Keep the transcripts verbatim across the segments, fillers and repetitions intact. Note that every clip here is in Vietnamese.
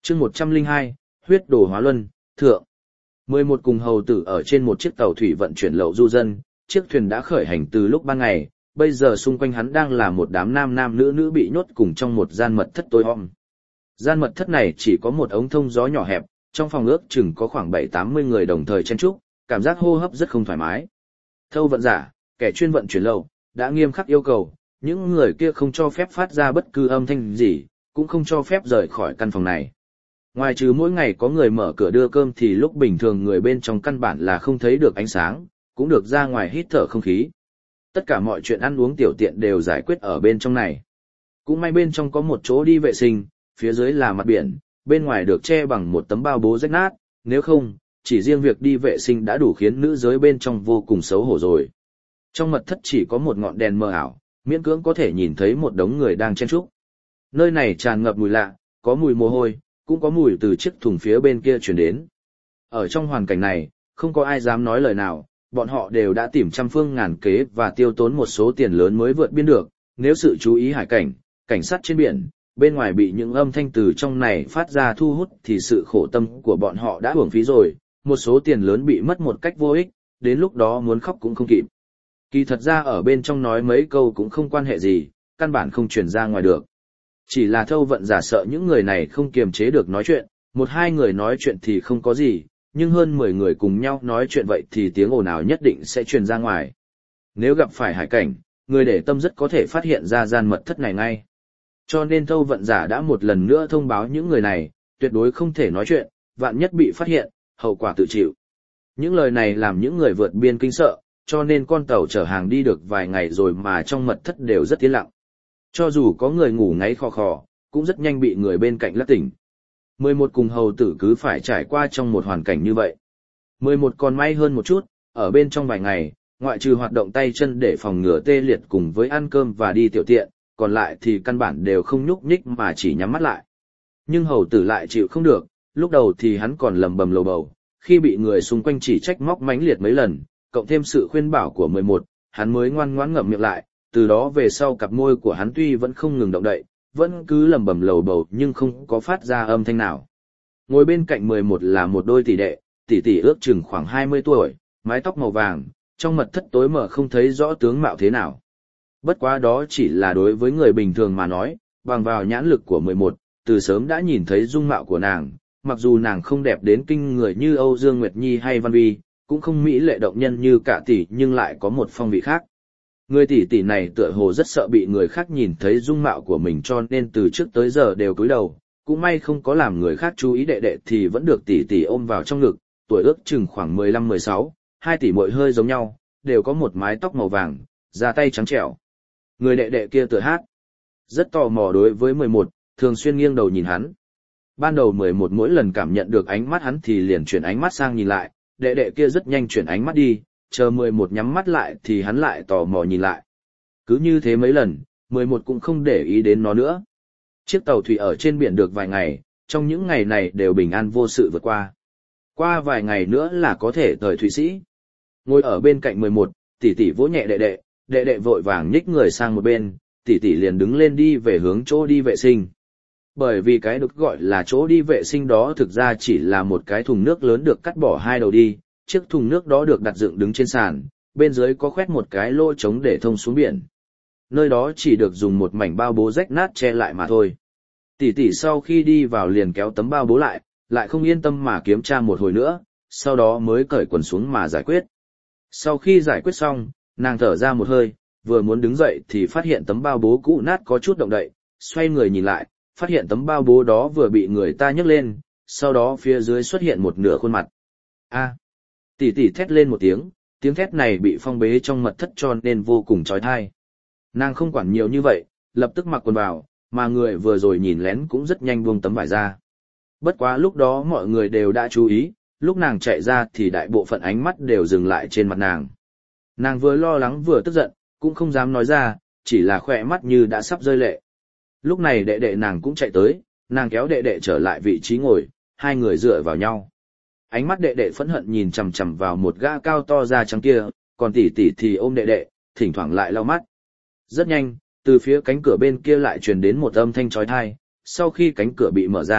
chương một trăm linh hai, huyết đồ hóa luân, thượng. mười một cùng hầu tử ở trên một chiếc tàu thủy vận chuyển lậu du dân, chiếc thuyền đã khởi hành từ lúc ban ngày, bây giờ xung quanh hắn đang là một đám nam nam nữ nữ bị nhốt cùng trong một gian mật thất tối om. Gian mật thất này chỉ có một ống thông gió nhỏ hẹp, trong phòng ước chừng có khoảng bảy tám mươi người đồng thời chen chúc, cảm giác hô hấp rất không thoải mái. Thâu vận giả, kẻ chuyên vận chuyển lậu, đã nghiêm khắc yêu cầu, những người kia không cho phép phát ra bất cứ âm thanh gì, cũng không cho phép rời khỏi căn phòng này. Ngoài trừ mỗi ngày có người mở cửa đưa cơm thì lúc bình thường người bên trong căn bản là không thấy được ánh sáng, cũng được ra ngoài hít thở không khí. Tất cả mọi chuyện ăn uống tiểu tiện đều giải quyết ở bên trong này. Cũng may bên trong có một chỗ đi vệ sinh, phía dưới là mặt biển, bên ngoài được che bằng một tấm bao bố rách nát, nếu không, chỉ riêng việc đi vệ sinh đã đủ khiến nữ giới bên trong vô cùng xấu hổ rồi. Trong mật thất chỉ có một ngọn đèn mờ ảo, miễn cưỡng có thể nhìn thấy một đống người đang chen chúc. Nơi này tràn ngập mùi lạ, có mùi mồ hôi, cũng có mùi từ chiếc thùng phía bên kia truyền đến. Ở trong hoàn cảnh này, không có ai dám nói lời nào, bọn họ đều đã tìm trăm phương ngàn kế và tiêu tốn một số tiền lớn mới vượt biên được, nếu sự chú ý hải cảnh, cảnh sát trên biển, bên ngoài bị những âm thanh từ trong này phát ra thu hút thì sự khổ tâm của bọn họ đã uổng phí rồi, một số tiền lớn bị mất một cách vô ích, đến lúc đó muốn khóc cũng không kịp. Kỳ thật ra ở bên trong nói mấy câu cũng không quan hệ gì, căn bản không truyền ra ngoài được. Chỉ là thâu vận giả sợ những người này không kiềm chế được nói chuyện, một hai người nói chuyện thì không có gì, nhưng hơn mười người cùng nhau nói chuyện vậy thì tiếng ồn ào nhất định sẽ truyền ra ngoài. Nếu gặp phải hải cảnh, người để tâm rất có thể phát hiện ra gian mật thất này ngay. Cho nên thâu vận giả đã một lần nữa thông báo những người này, tuyệt đối không thể nói chuyện, vạn nhất bị phát hiện, hậu quả tự chịu. Những lời này làm những người vượt biên kinh sợ, cho nên con tàu chở hàng đi được vài ngày rồi mà trong mật thất đều rất yên lặng. Cho dù có người ngủ ngáy khò khò, cũng rất nhanh bị người bên cạnh lắc tỉnh. mười một cùng hầu tử cứ phải trải qua trong một hoàn cảnh như vậy. mười một còn may hơn một chút, ở bên trong vài ngày, ngoại trừ hoạt động tay chân để phòng ngừa tê liệt cùng với ăn cơm và đi tiểu tiện, còn lại thì căn bản đều không nhúc nhích mà chỉ nhắm mắt lại. Nhưng hầu tử lại chịu không được, lúc đầu thì hắn còn lầm bầm lầu bầu, khi bị người xung quanh chỉ trách móc mánh liệt mấy lần, cộng thêm sự khuyên bảo của mười một, hắn mới ngoan ngoãn ngậm miệng lại, từ đó về sau cặp môi của hắn tuy vẫn không ngừng động đậy, vẫn cứ lầm bầm lầu bầu nhưng không có phát ra âm thanh nào. Ngồi bên cạnh mười một là một đôi tỷ đệ, tỷ tỷ ước chừng khoảng hai mươi tuổi, mái tóc màu vàng, trong mật thất tối mờ không thấy rõ tướng mạo thế nào. Bất quá đó chỉ là đối với người bình thường mà nói, bằng vào nhãn lực của mười một, từ sớm đã nhìn thấy dung mạo của nàng, mặc dù nàng không đẹp đến kinh người như Âu Dương Nguyệt Nhi hay Văn Vi, cũng không mỹ lệ động nhân như cả tỷ nhưng lại có một phong vị khác. Người tỷ tỷ này tựa hồ rất sợ bị người khác nhìn thấy dung mạo của mình cho nên từ trước tới giờ đều cúi đầu, cũng may không có làm người khác chú ý đệ đệ thì vẫn được tỷ tỷ ôm vào trong ngực, tuổi ước chừng khoảng mười lăm mười sáu, hai tỷ muội hơi giống nhau, đều có một mái tóc màu vàng, da tay trắng trẻo. Người đệ đệ kia tựa hát, rất tò mò đối với mười một, thường xuyên nghiêng đầu nhìn hắn. Ban đầu mười một mỗi lần cảm nhận được ánh mắt hắn thì liền chuyển ánh mắt sang nhìn lại, đệ đệ kia rất nhanh chuyển ánh mắt đi, chờ mười một nhắm mắt lại thì hắn lại tò mò nhìn lại. Cứ như thế mấy lần, mười một cũng không để ý đến nó nữa. Chiếc tàu thủy ở trên biển được vài ngày, trong những ngày này đều bình an vô sự vượt qua. Qua vài ngày nữa là có thể tới Thụy Sĩ. Ngồi ở bên cạnh mười một, tỷ tỷ vỗ nhẹ đệ đệ, đệ đệ vội vàng nhích người sang một bên, tỷ tỷ liền đứng lên đi về hướng chỗ đi vệ sinh. Bởi vì cái được gọi là chỗ đi vệ sinh đó thực ra chỉ là một cái thùng nước lớn được cắt bỏ hai đầu đi, chiếc thùng nước đó được đặt dựng đứng trên sàn, bên dưới có khoét một cái lỗ trống để thông xuống biển. Nơi đó chỉ được dùng một mảnh bao bố rách nát che lại mà thôi. Tỷ tỷ sau khi đi vào liền kéo tấm bao bố lại, lại không yên tâm mà kiểm tra một hồi nữa, sau đó mới cởi quần xuống mà giải quyết. Sau khi giải quyết xong, nàng thở ra một hơi, vừa muốn đứng dậy thì phát hiện tấm bao bố cũ nát có chút động đậy, xoay người nhìn lại, phát hiện tấm bao bố đó vừa bị người ta nhấc lên, sau đó phía dưới xuất hiện một nửa khuôn mặt. A! Tỷ tỷ thét lên một tiếng, tiếng thét này bị phong bế trong mật thất cho nên vô cùng chói tai. Nàng không quản nhiều như vậy, lập tức mặc quần vào, mà người vừa rồi nhìn lén cũng rất nhanh buông tấm vải ra. Bất quá lúc đó mọi người đều đã chú ý, lúc nàng chạy ra thì đại bộ phận ánh mắt đều dừng lại trên mặt nàng. Nàng vừa lo lắng vừa tức giận, cũng không dám nói ra, chỉ là khỏe mắt như đã sắp rơi lệ. Lúc này đệ đệ nàng cũng chạy tới, nàng kéo đệ đệ trở lại vị trí ngồi, hai người dựa vào nhau. Ánh mắt đệ đệ phẫn hận nhìn chằm chằm vào một gã cao to da trắng kia, còn tỷ tỷ thì ôm đệ đệ, thỉnh thoảng lại lau mắt. Rất nhanh, từ phía cánh cửa bên kia lại truyền đến một âm thanh chói tai, sau khi cánh cửa bị mở ra,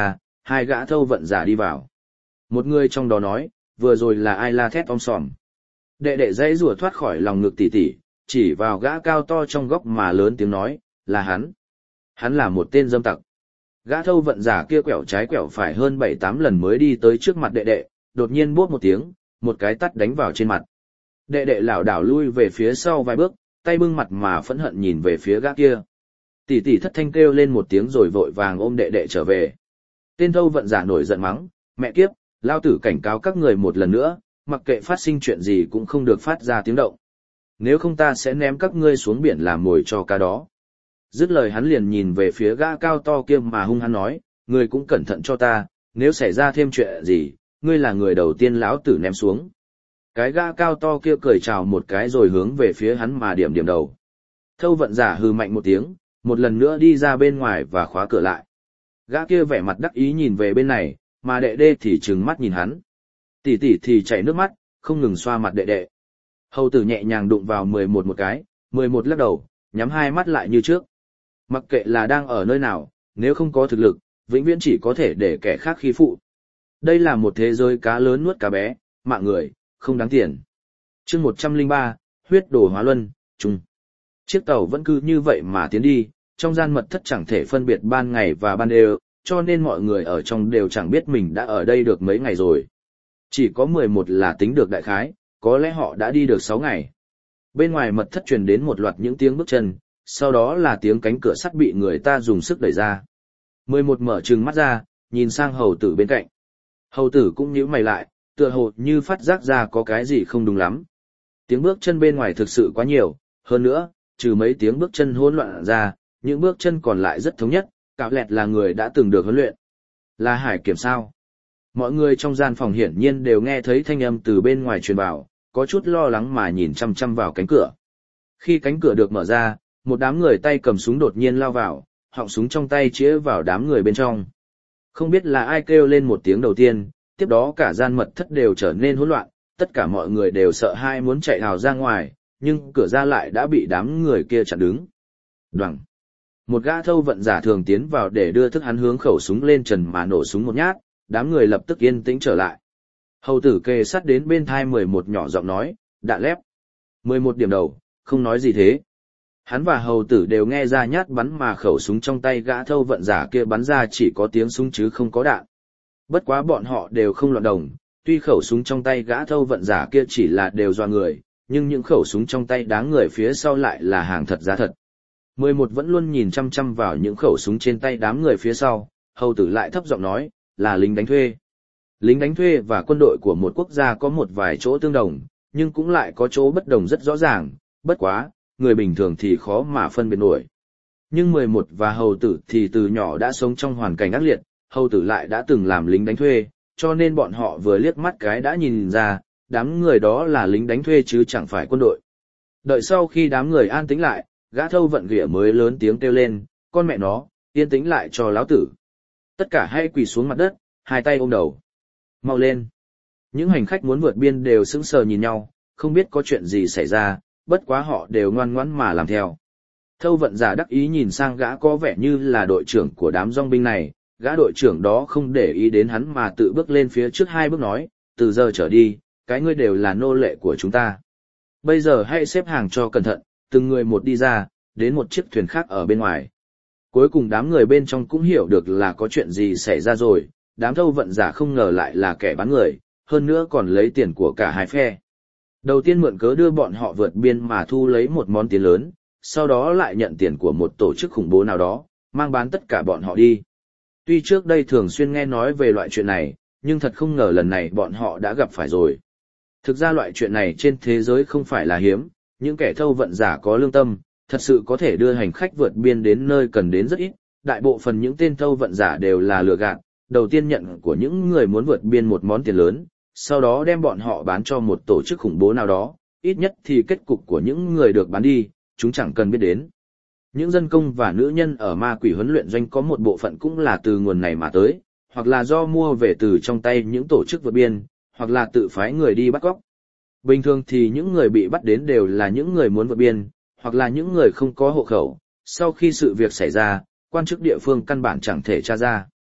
hai gã thâu vận giả đi vào. Một người trong đó nói, vừa rồi là ai la thét om sòm. Đệ đệ dãy rùa thoát khỏi lòng ngực tỷ tỷ, chỉ vào gã cao to trong góc mà lớn tiếng nói, là hắn. Hắn là một tên dâm tặc. Gã thâu vận giả kia quẹo trái quẹo phải hơn bảy tám lần mới đi tới trước mặt đệ đệ, đột nhiên buốt một tiếng, một cái tát đánh vào trên mặt. Đệ đệ lảo đảo lui về phía sau vài bước, tay bưng mặt mà phẫn hận nhìn về phía gã kia. Tỷ tỷ thất thanh kêu lên một tiếng rồi vội vàng ôm đệ đệ trở về. Tên thâu vận giả nổi giận mắng, mẹ kiếp, lao tử cảnh cáo các người một lần nữa, mặc kệ phát sinh chuyện gì cũng không được phát ra tiếng động. Nếu không ta sẽ ném các ngươi xuống biển làm mồi cho cá đó. Dứt lời hắn liền nhìn về phía gã cao to kia mà hung hăng nói, ngươi cũng cẩn thận cho ta, nếu xảy ra thêm chuyện gì, ngươi là người đầu tiên lão tử ném xuống. Cái gã cao to kia cười chào một cái rồi hướng về phía hắn mà điểm điểm đầu. Thâu vận giả hừ mạnh một tiếng, một lần nữa đi ra bên ngoài và khóa cửa lại. Gã kia vẻ mặt đắc ý nhìn về bên này, mà đệ đệ thì trừng mắt nhìn hắn. Tỷ tỷ thì chảy nước mắt, không ngừng xoa mặt đệ đệ. Hầu tử nhẹ nhàng đụng vào mười một một cái, mười một lắc đầu, nhắm hai mắt lại như trước. Mặc kệ là đang ở nơi nào, nếu không có thực lực, vĩnh viễn chỉ có thể để kẻ khác khi phụ. Đây là một thế giới cá lớn nuốt cá bé, mạng người, không đáng tiền. Chương một trăm lẻ ba, huyết đồ hóa luân, chung. Chiếc tàu vẫn cứ như vậy mà tiến đi, trong gian mật thất chẳng thể phân biệt ban ngày và ban đêm, cho nên mọi người ở trong đều chẳng biết mình đã ở đây được mấy ngày rồi. Chỉ có mười một là tính được đại khái, có lẽ họ đã đi được sáu ngày. Bên ngoài mật thất truyền đến một loạt những tiếng bước chân, sau đó là tiếng cánh cửa sắt bị người ta dùng sức đẩy ra. mười một mở trừng mắt ra, nhìn sang hầu tử bên cạnh. Hầu tử cũng nhíu mày lại, tựa hồ như phát giác ra có cái gì không đúng lắm. Tiếng bước chân bên ngoài thực sự quá nhiều, hơn nữa, trừ mấy tiếng bước chân hỗn loạn ra, những bước chân còn lại rất thống nhất, Cạo Lẹt là người đã từng được huấn luyện. Là Hải Kiểm sao? Mọi người trong gian phòng hiển nhiên đều nghe thấy thanh âm từ bên ngoài truyền vào, có chút lo lắng mà nhìn chăm chăm vào cánh cửa. Khi cánh cửa được mở ra, một đám người tay cầm súng đột nhiên lao vào, họng súng trong tay chĩa vào đám người bên trong. Không biết là ai kêu lên một tiếng đầu tiên, tiếp đó cả gian mật thất đều trở nên hỗn loạn, tất cả mọi người đều sợ hãi muốn chạy ào ra ngoài, nhưng cửa ra lại đã bị đám người kia chặn đứng. Đoằng. Một gã thâu vận giả thường tiến vào để đưa thức hắn hướng khẩu súng lên trần mà nổ súng một nhát, đám người lập tức yên tĩnh trở lại. Hầu tử kề sát đến bên thai mười một nhỏ giọng nói, đạn lép. mười một điểm đầu, không nói gì thế. Hắn và hầu tử đều nghe ra nhát bắn mà khẩu súng trong tay gã thâu vận giả kia bắn ra chỉ có tiếng súng chứ không có đạn. Bất quá bọn họ đều không loạn đồng, tuy khẩu súng trong tay gã thâu vận giả kia chỉ là đều dọa người, nhưng những khẩu súng trong tay đáng người phía sau lại là hàng thật giá thật. mười một vẫn luôn nhìn chăm chăm vào những khẩu súng trên tay đám người phía sau, hầu tử lại thấp giọng nói, là lính đánh thuê. Lính đánh thuê và quân đội của một quốc gia có một vài chỗ tương đồng, nhưng cũng lại có chỗ bất đồng rất rõ ràng, bất quá, người bình thường thì khó mà phân biệt nổi. Nhưng mười một và hầu tử thì từ nhỏ đã sống trong hoàn cảnh ác liệt, hầu tử lại đã từng làm lính đánh thuê, cho nên bọn họ vừa liếc mắt cái đã nhìn ra, đám người đó là lính đánh thuê chứ chẳng phải quân đội. Đợi sau khi đám người an tĩnh lại, gã thâu vận ghỉa mới lớn tiếng kêu lên, con mẹ nó, yên tĩnh lại cho lão tử. Tất cả hãy quỳ xuống mặt đất, hai tay ôm đầu. Mau lên. Những hành khách muốn vượt biên đều sững sờ nhìn nhau, không biết có chuyện gì xảy ra, bất quá họ đều ngoan ngoãn mà làm theo. Thâu vận giả đắc ý nhìn sang gã có vẻ như là đội trưởng của đám dong binh này, gã đội trưởng đó không để ý đến hắn mà tự bước lên phía trước hai bước nói, từ giờ trở đi, cái ngươi đều là nô lệ của chúng ta. Bây giờ hãy xếp hàng cho cẩn thận, từng người một đi ra, đến một chiếc thuyền khác ở bên ngoài. Cuối cùng đám người bên trong cũng hiểu được là có chuyện gì xảy ra rồi, đám thâu vận giả không ngờ lại là kẻ bán người, hơn nữa còn lấy tiền của cả hai phe. Đầu tiên mượn cớ đưa bọn họ vượt biên mà thu lấy một món tiền lớn, sau đó lại nhận tiền của một tổ chức khủng bố nào đó, mang bán tất cả bọn họ đi. Tuy trước đây thường xuyên nghe nói về loại chuyện này, nhưng thật không ngờ lần này bọn họ đã gặp phải rồi. Thực ra loại chuyện này trên thế giới không phải là hiếm, những kẻ thâu vận giả có lương tâm, thật sự có thể đưa hành khách vượt biên đến nơi cần đến rất ít, đại bộ phần những tên thâu vận giả đều là lừa gạt, đầu tiên nhận của những người muốn vượt biên một món tiền lớn, sau đó đem bọn họ bán cho một tổ chức khủng bố nào đó, ít nhất thì kết cục của những người được bán đi, chúng chẳng cần biết đến. Những dân công và nữ nhân ở ma quỷ huấn luyện doanh có một bộ phận cũng là từ nguồn này mà tới, hoặc là do mua về từ trong tay những tổ chức vượt biên, hoặc là tự phái người đi bắt cóc. Bình thường thì những người bị bắt đến đều là những người muốn vượt biên, hoặc là những người không có hộ khẩu, sau khi sự việc xảy ra, quan chức địa phương căn bản chẳng thể tra ra.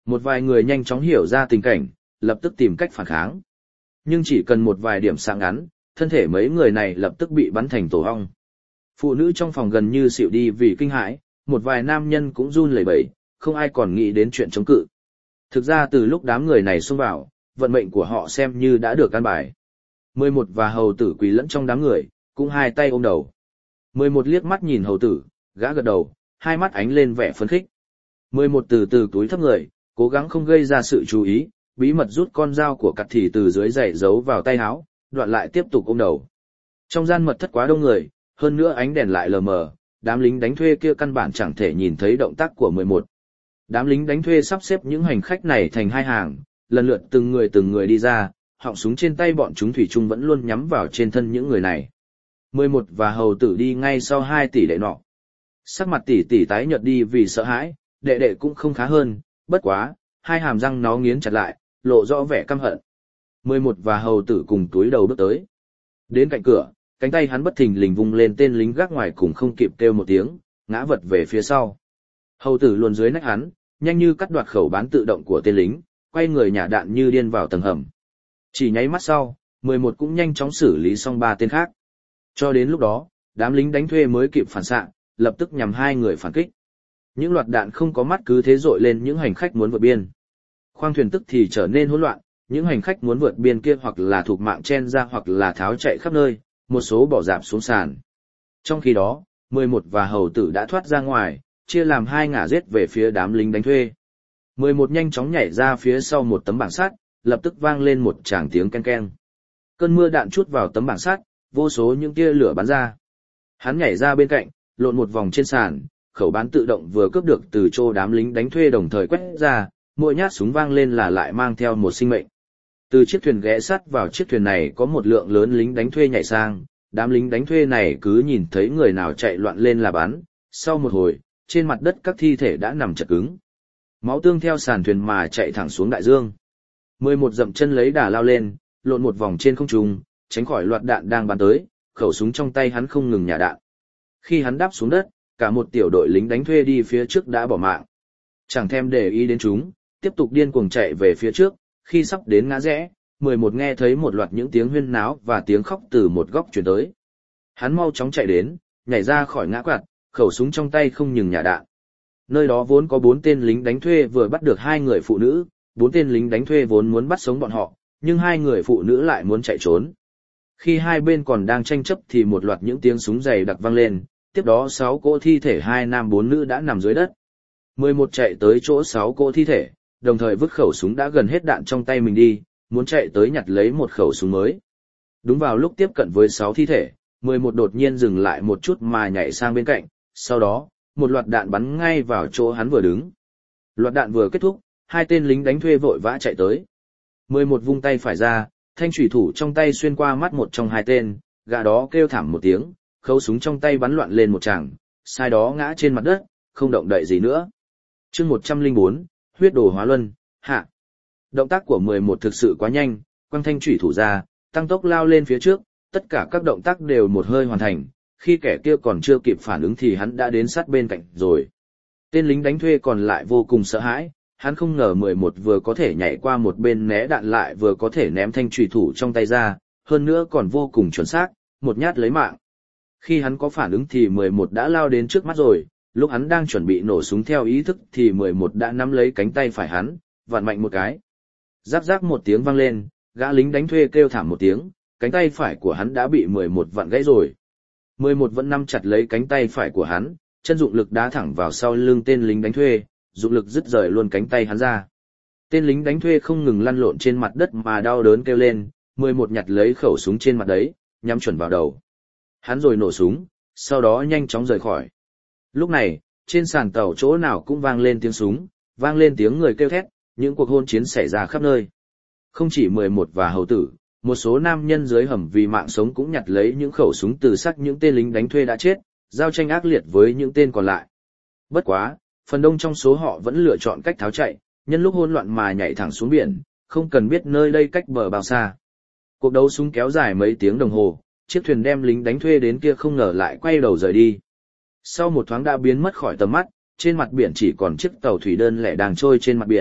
Một vài người nhanh chóng hiểu ra tình cảnh, lập tức tìm cách phản kháng. Nhưng chỉ cần một vài điểm sáng ngắn, thân thể mấy người này lập tức bị bắn thành tổ ong. Phụ nữ trong phòng gần như xỉu đi vì kinh hãi, một vài nam nhân cũng run lẩy bẩy, không ai còn nghĩ đến chuyện chống cự. Thực ra từ lúc đám người này xông vào, vận mệnh của họ xem như đã được căn bài. Mười một và hầu tử quỳ lẫn trong đám người, cũng hai tay ôm đầu. Mười một liếc mắt nhìn hầu tử, gã gật đầu, hai mắt ánh lên vẻ phấn khích. Mười một từ từ túi thấp người, cố gắng không gây ra sự chú ý, bí mật rút con dao của cặt thì từ dưới giày giấu vào tay áo, đoạn lại tiếp tục ôm đầu. Trong gian mật thất quá đông người, hơn nữa ánh đèn lại lờ mờ, đám lính đánh thuê kia căn bản chẳng thể nhìn thấy động tác của mười một. Đám lính đánh thuê sắp xếp những hành khách này thành hai hàng, lần lượt từng người từng người đi ra, họng súng trên tay bọn chúng thủy chung vẫn luôn nhắm vào trên thân những người này. Mười một và hầu tử đi ngay sau hai tỷ đệ nọ. Sắc mặt tỷ tỷ tái nhợt đi vì sợ hãi, đệ đệ cũng không khá hơn, bất quá, hai hàm răng nó nghiến chặt lại, lộ rõ vẻ căm hận. Mười một và hầu tử cùng túi đầu bước tới. Đến cạnh cửa, cánh tay hắn bất thình lình vung lên, tên lính gác ngoài cùng không kịp kêu một tiếng, ngã vật về phía sau. Hầu tử luồn dưới nách hắn, nhanh như cắt đoạt khẩu bán tự động của tên lính, quay người nhả đạn như điên vào tầng hầm. Chỉ nháy mắt sau, mười một cũng nhanh chóng xử lý xong ba tên khác. Cho đến lúc đó, đám lính đánh thuê mới kịp phản xạ, lập tức nhằm hai người phản kích. Những loạt đạn không có mắt cứ thế dội lên những hành khách muốn vượt biên. Khoang thuyền tức thì trở nên hỗn loạn, những hành khách muốn vượt biên kia hoặc là thuộc mạng chen ra hoặc là tháo chạy khắp nơi, một số bỏ rạp xuống sàn. Trong khi đó, mười một và hầu tử đã thoát ra ngoài, chia làm hai ngả giết về phía đám lính đánh thuê. mười một nhanh chóng nhảy ra phía sau một tấm bảng sắt, lập tức vang lên một tràng tiếng ken ken. Cơn mưa đạn trút vào tấm bảng sắt, vô số những tia lửa bắn ra. Hắn nhảy ra bên cạnh, lộn một vòng trên sàn, khẩu bán tự động vừa cướp được từ chỗ đám lính đánh thuê đồng thời quét ra, mỗi nhát súng vang lên là lại mang theo một sinh mệnh. Từ chiếc thuyền ghé sắt vào chiếc thuyền này có một lượng lớn lính đánh thuê nhảy sang, đám lính đánh thuê này cứ nhìn thấy người nào chạy loạn lên là bắn, sau một hồi, trên mặt đất các thi thể đã nằm chật cứng. Máu tương theo sàn thuyền mà chạy thẳng xuống đại dương. Mười một dậm chân lấy đà lao lên, lộn một vòng trên không trung, tránh khỏi loạt đạn đang bắn tới, khẩu súng trong tay hắn không ngừng nhả đạn. Khi hắn đáp xuống đất, cả một tiểu đội lính đánh thuê đi phía trước đã bỏ mạng. Chẳng thèm để ý đến chúng, tiếp tục điên cuồng chạy về phía trước, khi sắp đến ngã rẽ, mười một nghe thấy một loạt những tiếng huyên náo và tiếng khóc từ một góc truyền tới. Hắn mau chóng chạy đến, nhảy ra khỏi ngã quạt, khẩu súng trong tay không ngừng nhả đạn. Nơi đó vốn có bốn tên lính đánh thuê vừa bắt được hai người phụ nữ, bốn tên lính đánh thuê vốn muốn bắt sống bọn họ, nhưng hai người phụ nữ lại muốn chạy trốn. Khi hai bên còn đang tranh chấp thì một loạt những tiếng súng dày đặc vang lên, tiếp đó sáu cỗ thi thể hai nam bốn nữ đã nằm dưới đất. mười một chạy tới chỗ sáu cỗ thi thể, đồng thời vứt khẩu súng đã gần hết đạn trong tay mình đi, muốn chạy tới nhặt lấy một khẩu súng mới. Đúng vào lúc tiếp cận với sáu thi thể, mười một đột nhiên dừng lại một chút mà nhảy sang bên cạnh, sau đó, một loạt đạn bắn ngay vào chỗ hắn vừa đứng. Loạt đạn vừa kết thúc, hai tên lính đánh thuê vội vã chạy tới. mười một vung tay phải ra, thanh chủy thủ trong tay xuyên qua mắt một trong hai tên, gã đó kêu thảm một tiếng, khẩu súng trong tay bắn loạn lên một tràng, sai đó ngã trên mặt đất, không động đậy gì nữa. Chương một trăm lẻ bốn, huyết đồ hóa luân, hạ. Động tác của mười một thực sự quá nhanh, quăng thanh chủy thủ ra, tăng tốc lao lên phía trước, tất cả các động tác đều một hơi hoàn thành, khi kẻ kia còn chưa kịp phản ứng thì hắn đã đến sát bên cạnh rồi. Tên lính đánh thuê còn lại vô cùng sợ hãi, hắn không ngờ mười một vừa có thể nhảy qua một bên né đạn lại vừa có thể ném thanh chủy thủ trong tay ra, hơn nữa còn vô cùng chuẩn xác, một nhát lấy mạng. Khi hắn có phản ứng thì mười một đã lao đến trước mắt rồi, lúc hắn đang chuẩn bị nổ súng theo ý thức thì mười một đã nắm lấy cánh tay phải hắn, vặn mạnh một cái. Rắc rắc một tiếng vang lên, gã lính đánh thuê kêu thảm một tiếng, cánh tay phải của hắn đã bị mười một vặn gãy rồi. mười một vẫn nắm chặt lấy cánh tay phải của hắn, chân dụng lực đá thẳng vào sau lưng tên lính đánh thuê, dụng lực dứt rời luôn cánh tay hắn ra. Tên lính đánh thuê không ngừng lăn lộn trên mặt đất mà đau đớn kêu lên, mười một nhặt lấy khẩu súng trên mặt đấy, nhắm chuẩn vào đầu. Hắn rồi nổ súng, sau đó nhanh chóng rời khỏi. Lúc này, trên sàn tàu chỗ nào cũng vang lên tiếng súng, vang lên tiếng người kêu thét, những cuộc hôn chiến xảy ra khắp nơi. Không chỉ mười một và hầu tử, một số nam nhân dưới hầm vì mạng sống cũng nhặt lấy những khẩu súng từ xác những tên lính đánh thuê đã chết, giao tranh ác liệt với những tên còn lại. Bất quá, phần đông trong số họ vẫn lựa chọn cách tháo chạy, nhân lúc hỗn loạn mà nhảy thẳng xuống biển, không cần biết nơi đây cách bờ bao xa. Cuộc đấu súng kéo dài mấy tiếng đồng hồ, chiếc thuyền đem lính đánh thuê đến kia không ngờ lại quay đầu rời đi. Sau một thoáng đã biến mất khỏi tầm mắt, trên mặt biển chỉ còn chiếc tàu thủy đơn lẻ đang trôi trên mặt biển,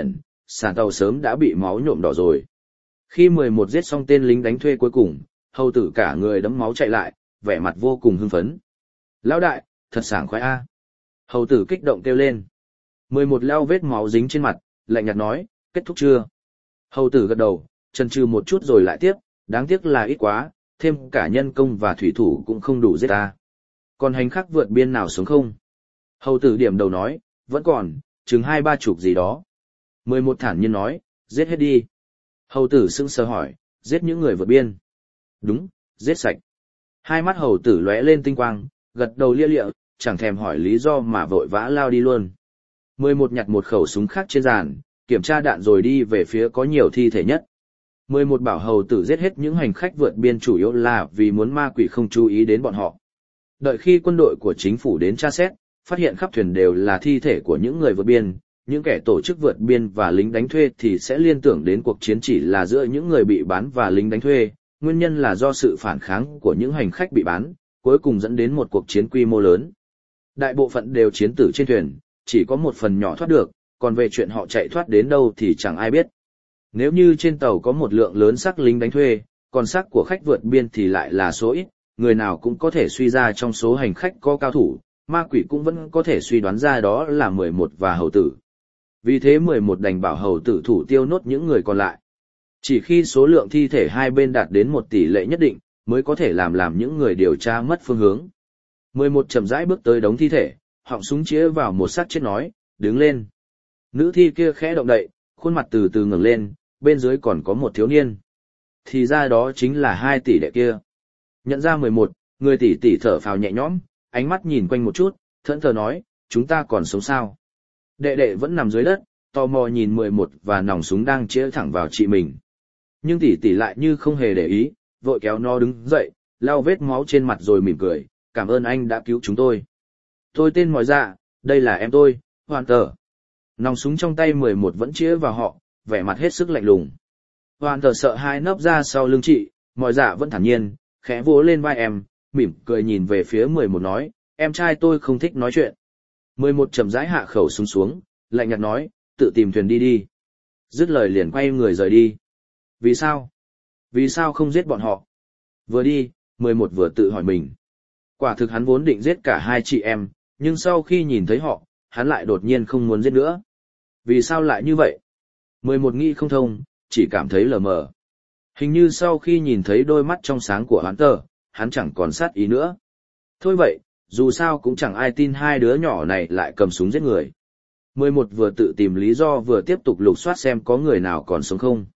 sàn tàu sớm đã bị máu nhuộm đỏ rồi. Khi mười một giết xong tên lính đánh thuê cuối cùng, hầu tử cả người đẫm máu chạy lại, vẻ mặt vô cùng hưng phấn. Lão đại, thật sảng khoái a. Hầu tử kích động kêu lên. mười một leo vết máu dính trên mặt, lạnh nhạt nói, kết thúc chưa? Hầu tử gật đầu, chần chừ một chút rồi lại tiếp, đáng tiếc là ít quá, thêm cả nhân công và thủy thủ cũng không đủ giết ta. Còn hành khắc vượt biên nào sống không? Hầu tử điểm đầu nói, vẫn còn, chừng hai ba chục gì đó. mười một thản nhiên nói, giết hết đi. Hầu tử sững sờ hỏi, giết những người vượt biên. Đúng, giết sạch. Hai mắt hầu tử lóe lên tinh quang, gật đầu lia lịa, chẳng thèm hỏi lý do mà vội vã lao đi luôn. mười một nhặt một khẩu súng khác trên bàn, kiểm tra đạn rồi đi về phía có nhiều thi thể nhất. mười một bảo hầu tử giết hết những hành khách vượt biên chủ yếu là vì muốn ma quỷ không chú ý đến bọn họ. Đợi khi quân đội của chính phủ đến tra xét, phát hiện khắp thuyền đều là thi thể của những người vượt biên, những kẻ tổ chức vượt biên và lính đánh thuê thì sẽ liên tưởng đến cuộc chiến chỉ là giữa những người bị bán và lính đánh thuê, nguyên nhân là do sự phản kháng của những hành khách bị bán, cuối cùng dẫn đến một cuộc chiến quy mô lớn. Đại bộ phận đều chiến tử trên thuyền, chỉ có một phần nhỏ thoát được, còn về chuyện họ chạy thoát đến đâu thì chẳng ai biết. Nếu như trên tàu có một lượng lớn xác lính đánh thuê, còn xác của khách vượt biên thì lại là số ít, người nào cũng có thể suy ra trong số hành khách có cao thủ, ma quỷ cũng vẫn có thể suy đoán ra đó là mười một và hầu tử. Vì thế mười một đành bảo hầu tử thủ tiêu nốt những người còn lại. Chỉ khi số lượng thi thể hai bên đạt đến một tỷ lệ nhất định, mới có thể làm làm những người điều tra mất phương hướng. mười một chậm rãi bước tới đống thi thể, họng súng chĩa vào một xác chết nói, đứng lên. Nữ thi kia khẽ động đậy, khuôn mặt từ từ ngẩng lên, bên dưới còn có một thiếu niên. Thì ra đó chính là hai tỷ đệ kia. Nhận ra mười một, người tỷ tỷ thở phào nhẹ nhõm, ánh mắt nhìn quanh một chút, thẫn thờ nói, chúng ta còn sống sao? Đệ đệ vẫn nằm dưới đất, tò mò nhìn mười một và nòng súng đang chĩa thẳng vào chị mình. Nhưng tỷ tỷ lại như không hề để ý, vội kéo nó đứng dậy, lau vết máu trên mặt rồi mỉm cười, cảm ơn anh đã cứu chúng tôi. Tôi tên Mọi Dạ, đây là em tôi, Hoàn Tờ. Nòng súng trong tay mười một vẫn chĩa vào họ, vẻ mặt hết sức lạnh lùng. Hoàn Tờ sợ hãi nấp ra sau lưng chị, Mọi Dạ vẫn thản nhiên, khẽ vỗ lên vai em, mỉm cười nhìn về phía mười một nói, em trai tôi không thích nói chuyện. mười một chậm rãi hạ khẩu súng xuống, lạnh nhạt nói, tự tìm thuyền đi đi. Dứt lời liền quay người rời đi. Vì sao? Vì sao không giết bọn họ? Vừa đi, mười một vừa tự hỏi mình. Quả thực hắn vốn định giết cả hai chị em, nhưng sau khi nhìn thấy họ, hắn lại đột nhiên không muốn giết nữa. Vì sao lại như vậy? mười một nghĩ không thông, chỉ cảm thấy lờ mờ. Hình như sau khi nhìn thấy đôi mắt trong sáng của hắn tờ, hắn chẳng còn sát ý nữa. Thôi vậy, dù sao cũng chẳng ai tin hai đứa nhỏ này lại cầm súng giết người. mười một vừa tự tìm lý do vừa tiếp tục lục soát xem có người nào còn sống không.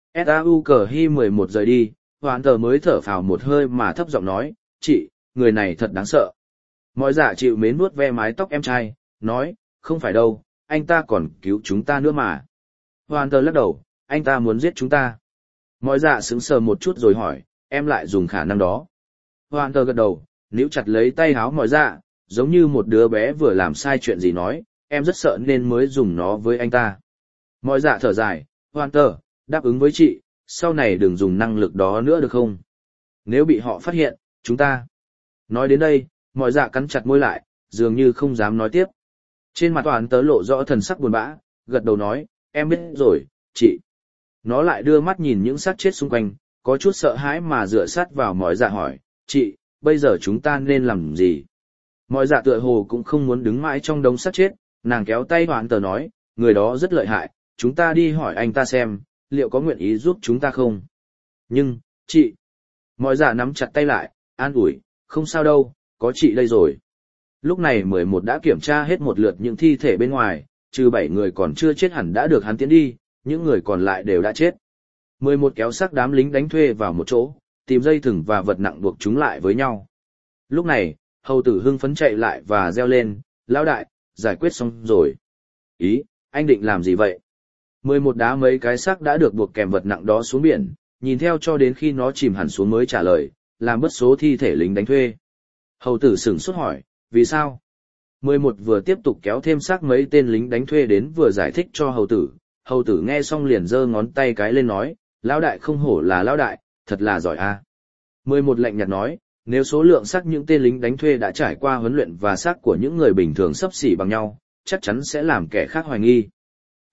Sau cờ hi mười một rời đi, Hoán tờ mới thở phào một hơi mà thấp giọng nói, chị, người này thật đáng sợ. Mọi Dạ chịu mến vuốt ve mái tóc em trai, nói, không phải đâu, anh ta còn cứu chúng ta nữa mà. Hoán tờ lắc đầu, anh ta muốn giết chúng ta. Mọi Dạ sững sờ một chút rồi hỏi, em lại dùng khả năng đó. Hoán tờ gật đầu, níu chặt lấy tay háo Mọi Dạ, giống như một đứa bé vừa làm sai chuyện gì nói, em rất sợ nên mới dùng nó với anh ta. Mọi Dạ thở dài, Hoán tờ, đáp ứng với chị, sau này đừng dùng năng lực đó nữa được không? Nếu bị họ phát hiện, chúng ta... Nói đến đây, Mọi Dạ cắn chặt môi lại, dường như không dám nói tiếp. Trên mặt Hoán tờ lộ rõ thần sắc buồn bã, gật đầu nói, em biết rồi, chị. Nó lại đưa mắt nhìn những xác chết xung quanh, có chút sợ hãi mà dựa sát vào Mọi Dạ hỏi, chị, bây giờ chúng ta nên làm gì? Mọi Dạ tựa hồ cũng không muốn đứng mãi trong đống xác chết, nàng kéo tay Hoán tờ nói, người đó rất lợi hại, chúng ta đi hỏi anh ta xem, liệu có nguyện ý giúp chúng ta không? Nhưng, chị... Mọi Dạ nắm chặt tay lại, an ủi, không sao đâu, có chị đây rồi. Lúc này mười một đã kiểm tra hết một lượt những thi thể bên ngoài, trừ bảy người còn chưa chết hẳn đã được hắn tiến đi, những người còn lại đều đã chết. mười một kéo xác đám lính đánh thuê vào một chỗ, tìm dây thừng và vật nặng buộc chúng lại với nhau. Lúc này, hầu tử hưng phấn chạy lại và reo lên, lão đại, giải quyết xong rồi. Ý, anh định làm gì vậy? mười một đá mấy cái xác đã được buộc kèm vật nặng đó xuống biển, nhìn theo cho đến khi nó chìm hẳn xuống mới trả lời, làm bớt số thi thể lính đánh thuê. Hầu tử sửng sốt hỏi, vì sao? mười một vừa tiếp tục kéo thêm xác mấy tên lính đánh thuê đến vừa giải thích cho hầu tử. Hầu tử nghe xong liền giơ ngón tay cái lên nói, lão đại không hổ là lão đại, thật là giỏi a. mười một lạnh nhạt nói, nếu số lượng xác những tên lính đánh thuê đã trải qua huấn luyện và xác của những người bình thường xấp xỉ bằng nhau, chắc chắn sẽ làm kẻ khác hoài nghi.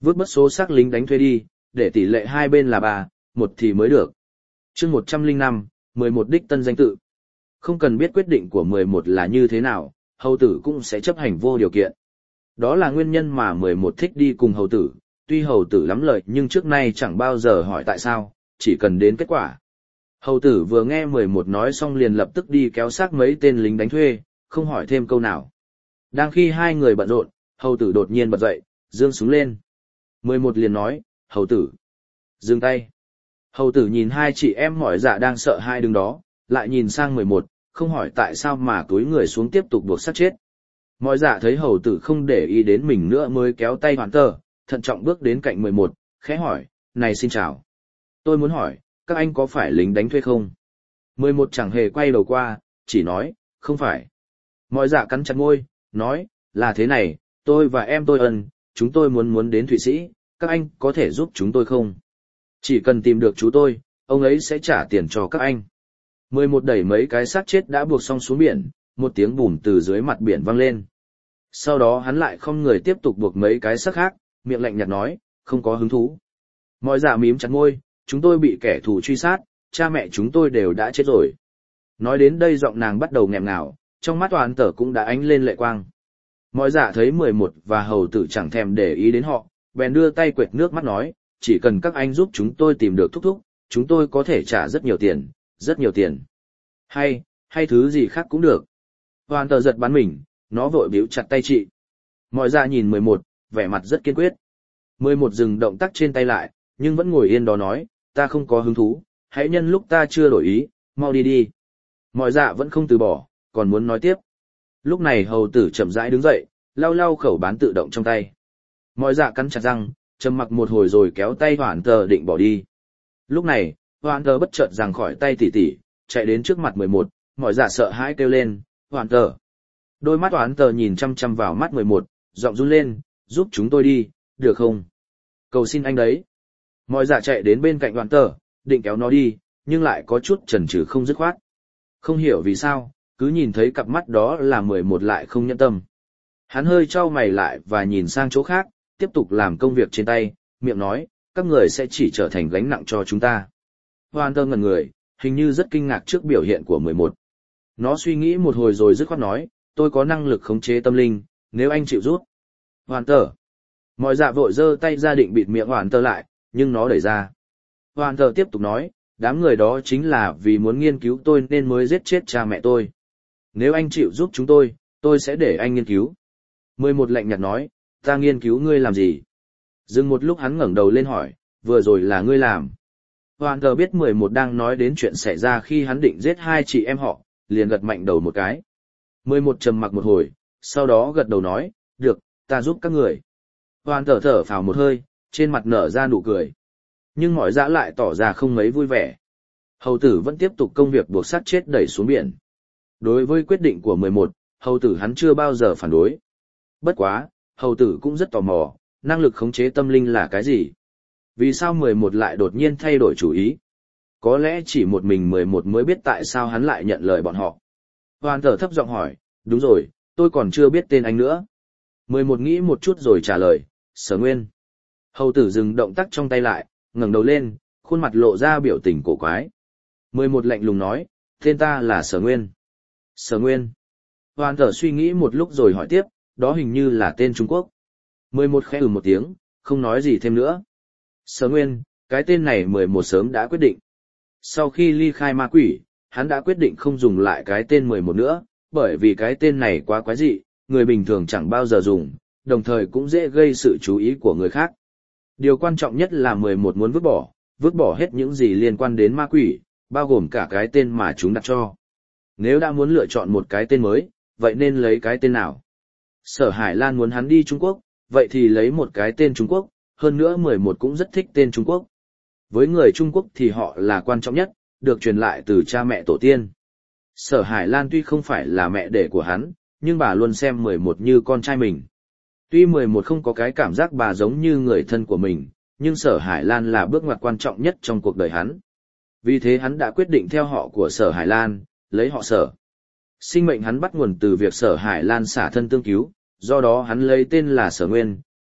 Vứt bất số xác lính đánh thuê đi, để tỷ lệ hai bên là ba, một thì mới được. chương một trăm lẻ năm, mười một đích tân danh tự. Không cần biết quyết định của mười một là như thế nào, hầu tử cũng sẽ chấp hành vô điều kiện. Đó là nguyên nhân mà mười một thích đi cùng hầu tử, tuy hầu tử lắm lời nhưng trước nay chẳng bao giờ hỏi tại sao, chỉ cần đến kết quả. Hầu tử vừa nghe mười một nói xong liền lập tức đi kéo xác mấy tên lính đánh thuê, không hỏi thêm câu nào. Đang khi hai người bận rộn, hầu tử đột nhiên bật dậy, giương súng lên. mười một liền nói, hầu tử, dừng tay. Hầu tử nhìn hai chị em mỏi dạ đang sợ hai đứng đó, lại nhìn sang mười một, không hỏi tại sao mà túi người xuống tiếp tục buộc sát chết. Mỏi dạ thấy hầu tử không để ý đến mình nữa mới kéo tay hoàn tờ, thận trọng bước đến cạnh mười một, khẽ hỏi, này xin chào. Tôi muốn hỏi, các anh có phải lính đánh thuê không? mười một chẳng hề quay đầu qua, chỉ nói, không phải. Mỏi dạ cắn chặt môi, nói, là thế này, tôi và em tôi ân, chúng tôi muốn muốn đến Thụy Sĩ, các anh có thể giúp chúng tôi không? Chỉ cần tìm được chú tôi, ông ấy sẽ trả tiền cho các anh. mười một đẩy mấy cái xác chết đã buộc xong xuống biển, một tiếng bùm từ dưới mặt biển vang lên. Sau đó hắn lại không người tiếp tục buộc mấy cái xác khác, miệng lạnh nhạt nói, không có hứng thú. Mọi dạ mím chặt môi, chúng tôi bị kẻ thù truy sát, cha mẹ chúng tôi đều đã chết rồi. Nói đến đây giọng nàng bắt đầu nghẹn ngào, trong mắt Hoàn Tở cũng đã ánh lên lệ quang. Mọi dạ thấy mười một và hầu tử chẳng thèm để ý đến họ, bèn đưa tay quệt nước mắt nói, chỉ cần các anh giúp chúng tôi tìm được thúc thúc, chúng tôi có thể trả rất nhiều tiền, rất nhiều tiền. Hay, hay thứ gì khác cũng được. Hoàn Tở giật bắn mình, nó vội bíu chặt tay chị. Mọi dạ nhìn mười một, vẻ mặt rất kiên quyết. mười một dừng động tác trên tay lại, nhưng vẫn ngồi yên đó nói, ta không có hứng thú, hãy nhân lúc ta chưa đổi ý, mau đi đi. Mọi dạ vẫn không từ bỏ, còn muốn nói tiếp. Lúc này hầu tử chậm rãi đứng dậy, lau lau khẩu bán tự động trong tay. Mọi dạ cắn chặt răng, trầm mặc một hồi rồi kéo tay Hoàn Tờ định bỏ đi. Lúc này, Hoàn Tờ bất chợt giằng khỏi tay tỷ tỷ, chạy đến trước mặt mười một, mọi dạ sợ hãi kêu lên, Hoàn Tờ. Đôi mắt Hoàn Tờ nhìn chăm chăm vào mắt mười một, giọng run lên, giúp chúng tôi đi, được không? Cầu xin anh đấy. Mọi dạ chạy đến bên cạnh Hoàn Tờ, định kéo nó đi, nhưng lại có chút chần chừ không dứt khoát. Không hiểu vì sao, cứ nhìn thấy cặp mắt đó là mười một lại không nhẫn tâm. Hắn hơi trao mày lại và nhìn sang chỗ khác, tiếp tục làm công việc trên tay, miệng nói, các người sẽ chỉ trở thành gánh nặng cho chúng ta. Hoàn Tờ ngẩn người, hình như rất kinh ngạc trước biểu hiện của mười một. Nó suy nghĩ một hồi rồi dứt khoát nói, tôi có năng lực khống chế tâm linh, nếu anh chịu rút. Hoàn Tờ. Mọi dạ vội giơ tay ra định bịt miệng Hoàn Tờ lại, nhưng nó đẩy ra. Hoàn Tờ tiếp tục nói, đám người đó chính là vì muốn nghiên cứu tôi nên mới giết chết cha mẹ tôi. Nếu anh chịu giúp chúng tôi, tôi sẽ để anh nghiên cứu. mười một lạnh nhạt nói, ta nghiên cứu ngươi làm gì? Dừng một lúc hắn ngẩng đầu lên hỏi, vừa rồi là ngươi làm. Hoàn Tờ biết mười một đang nói đến chuyện xảy ra khi hắn định giết hai chị em họ, liền gật mạnh đầu một cái. mười một trầm mặc một hồi, sau đó gật đầu nói, được, ta giúp các người. Hoàn Tờ thở phào một hơi, trên mặt nở ra nụ cười. Nhưng mọi dã lại tỏ ra không mấy vui vẻ. Hầu tử vẫn tiếp tục công việc buộc xác chết đẩy xuống biển. Đối với quyết định của mười một, hầu tử hắn chưa bao giờ phản đối. Bất quá, hầu tử cũng rất tò mò, năng lực khống chế tâm linh là cái gì? Vì sao mười một lại đột nhiên thay đổi chủ ý? Có lẽ chỉ một mình mười một mới biết tại sao hắn lại nhận lời bọn họ. Hoàn Tờ thấp giọng hỏi, đúng rồi, tôi còn chưa biết tên anh nữa. mười một nghĩ một chút rồi trả lời, Sở Nguyên. Hầu tử dừng động tác trong tay lại, ngẩng đầu lên, khuôn mặt lộ ra biểu tình cổ quái. mười một lạnh lùng nói, tên ta là Sở Nguyên. Sở Nguyên. Hoàn Tờ suy nghĩ một lúc rồi hỏi tiếp, đó hình như là tên Trung Quốc. mười một khẽ ừ một tiếng, không nói gì thêm nữa. Sở Nguyên, cái tên này mười một sớm đã quyết định. Sau khi ly khai ma quỷ, hắn đã quyết định không dùng lại cái tên mười một nữa, bởi vì cái tên này quá quái dị, người bình thường chẳng bao giờ dùng, đồng thời cũng dễ gây sự chú ý của người khác. Điều quan trọng nhất là mười một muốn vứt bỏ, vứt bỏ hết những gì liên quan đến ma quỷ, bao gồm cả cái tên mà chúng đặt cho. Nếu đã muốn lựa chọn một cái tên mới, vậy nên lấy cái tên nào? Sở Hải Lan muốn hắn đi Trung Quốc, vậy thì lấy một cái tên Trung Quốc, hơn nữa mười một cũng rất thích tên Trung Quốc. Với người Trung Quốc thì họ là quan trọng nhất, được truyền lại từ cha mẹ tổ tiên. Sở Hải Lan tuy không phải là mẹ đẻ của hắn, nhưng bà luôn xem mười một như con trai mình. Tuy mười một không có cái cảm giác bà giống như người thân của mình, nhưng Sở Hải Lan là bước ngoặt quan trọng nhất trong cuộc đời hắn. Vì thế hắn đã quyết định theo họ của Sở Hải Lan, lấy họ Sở. Sinh mệnh hắn bắt nguồn từ việc Sở Hải Lan xả thân tương cứu, do đó hắn lấy tên là Sở Nguyên,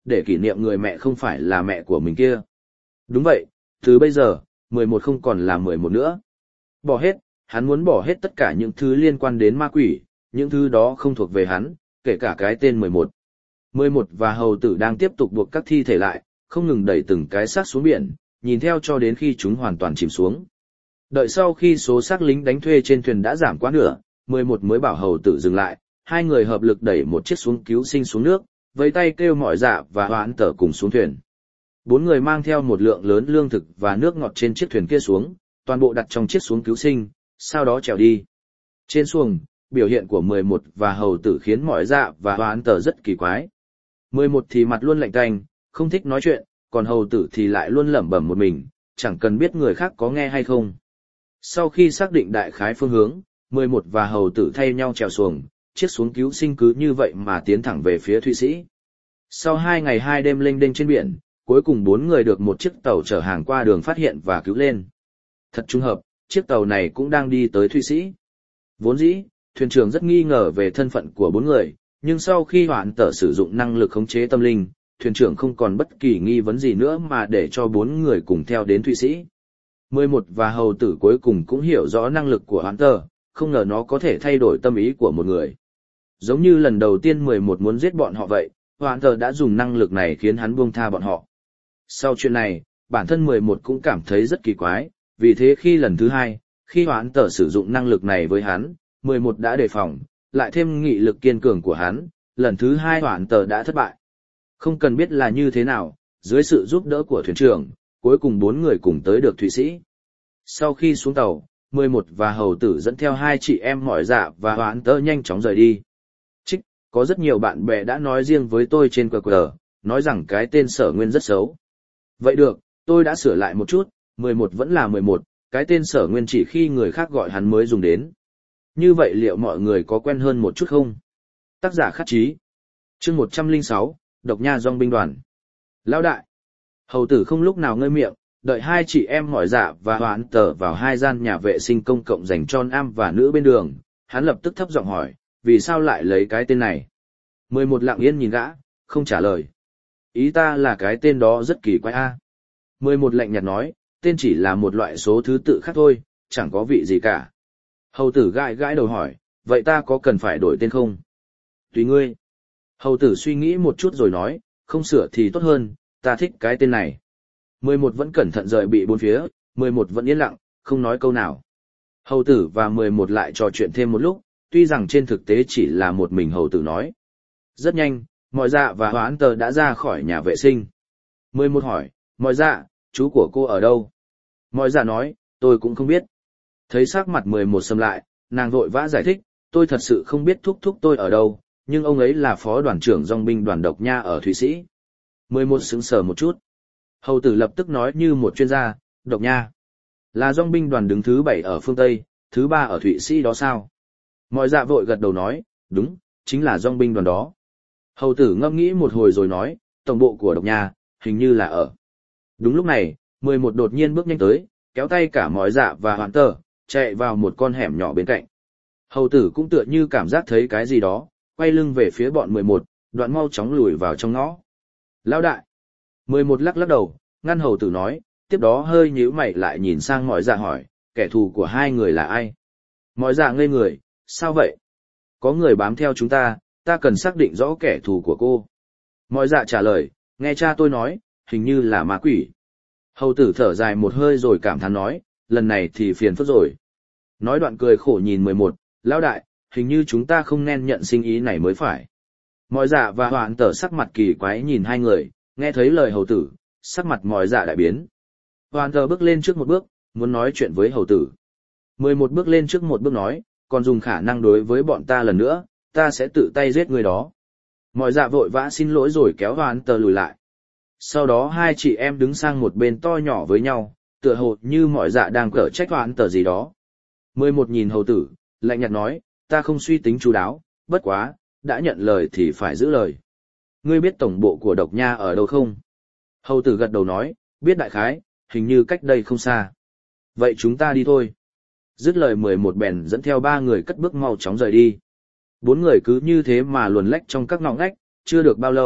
để kỷ niệm người mẹ không phải là mẹ của mình kia. Đúng vậy, từ bây giờ, mười một không còn là mười một nữa. Bỏ hết, hắn muốn bỏ hết tất cả những thứ liên quan đến ma quỷ, những thứ đó không thuộc về hắn, kể cả cái tên mười một. mười một và hầu tử đang tiếp tục buộc các thi thể lại, không ngừng đẩy từng cái xác xuống biển, nhìn theo cho đến khi chúng hoàn toàn chìm xuống. Đợi sau khi số xác lính đánh thuê trên thuyền đã giảm quá nửa, mười một mới bảo hầu tử dừng lại, hai người hợp lực đẩy một chiếc xuống cứu sinh xuống nước, với tay kêu mọi dạ và hoãn tở cùng xuống thuyền. Bốn người mang theo một lượng lớn lương thực và nước ngọt trên chiếc thuyền kia xuống, toàn bộ đặt trong chiếc xuống cứu sinh, sau đó trèo đi. Trên xuồng, biểu hiện của mười một và hầu tử khiến mọi dạ và hoãn tở rất kỳ quái. mười một thì mặt luôn lạnh tanh, không thích nói chuyện, còn hầu tử thì lại luôn lẩm bẩm một mình, chẳng cần biết người khác có nghe hay không. Sau khi xác định đại khái phương hướng, mười một và hầu tử thay nhau trèo xuồng, chiếc xuống cứu sinh cứ như vậy mà tiến thẳng về phía Thụy Sĩ. Sau hai ngày hai đêm lênh đênh trên biển, cuối cùng bốn người được một chiếc tàu chở hàng qua đường phát hiện và cứu lên. Thật trùng hợp, chiếc tàu này cũng đang đi tới Thụy Sĩ. Vốn dĩ, thuyền trưởng rất nghi ngờ về thân phận của bốn người, nhưng sau khi hoãn tở sử dụng năng lực khống chế tâm linh, thuyền trưởng không còn bất kỳ nghi vấn gì nữa mà để cho bốn người cùng theo đến Thụy Sĩ. mười một và hầu tử cuối cùng cũng hiểu rõ năng lực của hoãn tở, không ngờ nó có thể thay đổi tâm ý của một người. Giống như lần đầu tiên mười một muốn giết bọn họ vậy, hoãn tở đã dùng năng lực này khiến hắn buông tha bọn họ. Sau chuyện này, bản thân mười một cũng cảm thấy rất kỳ quái, vì thế khi lần thứ hai, khi hoãn tở sử dụng năng lực này với hắn, mười một đã đề phòng, lại thêm nghị lực kiên cường của hắn, lần thứ hai hoãn tở đã thất bại. Không cần biết là như thế nào, dưới sự giúp đỡ của thuyền trưởng, cuối cùng bốn người cùng tới được Thụy Sĩ. Sau khi xuống tàu, mười một và hầu tử dẫn theo hai chị em mọi dạ và hoãn tở nhanh chóng rời đi. Trích, có rất nhiều bạn bè đã nói riêng với tôi trên quy quy rờ, nói rằng cái tên Sở Nguyên rất xấu. Vậy được, tôi đã sửa lại một chút, mười một vẫn là mười một, cái tên Sở Nguyên chỉ khi người khác gọi hắn mới dùng đến. Như vậy liệu mọi người có quen hơn một chút không? Tác giả Khắc Chí. Chương một trăm lẻ sáu, Độc Nha Dòng binh đoàn. Lão đại. Hầu tử không lúc nào ngơi miệng, đợi hai chị em hỏi dạ và hoãn tở vào hai gian nhà vệ sinh công cộng dành cho nam và nữ bên đường, hắn lập tức thấp giọng hỏi, vì sao lại lấy cái tên này? mười một lặng yên nhìn gã, không trả lời. Ý ta là cái tên đó rất kỳ quái a. mười một lạnh nhạt nói, tên chỉ là một loại số thứ tự khác thôi, chẳng có vị gì cả. Hầu tử gãi gãi đầu hỏi, vậy ta có cần phải đổi tên không? Tùy ngươi. Hầu tử suy nghĩ một chút rồi nói, không sửa thì tốt hơn, ta thích cái tên này. mười một vẫn cẩn thận rời bị bốn phía, mười một vẫn yên lặng, không nói câu nào. Hầu tử và mười một lại trò chuyện thêm một lúc, tuy rằng trên thực tế chỉ là một mình hầu tử nói. Rất nhanh, mọi dạ và hoãn tờ đã ra khỏi nhà vệ sinh. mười một hỏi, mọi dạ, chú của cô ở đâu? Mọi dạ nói, tôi cũng không biết. Thấy sắc mặt mười một sầm lại, nàng vội vã giải thích, tôi thật sự không biết thúc thúc tôi ở đâu, nhưng ông ấy là phó đoàn trưởng dòng binh đoàn Độc Nha ở Thụy Sĩ. mười một sững sờ một chút. Hầu tử lập tức nói như một chuyên gia, Độc Nha là dòng binh đoàn đứng thứ bảy ở phương Tây, thứ ba ở Thụy Sĩ đó sao? Mọi dạ vội gật đầu nói, đúng, chính là dòng binh đoàn đó. Hầu tử ngẫm nghĩ một hồi rồi nói, tổng bộ của Độc Nha, hình như là ở. Đúng lúc này, mười một đột nhiên bước nhanh tới, kéo tay cả mọi dạ và hoãn tờ, chạy vào một con hẻm nhỏ bên cạnh. Hầu tử cũng tựa như cảm giác thấy cái gì đó, quay lưng về phía bọn mười một, đoạn mau chóng lùi vào trong ngõ. Lão đại! mười một lắc lắc đầu, ngăn hầu tử nói, tiếp đó hơi nhíu mày lại nhìn sang mọi dạ hỏi, kẻ thù của hai người là ai? Mọi dạ ngây người, sao vậy? Có người bám theo chúng ta, ta cần xác định rõ kẻ thù của cô. Mọi dạ trả lời, nghe cha tôi nói, hình như là ma quỷ. Hầu tử thở dài một hơi rồi cảm thán nói, lần này thì phiền phức rồi. Nói đoạn cười khổ nhìn mười một, lão đại, hình như chúng ta không nên nhận sinh ý này mới phải. Mọi dạ và hoạn tở sắc mặt kỳ quái nhìn hai người, nghe thấy lời hầu tử, sắc mặt mọi dạ đại biến. Hoạn tở bước lên trước một bước, muốn nói chuyện với hầu tử. mười một bước lên trước một bước nói, còn dùng khả năng đối với bọn ta lần nữa, ta sẽ tự tay giết người đó. Mọi dạ vội vã xin lỗi rồi kéo hoạn tở lùi lại. Sau đó hai chị em đứng sang một bên to nhỏ với nhau, tựa hồ như mọi dạ đang cở trách hoạn tở gì đó. mười một nhìn hầu tử, lạnh nhạt nói, ta không suy tính chú đáo, bất quá, đã nhận lời thì phải giữ lời. Ngươi biết tổng bộ của Độc Nha ở đâu không? Hầu tử gật đầu nói, biết đại khái, hình như cách đây không xa. Vậy chúng ta đi thôi. Dứt lời mười một bèn dẫn theo ba người cất bước mau chóng rời đi. Bốn người cứ như thế mà luồn lách trong các ngõ ngách, chưa được bao lâu,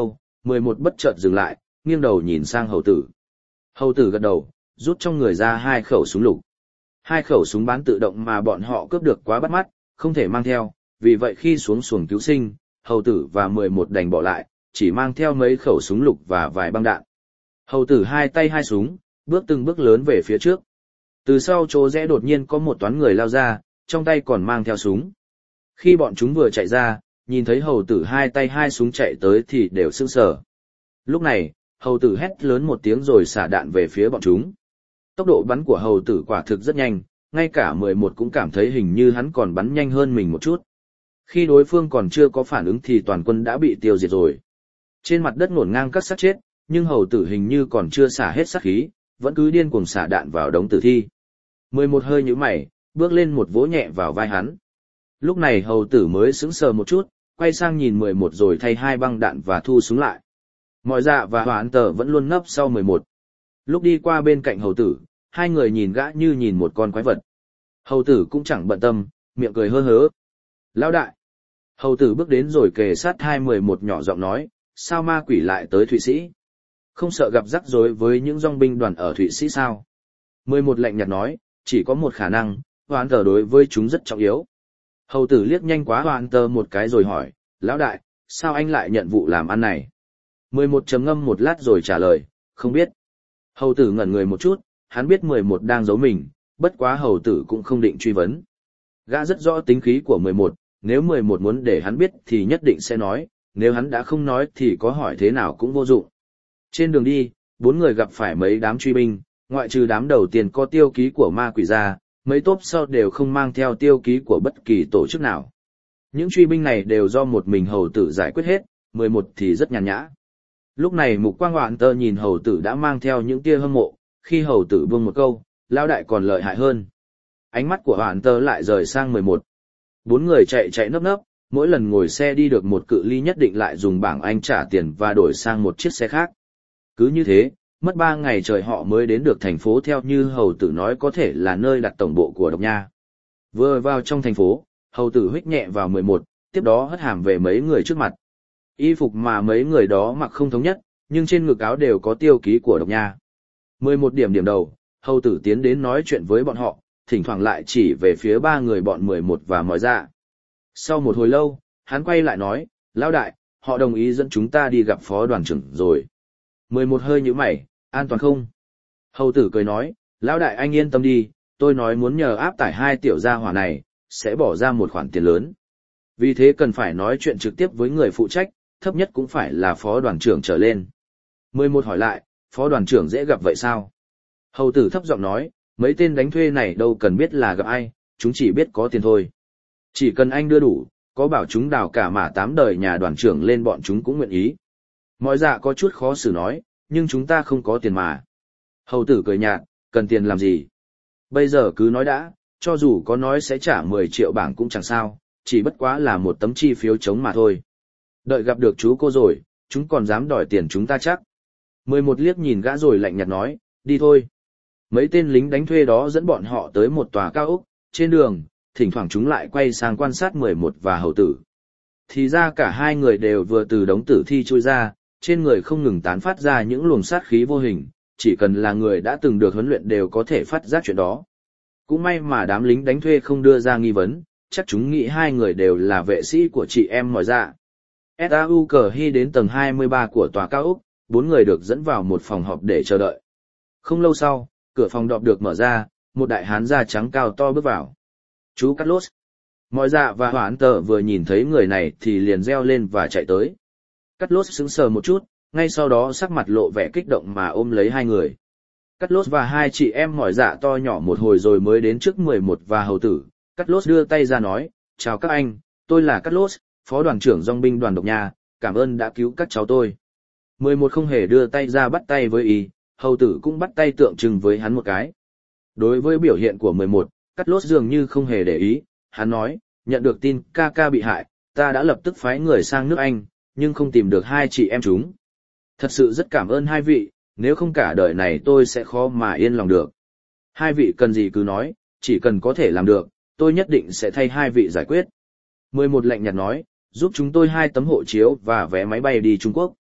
mười một bất chợt dừng lại, nghiêng đầu nhìn sang hầu tử. Hầu tử gật đầu, rút trong người ra hai khẩu súng lục. Hai khẩu súng bán tự động mà bọn họ cướp được quá bắt mắt, không thể mang theo, vì vậy khi xuống xuồng cứu sinh, hầu tử và mười một đành bỏ lại, chỉ mang theo mấy khẩu súng lục và vài băng đạn. Hầu tử hai tay hai súng, bước từng bước lớn về phía trước. Từ sau chỗ rẽ đột nhiên có một toán người lao ra, trong tay còn mang theo súng. Khi bọn chúng vừa chạy ra, nhìn thấy hầu tử hai tay hai súng chạy tới thì đều sững sờ. Lúc này, hầu tử hét lớn một tiếng rồi xả đạn về phía bọn chúng. Tốc độ bắn của hầu tử quả thực rất nhanh, ngay cả mười một cũng cảm thấy hình như hắn còn bắn nhanh hơn mình một chút. Khi đối phương còn chưa có phản ứng thì toàn quân đã bị tiêu diệt rồi. Trên mặt đất ngổn ngang các xác chết, nhưng hầu tử hình như còn chưa xả hết sát khí, vẫn cứ điên cuồng xả đạn vào đống tử thi. mười một hơi nhíu mày, bước lên một vỗ nhẹ vào vai hắn. Lúc này hầu tử mới sững sờ một chút, quay sang nhìn mười một rồi thay hai băng đạn và thu súng lại. Mọi dạ và hoán tờ vẫn luôn nấp sau mười một. Lúc đi qua bên cạnh hầu tử, hai người nhìn gã như nhìn một con quái vật. Hầu tử cũng chẳng bận tâm, miệng cười hơ hớ. Lão đại! Hầu tử bước đến rồi kề sát hai mười một nhỏ giọng nói, sao ma quỷ lại tới Thụy Sĩ? Không sợ gặp rắc rối với những dòng binh đoàn ở Thụy Sĩ sao? mười một lạnh nhạt nói, chỉ có một khả năng, hoán tờ đối với chúng rất trọng yếu. Hầu tử liếc nhanh quá hoán tờ một cái rồi hỏi, lão đại, sao anh lại nhận vụ làm ăn này? mười một trầm ngâm một lát rồi trả lời, không biết. Hầu tử ngẩn người một chút, hắn biết mười một đang giấu mình, bất quá hầu tử cũng không định truy vấn. Gã rất rõ tính khí của mười một, nếu mười một muốn để hắn biết thì nhất định sẽ nói, nếu hắn đã không nói thì có hỏi thế nào cũng vô dụng. Trên đường đi, bốn người gặp phải mấy đám truy binh, ngoại trừ đám đầu tiên có tiêu ký của ma quỷ ra, mấy tốp sau đều không mang theo tiêu ký của bất kỳ tổ chức nào. Những truy binh này đều do một mình hầu tử giải quyết hết, mười một thì rất nhàn nhã. Lúc này mục quang hoạn tơ nhìn hầu tử đã mang theo những tia hâm mộ, khi hầu tử buông một câu, lão đại còn lợi hại hơn. Ánh mắt của hoạn tơ lại rời sang mười một. Bốn người chạy chạy nấp nấp, mỗi lần ngồi xe đi được một cự ly nhất định lại dùng bảng Anh trả tiền và đổi sang một chiếc xe khác. Cứ như thế, mất ba ngày trời họ mới đến được thành phố theo như hầu tử nói có thể là nơi đặt tổng bộ của Độc Nha. Vừa vào trong thành phố, hầu tử huých nhẹ vào mười một, tiếp đó hất hàm về mấy người trước mặt. Y phục mà mấy người đó mặc không thống nhất, nhưng trên ngực áo đều có tiêu ký của Độc Nha. mười một điểm điểm đầu, hầu tử tiến đến nói chuyện với bọn họ, thỉnh thoảng lại chỉ về phía ba người bọn mười một và mọi dạ. Sau một hồi lâu, hắn quay lại nói, lão đại, họ đồng ý dẫn chúng ta đi gặp phó đoàn trưởng rồi. mười một hơi nhíu mày, an toàn không? Hầu tử cười nói, lão đại anh yên tâm đi, tôi nói muốn nhờ áp tải hai tiểu gia hỏa này, sẽ bỏ ra một khoản tiền lớn. Vì thế cần phải nói chuyện trực tiếp với người phụ trách, thấp nhất cũng phải là phó đoàn trưởng trở lên. mười một hỏi lại, phó đoàn trưởng dễ gặp vậy sao? Hầu tử thấp giọng nói, mấy tên đánh thuê này đâu cần biết là gặp ai, chúng chỉ biết có tiền thôi. Chỉ cần anh đưa đủ, có bảo chúng đào cả mả tám đời nhà đoàn trưởng lên bọn chúng cũng nguyện ý. Mọi dạ có chút khó xử nói, nhưng chúng ta không có tiền mà. Hầu tử cười nhạt, cần tiền làm gì? Bây giờ cứ nói đã, cho dù có nói sẽ trả mười triệu bảng cũng chẳng sao, chỉ bất quá là một tấm chi phiếu trống mà thôi. Đợi gặp được chú cô rồi, chúng còn dám đòi tiền chúng ta chắc. mười một liếc nhìn gã rồi lạnh nhạt nói, đi thôi. Mấy tên lính đánh thuê đó dẫn bọn họ tới một tòa cao ốc, trên đường, thỉnh thoảng chúng lại quay sang quan sát mười một và hầu tử. Thì ra cả hai người đều vừa từ đống tử thi trôi ra, trên người không ngừng tán phát ra những luồng sát khí vô hình, chỉ cần là người đã từng được huấn luyện đều có thể phát giác chuyện đó. Cũng may mà đám lính đánh thuê không đưa ra nghi vấn, chắc chúng nghĩ hai người đều là vệ sĩ của chị em mọi dạ. ét a u cờ hy đến tầng hai mươi ba của tòa cao ốc, bốn người được dẫn vào một phòng họp để chờ đợi. Không lâu sau, cửa phòng họp được mở ra, một đại hán da trắng cao to bước vào. Chú Carlos. Mọi dạ và hoán tờ vừa nhìn thấy người này thì liền reo lên và chạy tới. Carlos sững sờ một chút, ngay sau đó sắc mặt lộ vẻ kích động mà ôm lấy hai người. Carlos và hai chị em mỏi dạ to nhỏ một hồi rồi mới đến trước mười một và hầu tử. Carlos đưa tay ra nói, chào các anh, tôi là Carlos, phó đoàn trưởng dòng binh đoàn Độc Nha, cảm ơn đã cứu các cháu tôi. mười một không hề đưa tay ra bắt tay với y, hầu tử cũng bắt tay tượng trưng với hắn một cái. Đối với biểu hiện của mười một, Carlos dường như không hề để ý, hắn nói, nhận được tin ca ca bị hại, ta đã lập tức phái người sang nước Anh, nhưng không tìm được hai chị em chúng. Thật sự rất cảm ơn hai vị, nếu không cả đời này tôi sẽ khó mà yên lòng được. Hai vị cần gì cứ nói, chỉ cần có thể làm được, tôi nhất định sẽ thay hai vị giải quyết. mười một lạnh nhạt nói, giúp chúng tôi hai tấm hộ chiếu và vé máy bay đi Trung Quốc.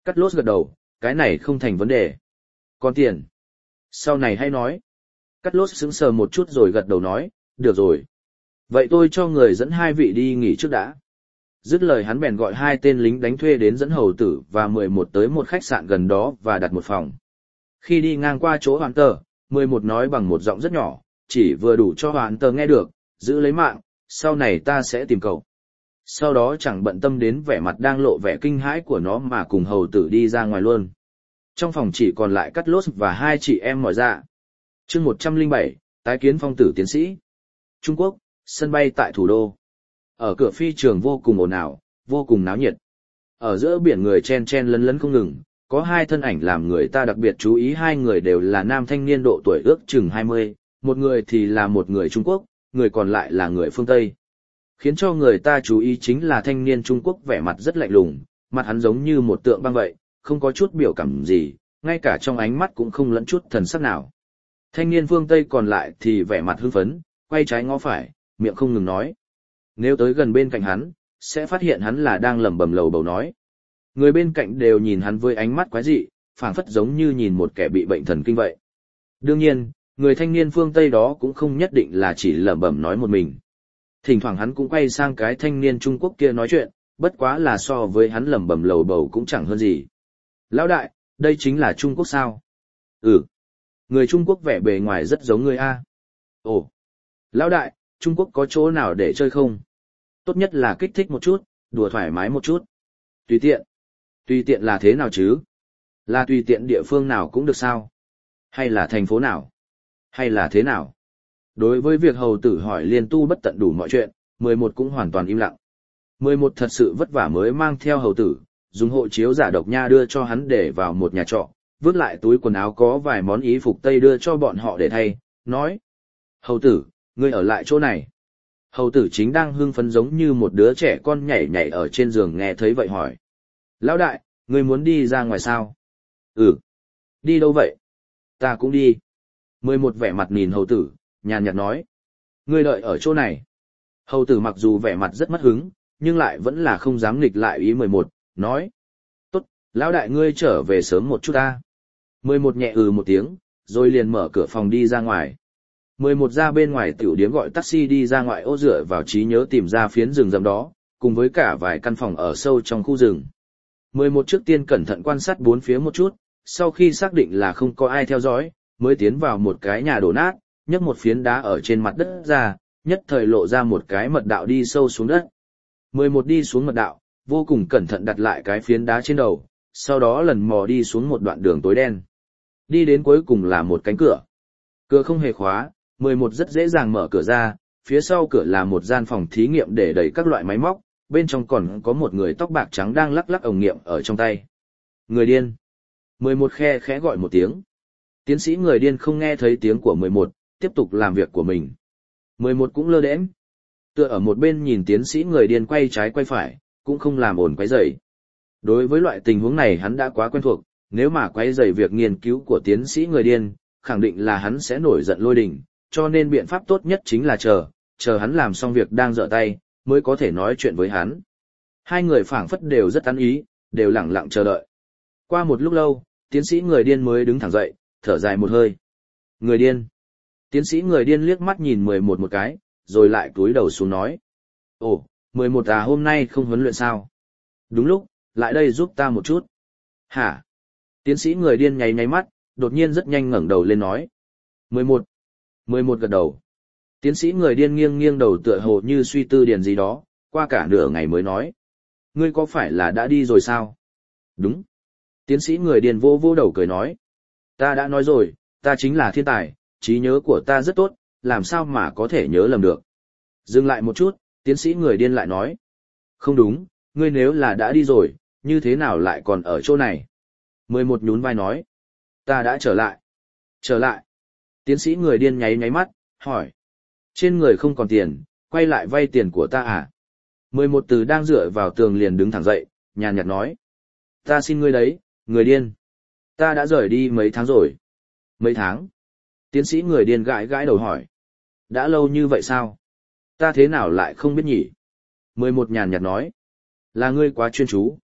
Cắt lốt gật đầu, cái này không thành vấn đề. Còn tiền? Sau này hay nói. Cắt lốt sững sờ một chút rồi gật đầu nói, được rồi. Vậy tôi cho người dẫn hai vị đi nghỉ trước đã. Dứt lời hắn bèn gọi hai tên lính đánh thuê đến dẫn hầu tử và mười một tới một khách sạn gần đó và đặt một phòng. Khi đi ngang qua chỗ Hoàn Tờ, mười một nói bằng một giọng rất nhỏ, chỉ vừa đủ cho Hoàn Tờ nghe được, giữ lấy mạng, sau này ta sẽ tìm cậu. Sau đó chẳng bận tâm đến vẻ mặt đang lộ vẻ kinh hãi của nó mà cùng hầu tử đi ra ngoài luôn. Trong phòng chỉ còn lại Cắt Lốt và hai chị em Mỏi Dạ. Chương một trăm lẻ bảy, tái kiến phong tử tiến sĩ. Trung Quốc, sân bay tại thủ đô. Ở cửa phi trường vô cùng ồn ào, vô cùng náo nhiệt. Ở giữa biển người chen chen lấn lấn không ngừng, có hai thân ảnh làm người ta đặc biệt chú ý, hai người đều là nam thanh niên độ tuổi ước chừng hai mươi, một người thì là một người Trung Quốc, người còn lại là người phương Tây. Khiến cho người ta chú ý chính là thanh niên Trung Quốc vẻ mặt rất lạnh lùng, mặt hắn giống như một tượng băng vậy, không có chút biểu cảm gì, ngay cả trong ánh mắt cũng không lẫn chút thần sắc nào. Thanh niên phương Tây còn lại thì vẻ mặt hưng phấn, quay trái ngó phải, miệng không ngừng nói. Nếu tới gần bên cạnh hắn, sẽ phát hiện hắn là đang lẩm bẩm lầu bầu nói. Người bên cạnh đều nhìn hắn với ánh mắt quái dị, phảng phất giống như nhìn một kẻ bị bệnh thần kinh vậy. Đương nhiên, người thanh niên phương Tây đó cũng không nhất định là chỉ lẩm bẩm nói một mình. Thỉnh thoảng hắn cũng quay sang cái thanh niên Trung Quốc kia nói chuyện, bất quá là so với hắn lẩm bẩm lầu bầu cũng chẳng hơn gì. Lão đại, đây chính là Trung Quốc sao? Ừ. Người Trung Quốc vẻ bề ngoài rất giống người A. Ồ. Lão đại, Trung Quốc có chỗ nào để chơi không? Tốt nhất là kích thích một chút, đùa thoải mái một chút. Tùy tiện. Tùy tiện là thế nào chứ? Là tùy tiện địa phương nào cũng được sao? Hay là thành phố nào? Hay là thế nào? Đối với việc hầu tử hỏi liên tu bất tận đủ mọi chuyện, mười một cũng hoàn toàn im lặng. mười một thật sự vất vả mới mang theo hầu tử, dùng hộ chiếu giả độc nha đưa cho hắn để vào một nhà trọ, vứt lại túi quần áo có vài món y phục Tây đưa cho bọn họ để thay, nói. Hầu tử, ngươi ở lại chỗ này. Hầu tử chính đang hưng phấn giống như một đứa trẻ con nhảy nhảy ở trên giường nghe thấy vậy hỏi. Lão đại, ngươi muốn đi ra ngoài sao? Ừ. Đi đâu vậy? Ta cũng đi. mười một vẻ mặt nhìn hầu tử, nhàn nhạt nói. Ngươi đợi ở chỗ này. Hầu tử mặc dù vẻ mặt rất mất hứng, nhưng lại vẫn là không dám nghịch lại ý mười một, nói. Tốt, lão đại ngươi trở về sớm một chút ta. mười một nhẹ ừ một tiếng, rồi liền mở cửa phòng đi ra ngoài. mười một ra bên ngoài tiểu điếm gọi taxi đi ra ngoài ô dựa vào trí nhớ tìm ra phiến rừng rậm đó, cùng với cả vài căn phòng ở sâu trong khu rừng. mười một trước tiên cẩn thận quan sát bốn phía một chút, sau khi xác định là không có ai theo dõi, mới tiến vào một cái nhà đổ nát, nhấc một phiến đá ở trên mặt đất ra, nhất thời lộ ra một cái mật đạo đi sâu xuống đất. mười một đi xuống mật đạo, vô cùng cẩn thận đặt lại cái phiến đá trên đầu, sau đó lần mò đi xuống một đoạn đường tối đen. Đi đến cuối cùng là một cánh cửa. Cửa không hề khóa, mười một rất dễ dàng mở cửa ra, phía sau cửa là một gian phòng thí nghiệm để đầy các loại máy móc, bên trong còn có một người tóc bạc trắng đang lắc lắc ống nghiệm ở trong tay. Người điên. mười một khe khẽ gọi một tiếng. Tiến sĩ người điên không nghe thấy tiếng của mười một, tiếp tục làm việc của mình. mười một cũng lơ đễnh. Tựa ở một bên nhìn tiến sĩ người điên quay trái quay phải, cũng không làm ồn quấy rầy. Đối với loại tình huống này hắn đã quá quen thuộc, nếu mà quấy rầy việc nghiên cứu của tiến sĩ người điên, khẳng định là hắn sẽ nổi giận lôi đình, cho nên biện pháp tốt nhất chính là chờ, chờ hắn làm xong việc đang dở tay, mới có thể nói chuyện với hắn. Hai người phảng phất đều rất tán ý, đều lặng lặng chờ đợi. Qua một lúc lâu, tiến sĩ người điên mới đứng thẳng dậy, thở dài một hơi. Người điên. Tiến sĩ người điên liếc mắt nhìn mười một một cái, rồi lại cúi đầu xuống nói. Ồ, mười một à, hôm nay không huấn luyện sao? Đúng lúc, lại đây giúp ta một chút. Hả? Tiến sĩ người điên nháy nháy mắt, đột nhiên rất nhanh ngẩng đầu lên nói. mười một. mười một gật đầu. Tiến sĩ người điên nghiêng nghiêng đầu tựa hồ như suy tư điền gì đó, qua cả nửa ngày mới nói. Ngươi có phải là đã đi rồi sao? Đúng. Tiến sĩ người điên vô vô đầu cười nói. Ta đã nói rồi, ta chính là thiên tài, trí nhớ của ta rất tốt, làm sao mà có thể nhớ lầm được. Dừng lại một chút, tiến sĩ người điên lại nói. Không đúng, ngươi nếu là đã đi rồi, như thế nào lại còn ở chỗ này? mười một nhún vai nói. Ta đã trở lại. Trở lại. Tiến sĩ người điên nháy nháy mắt, hỏi. Trên người không còn tiền, quay lại vay tiền của ta à? mười một từ đang dựa vào tường liền đứng thẳng dậy, nhàn nhạt nói. Ta xin ngươi đấy, người điên. Ta đã rời đi mấy tháng rồi. Mấy tháng? Tiến sĩ người điên gãi gãi đầu hỏi. Đã lâu như vậy sao? Ta thế nào lại không biết nhỉ? mười một nhàn nhạt nói. Là ngươi quá chuyên chú.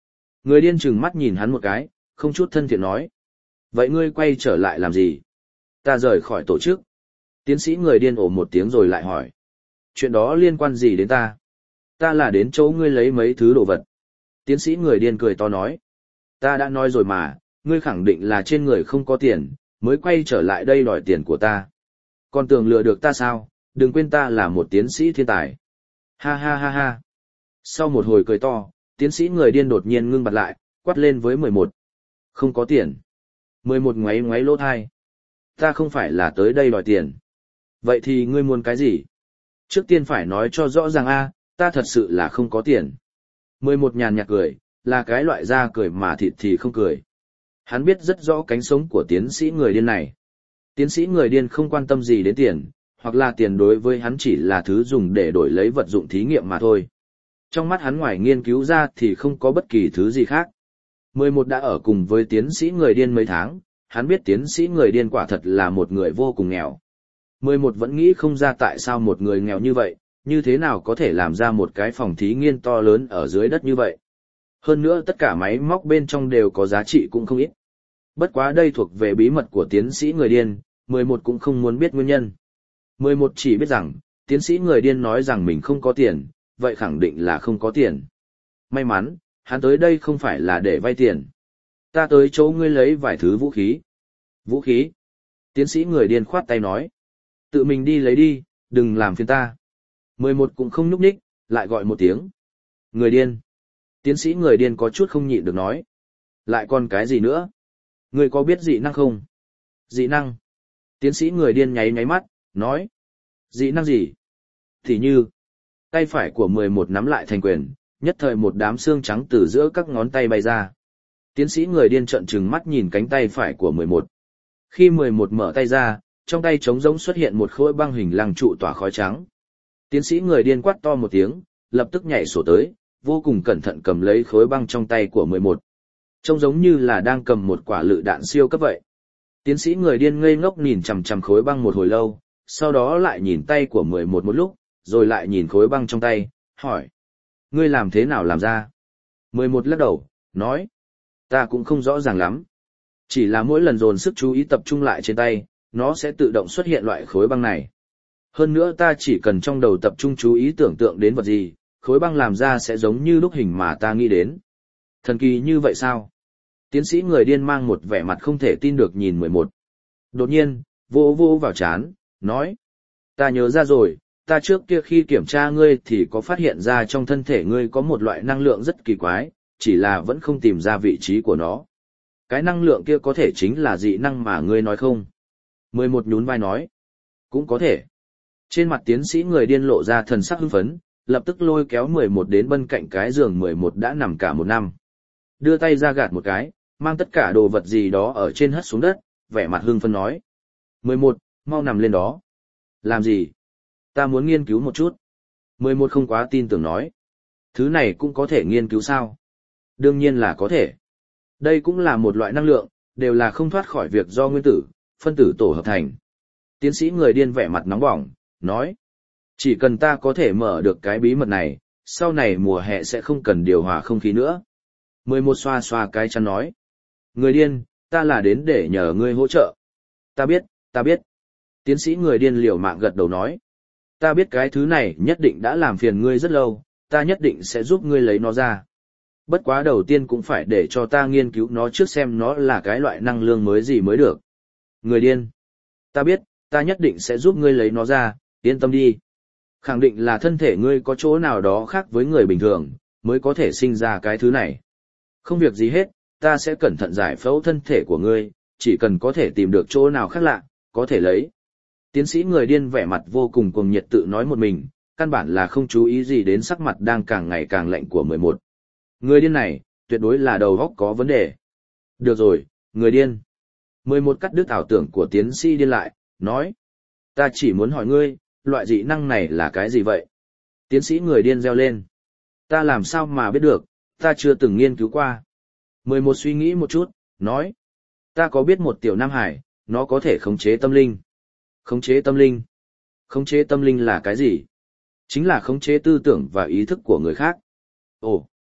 Người điên trừng mắt nhìn hắn một cái, không chút thân thiện nói. Vậy ngươi quay trở lại làm gì? Ta rời khỏi tổ chức. Tiến sĩ người điên ồ một tiếng rồi lại hỏi. Chuyện đó liên quan gì đến ta? Ta là đến chỗ ngươi lấy mấy thứ đồ vật. Tiến sĩ người điên cười to nói. Ta đã nói rồi mà, ngươi khẳng định là trên người không có tiền, mới quay trở lại đây đòi tiền của ta. Còn tưởng lừa được ta sao, đừng quên ta là một tiến sĩ thiên tài. Ha ha ha ha. Sau một hồi cười to, tiến sĩ người điên đột nhiên ngưng bặt lại, quát lên với mười một. Không có tiền. mười một ngoáy ngoáy lỗ thai. Ta không phải là tới đây đòi tiền. Vậy thì ngươi muốn cái gì? Trước tiên phải nói cho rõ ràng a, ta thật sự là không có tiền. mười một nhàn nhạt cười, là cái loại da cười mà thịt thì không cười. Hắn biết rất rõ cánh sống của tiến sĩ người điên này. Tiến sĩ người điên không quan tâm gì đến tiền, hoặc là tiền đối với hắn chỉ là thứ dùng để đổi lấy vật dụng thí nghiệm mà thôi. Trong mắt hắn ngoài nghiên cứu ra thì không có bất kỳ thứ gì khác. mười một đã ở cùng với tiến sĩ người điên mấy tháng, hắn biết tiến sĩ người điên quả thật là một người vô cùng nghèo. mười một vẫn nghĩ không ra tại sao một người nghèo như vậy, như thế nào có thể làm ra một cái phòng thí nghiệm to lớn ở dưới đất như vậy. Hơn nữa tất cả máy móc bên trong đều có giá trị cũng không ít. Bất quá đây thuộc về bí mật của tiến sĩ người điên, mười một cũng không muốn biết nguyên nhân. mười một chỉ biết rằng, tiến sĩ người điên nói rằng mình không có tiền, vậy khẳng định là không có tiền. May mắn, hắn tới đây không phải là để vay tiền. Ta tới chỗ ngươi lấy vài thứ vũ khí. Vũ khí? Tiến sĩ người điên khoát tay nói. Tự mình đi lấy đi, đừng làm phiền ta. mười một cũng không nhúc nhích, lại gọi một tiếng. Người điên. Tiến sĩ người điên có chút không nhịn được nói. Lại còn cái gì nữa? Ngươi có biết dị năng không? Dị năng. Tiến sĩ người điên nháy nháy mắt, nói. Dị năng gì? Thì như, tay phải của mười một nắm lại thành quyền, nhất thời một đám xương trắng từ giữa các ngón tay bay ra. Tiến sĩ người điên trợn trừng mắt nhìn cánh tay phải của mười một. Khi mười một mở tay ra, trong tay trống rỗng xuất hiện một khối băng hình lăng trụ tỏa khói trắng. Tiến sĩ người điên quát to một tiếng, lập tức nhảy sổ tới, vô cùng cẩn thận cầm lấy khối băng trong tay của mười một. Trông giống như là đang cầm một quả lựu đạn siêu cấp vậy. Tiến sĩ người điên ngây ngốc nhìn chằm chằm khối băng một hồi lâu, sau đó lại nhìn tay của mười một một lúc, rồi lại nhìn khối băng trong tay, hỏi. Ngươi làm thế nào làm ra? mười một lắc đầu, nói. Ta cũng không rõ ràng lắm. Chỉ là mỗi lần dồn sức chú ý tập trung lại trên tay, nó sẽ tự động xuất hiện loại khối băng này. Hơn nữa ta chỉ cần trong đầu tập trung chú ý tưởng tượng đến vật gì, khối băng làm ra sẽ giống như lúc hình mà ta nghĩ đến. Thần kỳ như vậy sao? Tiến sĩ người điên mang một vẻ mặt không thể tin được nhìn mười một. Đột nhiên, vô vô vào chán, nói. Ta nhớ ra rồi, ta trước kia khi kiểm tra ngươi thì có phát hiện ra trong thân thể ngươi có một loại năng lượng rất kỳ quái, chỉ là vẫn không tìm ra vị trí của nó. Cái năng lượng kia có thể chính là dị năng mà ngươi nói không? mười một nhún vai nói. Cũng có thể. Trên mặt tiến sĩ người điên lộ ra thần sắc hưng phấn, lập tức lôi kéo mười một đến bên cạnh cái giường mười một đã nằm cả một năm. Đưa tay ra gạt một cái, mang tất cả đồ vật gì đó ở trên hất xuống đất, vẻ mặt hưng phấn nói. mười một, mau nằm lên đó. Làm gì? Ta muốn nghiên cứu một chút. mười một không quá tin tưởng nói. Thứ này cũng có thể nghiên cứu sao? Đương nhiên là có thể. Đây cũng là một loại năng lượng, đều là không thoát khỏi việc do nguyên tử, phân tử tổ hợp thành. Tiến sĩ người điên vẻ mặt nóng bỏng, nói. Chỉ cần ta có thể mở được cái bí mật này, sau này mùa hè sẽ không cần điều hòa không khí nữa. mười một xoa xoa cái chắn nói. Người điên, ta là đến để nhờ ngươi hỗ trợ. Ta biết, ta biết. Tiến sĩ người điên liều mạng gật đầu nói. Ta biết cái thứ này nhất định đã làm phiền ngươi rất lâu, ta nhất định sẽ giúp ngươi lấy nó ra. Bất quá đầu tiên cũng phải để cho ta nghiên cứu nó trước xem nó là cái loại năng lượng mới gì mới được. Người điên. Ta biết, ta nhất định sẽ giúp ngươi lấy nó ra, yên tâm đi. Khẳng định là thân thể ngươi có chỗ nào đó khác với người bình thường, mới có thể sinh ra cái thứ này. Không việc gì hết, ta sẽ cẩn thận giải phẫu thân thể của ngươi, chỉ cần có thể tìm được chỗ nào khác lạ, có thể lấy. Tiến sĩ người điên vẻ mặt vô cùng cuồng nhiệt tự nói một mình, căn bản là không chú ý gì đến sắc mặt đang càng ngày càng lạnh của mười một. Người điên này, tuyệt đối là đầu óc có vấn đề. Được rồi, người điên. mười một cắt đứt ảo tưởng của tiến sĩ điên lại, nói. Ta chỉ muốn hỏi ngươi, loại dị năng này là cái gì vậy? Tiến sĩ người điên reo lên. Ta làm sao mà biết được, ta chưa từng nghiên cứu qua. mười một suy nghĩ một chút, nói. Ta có biết một tiểu nam hải, nó có thể khống chế tâm linh. Khống chế tâm linh? Khống chế tâm linh là cái gì? Chính là khống chế tư tưởng và ý thức của người khác. Ồ,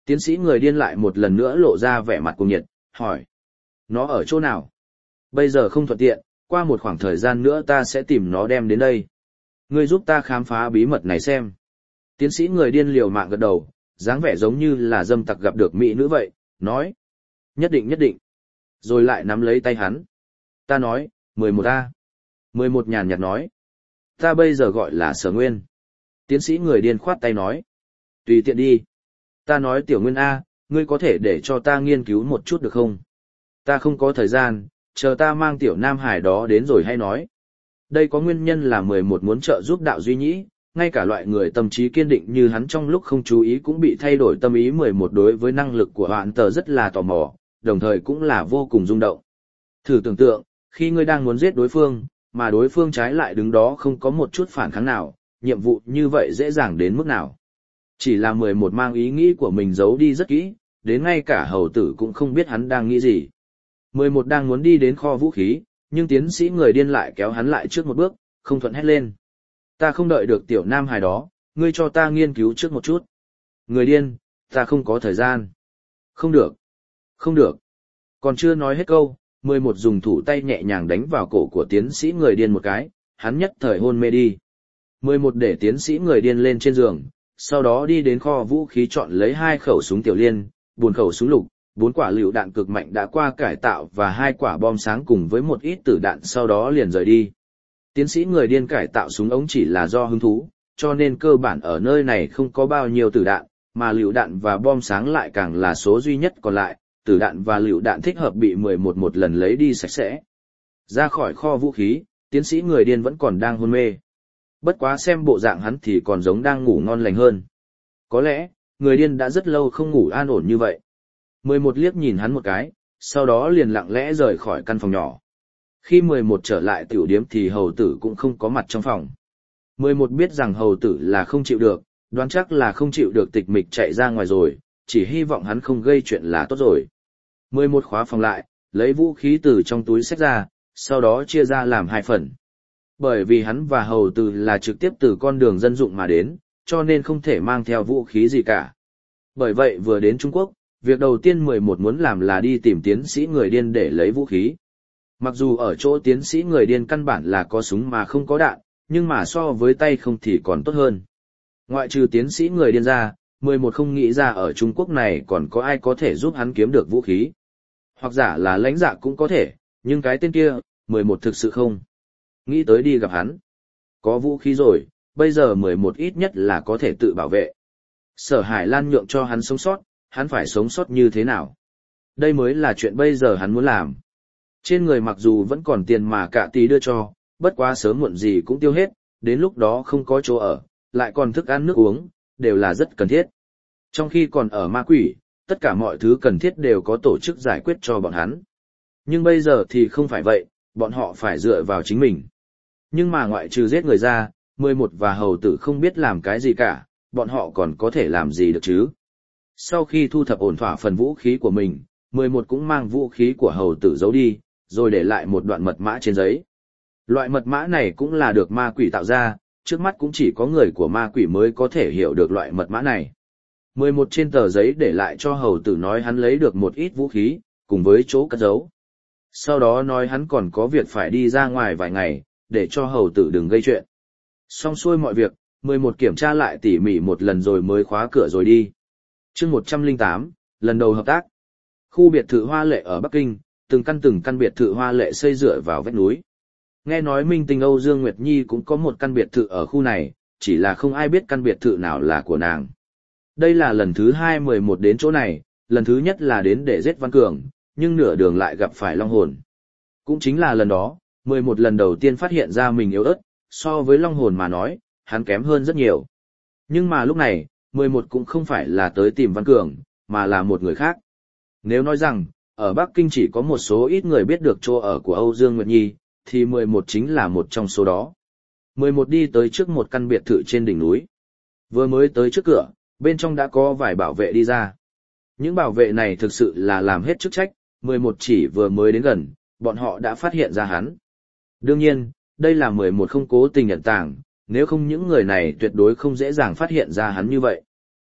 Tiến sĩ người điên lại một lần nữa lộ ra vẻ mặt cuồng nhiệt, hỏi. Nó ở chỗ nào? Bây giờ không thuận tiện, qua một khoảng thời gian nữa ta sẽ tìm nó đem đến đây. Ngươi giúp ta khám phá bí mật này xem. Tiến sĩ người điên liều mạng gật đầu, dáng vẻ giống như là dâm tặc gặp được mỹ nữ vậy, nói. Nhất định nhất định. Rồi lại nắm lấy tay hắn. Ta nói, mười một A. mười một nhàn nhạt nói. Ta bây giờ gọi là Sở Nguyên. Tiến sĩ người điên khoát tay nói. Tùy tiện đi. Ta nói Tiểu Nguyên A, ngươi có thể để cho ta nghiên cứu một chút được không? Ta không có thời gian, chờ ta mang Tiểu Nam Hải đó đến rồi hay nói. Đây có nguyên nhân là mười một muốn trợ giúp đạo duy nhĩ, ngay cả loại người tâm trí kiên định như hắn trong lúc không chú ý cũng bị thay đổi tâm ý. Mười một đối với năng lực của hoạn tờ rất là tò mò, đồng thời cũng là vô cùng rung động. Thử tưởng tượng, khi ngươi đang muốn giết đối phương, mà đối phương trái lại đứng đó không có một chút phản kháng nào, nhiệm vụ như vậy dễ dàng đến mức nào. Chỉ là mười một mang ý nghĩ của mình giấu đi rất kỹ, đến ngay cả hầu tử cũng không biết hắn đang nghĩ gì. mười một đang muốn đi đến kho vũ khí, nhưng tiến sĩ người điên lại kéo hắn lại trước một bước, không thuận hét lên. Ta không đợi được Tiểu Nam Hải đó, ngươi cho ta nghiên cứu trước một chút. Người điên, ta không có thời gian. Không được. Không được. Còn chưa nói hết câu, mười một dùng thủ tay nhẹ nhàng đánh vào cổ của tiến sĩ người điên một cái, hắn nhất thời hôn mê đi. mười một để tiến sĩ người điên lên trên giường, sau đó đi đến kho vũ khí chọn lấy hai khẩu súng tiểu liên, bốn khẩu súng lục, bốn quả lựu đạn cực mạnh đã qua cải tạo và hai quả bom sáng cùng với một ít tử đạn, sau đó liền rời đi. Tiến sĩ người điên cải tạo súng ống chỉ là do hứng thú, cho nên cơ bản ở nơi này không có bao nhiêu tử đạn, mà lựu đạn và bom sáng lại càng là số duy nhất còn lại, tử đạn và lựu đạn thích hợp bị mười một một lần lấy đi sạch sẽ. Ra khỏi kho vũ khí, tiến sĩ người điên vẫn còn đang hôn mê. Bất quá xem bộ dạng hắn thì còn giống đang ngủ ngon lành hơn. Có lẽ, người điên đã rất lâu không ngủ an ổn như vậy. mười một liếc nhìn hắn một cái, sau đó liền lặng lẽ rời khỏi căn phòng nhỏ. Khi mười một trở lại tiểu điếm thì hầu tử cũng không có mặt trong phòng. mười một biết rằng hầu tử là không chịu được, đoán chắc là không chịu được tịch mịch chạy ra ngoài rồi, chỉ hy vọng hắn không gây chuyện là tốt rồi. mười một khóa phòng lại, lấy vũ khí từ trong túi xách ra, sau đó chia ra làm hai phần. Bởi vì hắn và hầu tử là trực tiếp từ con đường dân dụng mà đến, cho nên không thể mang theo vũ khí gì cả. Bởi vậy vừa đến Trung Quốc, việc đầu tiên mười một muốn làm là đi tìm tiến sĩ người điên để lấy vũ khí. Mặc dù ở chỗ tiến sĩ người điên căn bản là có súng mà không có đạn, nhưng mà so với tay không thì còn tốt hơn. Ngoại trừ tiến sĩ người điên ra, mười một không nghĩ ra ở Trung Quốc này còn có ai có thể giúp hắn kiếm được vũ khí. Hoặc giả là lãnh dạ cũng có thể, nhưng cái tên kia, mười một thực sự không. Nghĩ tới đi gặp hắn. Có vũ khí rồi, bây giờ mười một ít nhất là có thể tự bảo vệ. Sở Hải Lan nhượng cho hắn sống sót, hắn phải sống sót như thế nào? Đây mới là chuyện bây giờ hắn muốn làm. Trên người mặc dù vẫn còn tiền mà cả tí đưa cho, bất quá sớm muộn gì cũng tiêu hết, đến lúc đó không có chỗ ở, lại còn thức ăn nước uống, đều là rất cần thiết. Trong khi còn ở ma quỷ, tất cả mọi thứ cần thiết đều có tổ chức giải quyết cho bọn hắn. Nhưng bây giờ thì không phải vậy, bọn họ phải dựa vào chính mình. Nhưng mà ngoại trừ giết người ra, mười một và hầu tử không biết làm cái gì cả, bọn họ còn có thể làm gì được chứ? Sau khi thu thập ổn thỏa phần vũ khí của mình, mười một cũng mang vũ khí của hầu tử giấu đi, rồi để lại một đoạn mật mã trên giấy. Loại mật mã này cũng là được ma quỷ tạo ra, trước mắt cũng chỉ có người của ma quỷ mới có thể hiểu được loại mật mã này. mười một trên tờ giấy để lại cho hầu tử nói hắn lấy được một ít vũ khí, cùng với chỗ cất giấu. Sau đó nói hắn còn có việc phải đi ra ngoài vài ngày, để cho hầu tử đừng gây chuyện. Xong xuôi mọi việc, mười một kiểm tra lại tỉ mỉ một lần rồi mới khóa cửa rồi đi. Chương một trăm lẻ tám, lần đầu hợp tác. Khu biệt thự hoa lệ ở Bắc Kinh, từng căn từng căn biệt thự hoa lệ xây dựa vào vách núi. Nghe nói minh tinh Âu Dương Nguyệt Nhi cũng có một căn biệt thự ở khu này, chỉ là không ai biết căn biệt thự nào là của nàng. Đây là lần thứ hai mười một đến chỗ này, lần thứ nhất là đến để giết Văn Cường, nhưng nửa đường lại gặp phải Long Hồn. Cũng chính là lần đó, mười một lần đầu tiên phát hiện ra mình yếu ớt, so với Long Hồn mà nói, hắn kém hơn rất nhiều. Nhưng mà lúc này, mười một cũng không phải là tới tìm Văn Cường, mà là một người khác. Nếu nói rằng, ở Bắc Kinh chỉ có một số ít người biết được chỗ ở của Âu Dương Nguyệt Nhi, thì mười một chính là một trong số đó. mười một đi tới trước một căn biệt thự trên đỉnh núi. Vừa mới tới trước cửa, bên trong đã có vài bảo vệ đi ra. Những bảo vệ này thực sự là làm hết chức trách, mười một chỉ vừa mới đến gần, bọn họ đã phát hiện ra hắn. Đương nhiên, đây là mười một không cố tình ẩn tàng, nếu không những người này tuyệt đối không dễ dàng phát hiện ra hắn như vậy.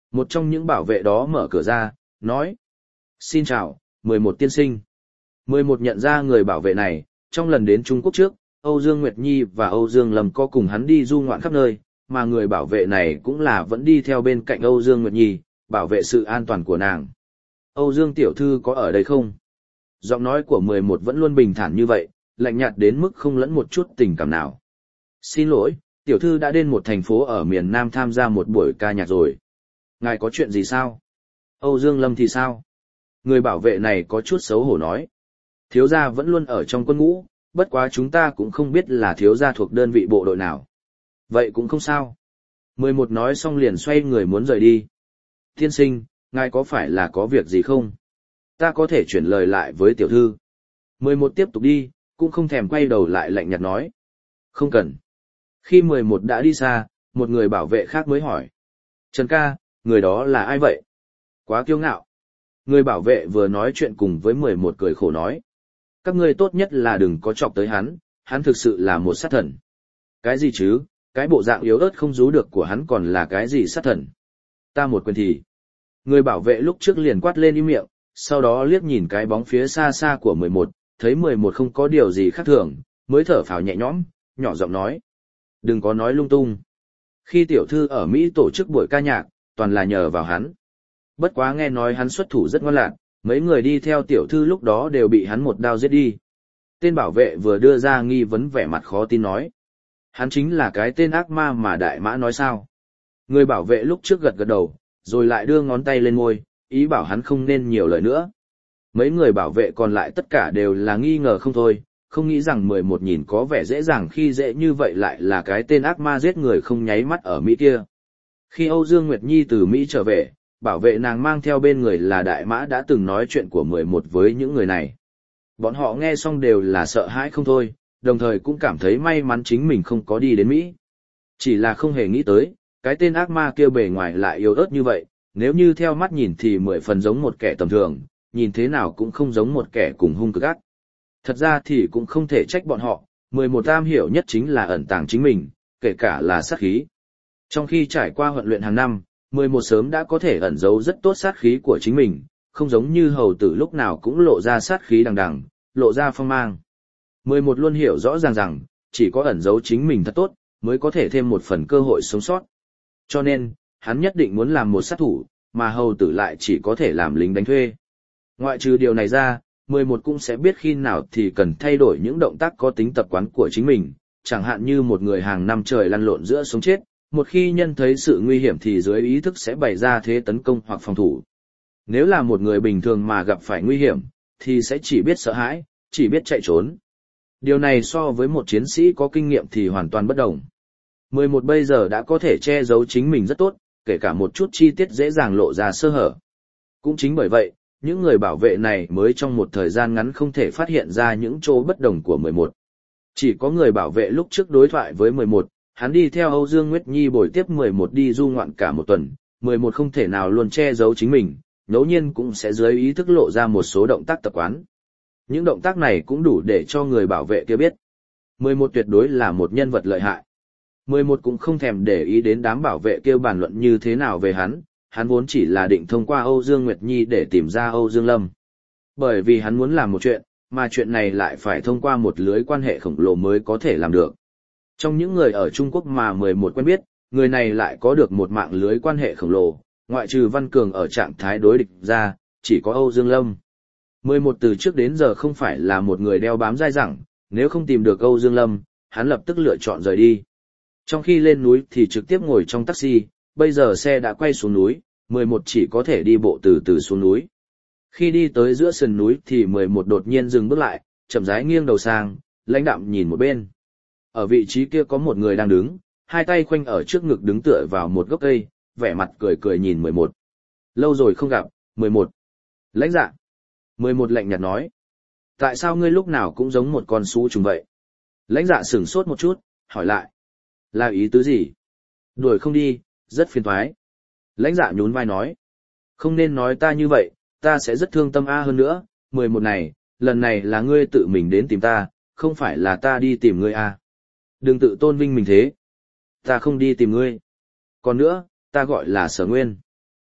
Một trong những bảo vệ đó mở cửa ra, nói. Xin chào, mười một tiên sinh. mười một nhận ra người bảo vệ này, trong lần đến Trung Quốc trước, Âu Dương Nguyệt Nhi và Âu Dương Lâm có cùng hắn đi du ngoạn khắp nơi, mà người bảo vệ này cũng là vẫn đi theo bên cạnh Âu Dương Nguyệt Nhi, bảo vệ sự an toàn của nàng. Âu Dương tiểu thư có ở đây không? Giọng nói của mười một vẫn luôn bình thản như vậy, lạnh nhạt đến mức không lẫn một chút tình cảm nào. Xin lỗi, tiểu thư đã đến một thành phố ở miền Nam tham gia một buổi ca nhạc rồi. Ngài có chuyện gì sao? Âu Dương Lâm thì sao? Người bảo vệ này có chút xấu hổ nói. Thiếu gia vẫn luôn ở trong quân ngũ, bất quá chúng ta cũng không biết là thiếu gia thuộc đơn vị bộ đội nào. Vậy cũng không sao. mười một nói xong liền xoay người muốn rời đi. Tiên sinh, ngài có phải là có việc gì không? Ta có thể chuyển lời lại với tiểu thư. mười một tiếp tục đi, cũng không thèm quay đầu lại lạnh nhạt nói. Không cần. Khi mười một đã đi xa, một người bảo vệ khác mới hỏi. Trần ca, người đó là ai vậy? Quá kiêu ngạo. Người bảo vệ vừa nói chuyện cùng với mười một cười khổ nói. Các ngươi tốt nhất là đừng có chọc tới hắn, hắn thực sự là một sát thần. Cái gì chứ, cái bộ dạng yếu ớt không rú được của hắn còn là cái gì sát thần. Ta một quyền thì. Người bảo vệ lúc trước liền quát lên im miệng, sau đó liếc nhìn cái bóng phía xa xa của mười một, thấy mười một không có điều gì khác thường, mới thở phào nhẹ nhõm, nhỏ giọng nói. Đừng có nói lung tung. Khi tiểu thư ở Mỹ tổ chức buổi ca nhạc, toàn là nhờ vào hắn. Bất quá nghe nói hắn xuất thủ rất ngoan lạc, mấy người đi theo tiểu thư lúc đó đều bị hắn một đao giết đi. Tên bảo vệ vừa đưa ra nghi vấn vẻ mặt khó tin nói. Hắn chính là cái tên ác ma mà đại mã nói sao. Người bảo vệ lúc trước gật gật đầu, rồi lại đưa ngón tay lên môi, ý bảo hắn không nên nhiều lời nữa. Mấy người bảo vệ còn lại tất cả đều là nghi ngờ không thôi, không nghĩ rằng mười một nhìn có vẻ dễ dàng khi dễ như vậy lại là cái tên ác ma giết người không nháy mắt ở Mỹ kia. Khi Âu Dương Nguyệt Nhi từ Mỹ trở về, bảo vệ nàng mang theo bên người là đại mã đã từng nói chuyện của mười một với những người này. Bọn họ nghe xong đều là sợ hãi không thôi, đồng thời cũng cảm thấy may mắn chính mình không có đi đến Mỹ. Chỉ là không hề nghĩ tới, cái tên ác ma kia bề ngoài lại yếu ớt như vậy, nếu như theo mắt nhìn thì mười phần giống một kẻ tầm thường, nhìn thế nào cũng không giống một kẻ cùng hung cực ác. Thật ra thì cũng không thể trách bọn họ, mười một am hiểu nhất chính là ẩn tàng chính mình, kể cả là sát khí. Trong khi trải qua huấn luyện hàng năm, mười một sớm đã có thể ẩn giấu rất tốt sát khí của chính mình, không giống như hầu tử lúc nào cũng lộ ra sát khí đằng đằng, lộ ra phong mang. mười một luôn hiểu rõ ràng rằng, chỉ có ẩn giấu chính mình thật tốt, mới có thể thêm một phần cơ hội sống sót. Cho nên, hắn nhất định muốn làm một sát thủ, mà hầu tử lại chỉ có thể làm lính đánh thuê. Ngoại trừ điều này ra, mười một cũng sẽ biết khi nào thì cần thay đổi những động tác có tính tập quán của chính mình, chẳng hạn như một người hàng năm trời lăn lộn giữa sống chết, một khi nhân thấy sự nguy hiểm thì dưới ý thức sẽ bày ra thế tấn công hoặc phòng thủ. Nếu là một người bình thường mà gặp phải nguy hiểm, thì sẽ chỉ biết sợ hãi, chỉ biết chạy trốn. Điều này so với một chiến sĩ có kinh nghiệm thì hoàn toàn bất đồng. mười một bây giờ đã có thể che giấu chính mình rất tốt, kể cả một chút chi tiết dễ dàng lộ ra sơ hở. Cũng chính bởi vậy, những người bảo vệ này mới trong một thời gian ngắn không thể phát hiện ra những chỗ bất đồng của mười một. Chỉ có người bảo vệ lúc trước đối thoại với mười một, hắn đi theo Âu Dương Nguyệt Nhi bồi tiếp mười một đi du ngoạn cả một tuần, mười một không thể nào luôn che giấu chính mình, ngẫu nhiên cũng sẽ dưới ý thức lộ ra một số động tác tập quán. Những động tác này cũng đủ để cho người bảo vệ kia biết. mười một tuyệt đối là một nhân vật lợi hại. mười một cũng không thèm để ý đến đám bảo vệ kia bàn luận như thế nào về hắn, hắn vốn chỉ là định thông qua Âu Dương Nguyệt Nhi để tìm ra Âu Dương Lâm. Bởi vì hắn muốn làm một chuyện, mà chuyện này lại phải thông qua một lưới quan hệ khổng lồ mới có thể làm được. Trong những người ở Trung Quốc mà mười một quen biết, người này lại có được một mạng lưới quan hệ khổng lồ, ngoại trừ Văn Cường ở trạng thái đối địch ra, chỉ có Âu Dương Lâm. mười một từ trước đến giờ không phải là một người đeo bám dai dẳng, nếu không tìm được Âu Dương Lâm, hắn lập tức lựa chọn rời đi. Trong khi lên núi thì trực tiếp ngồi trong taxi, bây giờ xe đã quay xuống núi, mười một chỉ có thể đi bộ từ từ xuống núi. Khi đi tới giữa sườn núi thì mười một đột nhiên dừng bước lại, chậm rãi nghiêng đầu sang, lãnh đạm nhìn một bên. Ở vị trí kia có một người đang đứng, hai tay khoanh ở trước ngực đứng tựa vào một gốc cây, vẻ mặt cười cười nhìn mười một. Lâu rồi không gặp, mười một. Lãnh dạ. mười một lạnh nhạt nói. Tại sao ngươi lúc nào cũng giống một con sú trùng vậy? Lãnh dạ sửng sốt một chút, hỏi lại. Là ý tứ gì? Đuổi không đi, rất phiền toái. Lãnh dạ nhún vai nói. Không nên nói ta như vậy, ta sẽ rất thương tâm a hơn nữa. Mười một này, lần này là ngươi tự mình đến tìm ta, không phải là ta đi tìm ngươi a. Đừng tự tôn vinh mình thế. Ta không đi tìm ngươi. Còn nữa, ta gọi là Sở Nguyên.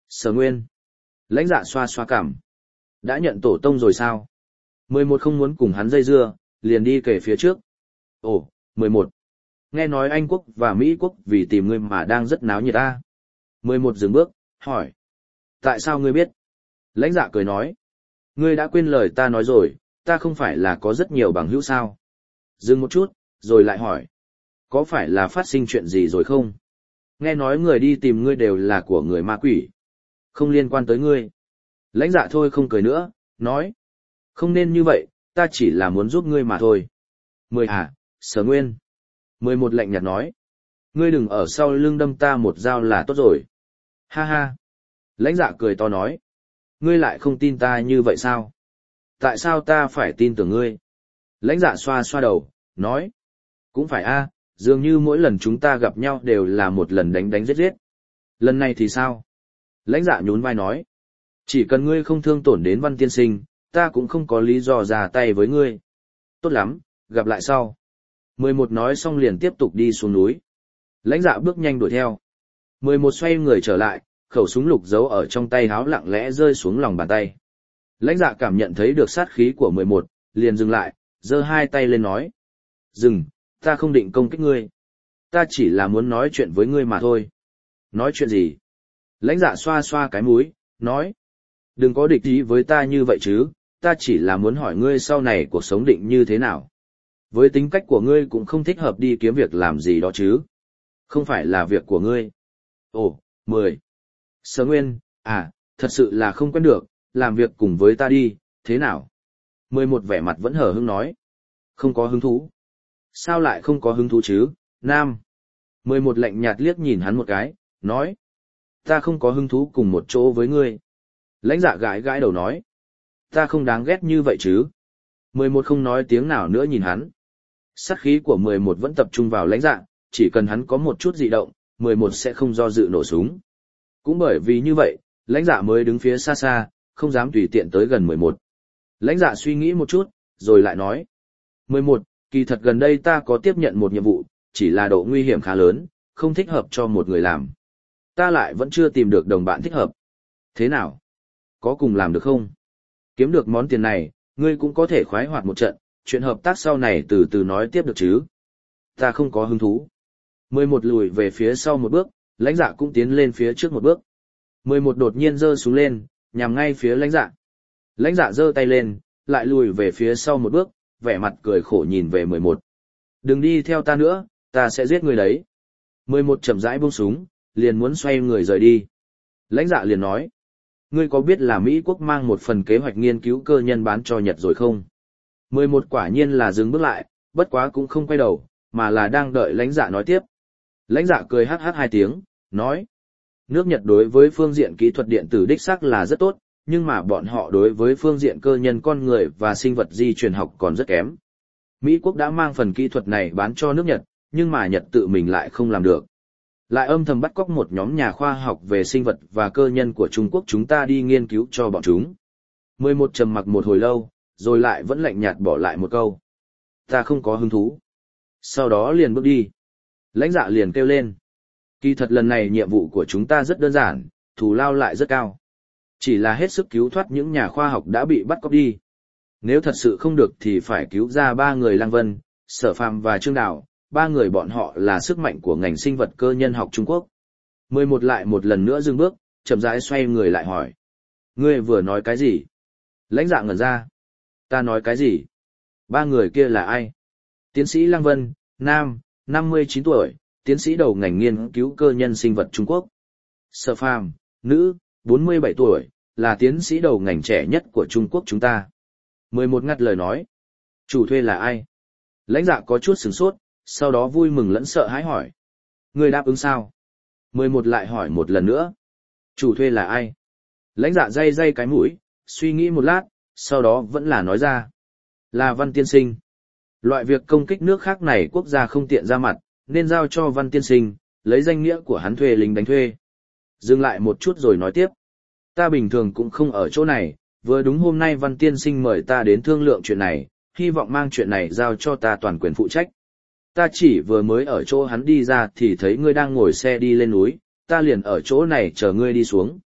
Sở Nguyên. Lãnh Dạ xoa xoa cằm. Đã nhận tổ tông rồi sao? Mười một không muốn cùng hắn dây dưa, liền đi kể phía trước. Ồ, mười một. Nghe nói Anh quốc và Mỹ quốc vì tìm ngươi mà đang rất náo nhiệt ta. Mười một dừng bước, hỏi. Tại sao ngươi biết? Lãnh Dạ cười nói. Ngươi đã quên lời ta nói rồi, ta không phải là có rất nhiều bằng hữu sao? Dừng một chút, rồi lại hỏi. Có phải là phát sinh chuyện gì rồi không? Nghe nói người đi tìm ngươi đều là của người ma quỷ. Không liên quan tới ngươi. Lãnh Dạ thôi không cười nữa, nói. Không nên như vậy, ta chỉ là muốn giúp ngươi mà thôi. Mười à, Sở Nguyên. Mười một lạnh nhạt nói. Ngươi đừng ở sau lưng đâm ta một dao là tốt rồi. Ha ha. Lãnh Dạ cười to nói. Ngươi lại không tin ta như vậy sao? Tại sao ta phải tin tưởng ngươi? Lãnh Dạ xoa xoa đầu, nói. Cũng phải a, dường như mỗi lần chúng ta gặp nhau đều là một lần đánh đánh giết giết. Lần này thì sao? Lãnh Dạ nhún vai nói. Chỉ cần ngươi không thương tổn đến Văn tiên sinh, ta cũng không có lý do ra tay với ngươi. Tốt lắm, gặp lại sau. Mười một nói xong liền tiếp tục đi xuống núi. Lãnh Dạ bước nhanh đuổi theo. Mười một xoay người trở lại, khẩu súng lục giấu ở trong tay háo lặng lẽ rơi xuống lòng bàn tay. Lãnh Dạ cảm nhận thấy được sát khí của mười một, liền dừng lại, giơ hai tay lên nói. Dừng, ta không định công kích ngươi. Ta chỉ là muốn nói chuyện với ngươi mà thôi. Nói chuyện gì? Lãnh Dạ xoa xoa cái mũi, nói. Đừng có địch ý với ta như vậy chứ, ta chỉ là muốn hỏi ngươi sau này cuộc sống định như thế nào. Với tính cách của ngươi cũng không thích hợp đi kiếm việc làm gì đó chứ. Không phải là việc của ngươi. Ồ, mười. Sở Nguyên, à, thật sự là không quen được, làm việc cùng với ta đi, thế nào? Mười một vẻ mặt vẫn hờ hững nói. Không có hứng thú. Sao lại không có hứng thú chứ, Nam? Mười một lạnh nhạt liếc nhìn hắn một cái, nói. Ta không có hứng thú cùng một chỗ với ngươi. Lãnh Dạ gãi gãi đầu nói. Ta không đáng ghét như vậy chứ. Mười một không nói tiếng nào nữa nhìn hắn. Sát khí của mười một vẫn tập trung vào Lãnh Dạ, chỉ cần hắn có một chút dị động, mười một sẽ không do dự nổ súng. Cũng bởi vì như vậy, Lãnh Dạ mới đứng phía xa xa, không dám tùy tiện tới gần mười một. Lãnh Dạ suy nghĩ một chút, rồi lại nói. Mười một, kỳ thật gần đây ta có tiếp nhận một nhiệm vụ, chỉ là độ nguy hiểm khá lớn, không thích hợp cho một người làm. Ta lại vẫn chưa tìm được đồng bạn thích hợp. Thế nào? Có cùng làm được không? Kiếm được món tiền này, ngươi cũng có thể khoái hoạt một trận, chuyện hợp tác sau này từ từ nói tiếp được chứ. Ta không có hứng thú. Mười một lùi về phía sau một bước, Lãnh Dạ cũng tiến lên phía trước một bước. Mười một đột nhiên giơ súng lên, nhằm ngay phía Lãnh Dạ. Lãnh Dạ giơ tay lên, lại lùi về phía sau một bước, vẻ mặt cười khổ nhìn về mười một. Đừng đi theo ta nữa, ta sẽ giết ngươi đấy. Mười một chậm rãi buông súng, liền muốn xoay người rời đi. Lãnh Dạ liền nói. Ngươi có biết là Mỹ quốc mang một phần kế hoạch nghiên cứu cơ nhân bán cho Nhật rồi không? Mười một quả nhiên là dừng bước lại, bất quá cũng không quay đầu, mà là đang đợi Lãnh Dạ nói tiếp. Lãnh Dạ cười hát hát hai tiếng, nói. Nước Nhật đối với phương diện kỹ thuật điện tử đích xác là rất tốt, nhưng mà bọn họ đối với phương diện cơ nhân con người và sinh vật di truyền học còn rất kém. Mỹ quốc đã mang phần kỹ thuật này bán cho nước Nhật, nhưng mà Nhật tự mình lại không làm được. Lại âm thầm bắt cóc một nhóm nhà khoa học về sinh vật và cơ nhân của Trung Quốc chúng ta đi nghiên cứu cho bọn chúng. Mười một trầm mặc một hồi lâu, rồi lại vẫn lạnh nhạt bỏ lại một câu. Ta không có hứng thú. Sau đó liền bước đi. Lãnh Dạ liền kêu lên. Kỳ thật lần này nhiệm vụ của chúng ta rất đơn giản, thù lao lại rất cao. Chỉ là hết sức cứu thoát những nhà khoa học đã bị bắt cóc đi. Nếu thật sự không được thì phải cứu ra ba người Lăng Vân, Sở Phàm và Trương Đào, ba người bọn họ là sức mạnh của ngành sinh vật cơ nhân học Trung Quốc. Mười một lại một lần nữa dừng bước, chậm rãi xoay người lại hỏi. Ngươi vừa nói cái gì? Lãnh Dạ ngẩn ra. Ta nói cái gì? Ba người kia là ai? Tiến sĩ Lăng Vân, nam, năm mươi chín tuổi, tiến sĩ đầu ngành nghiên cứu cơ nhân sinh vật Trung Quốc. Sở Phàm, nữ, bốn mươi bảy tuổi, là tiến sĩ đầu ngành trẻ nhất của Trung Quốc chúng ta. Mười một ngắt lời nói. Chủ thuê là ai? Lãnh Dạ có chút sửng sốt, sau đó vui mừng lẫn sợ hãi hỏi. Ngươi đáp ứng sao? Mười một lại hỏi một lần nữa. Chủ thuê là ai? Lãnh Dạ day day cái mũi, suy nghĩ một lát, sau đó vẫn là nói ra. Là Văn tiên sinh. Loại việc công kích nước khác này quốc gia không tiện ra mặt, nên giao cho Văn tiên sinh, lấy danh nghĩa của hắn thuê lính đánh thuê. Dừng lại một chút rồi nói tiếp. Ta bình thường cũng không ở chỗ này, vừa đúng hôm nay Văn tiên sinh mời ta đến thương lượng chuyện này, hy vọng mang chuyện này giao cho ta toàn quyền phụ trách. Ta chỉ vừa mới ở chỗ hắn đi ra thì thấy ngươi đang ngồi xe đi lên núi, ta liền ở chỗ này chờ ngươi đi xuống.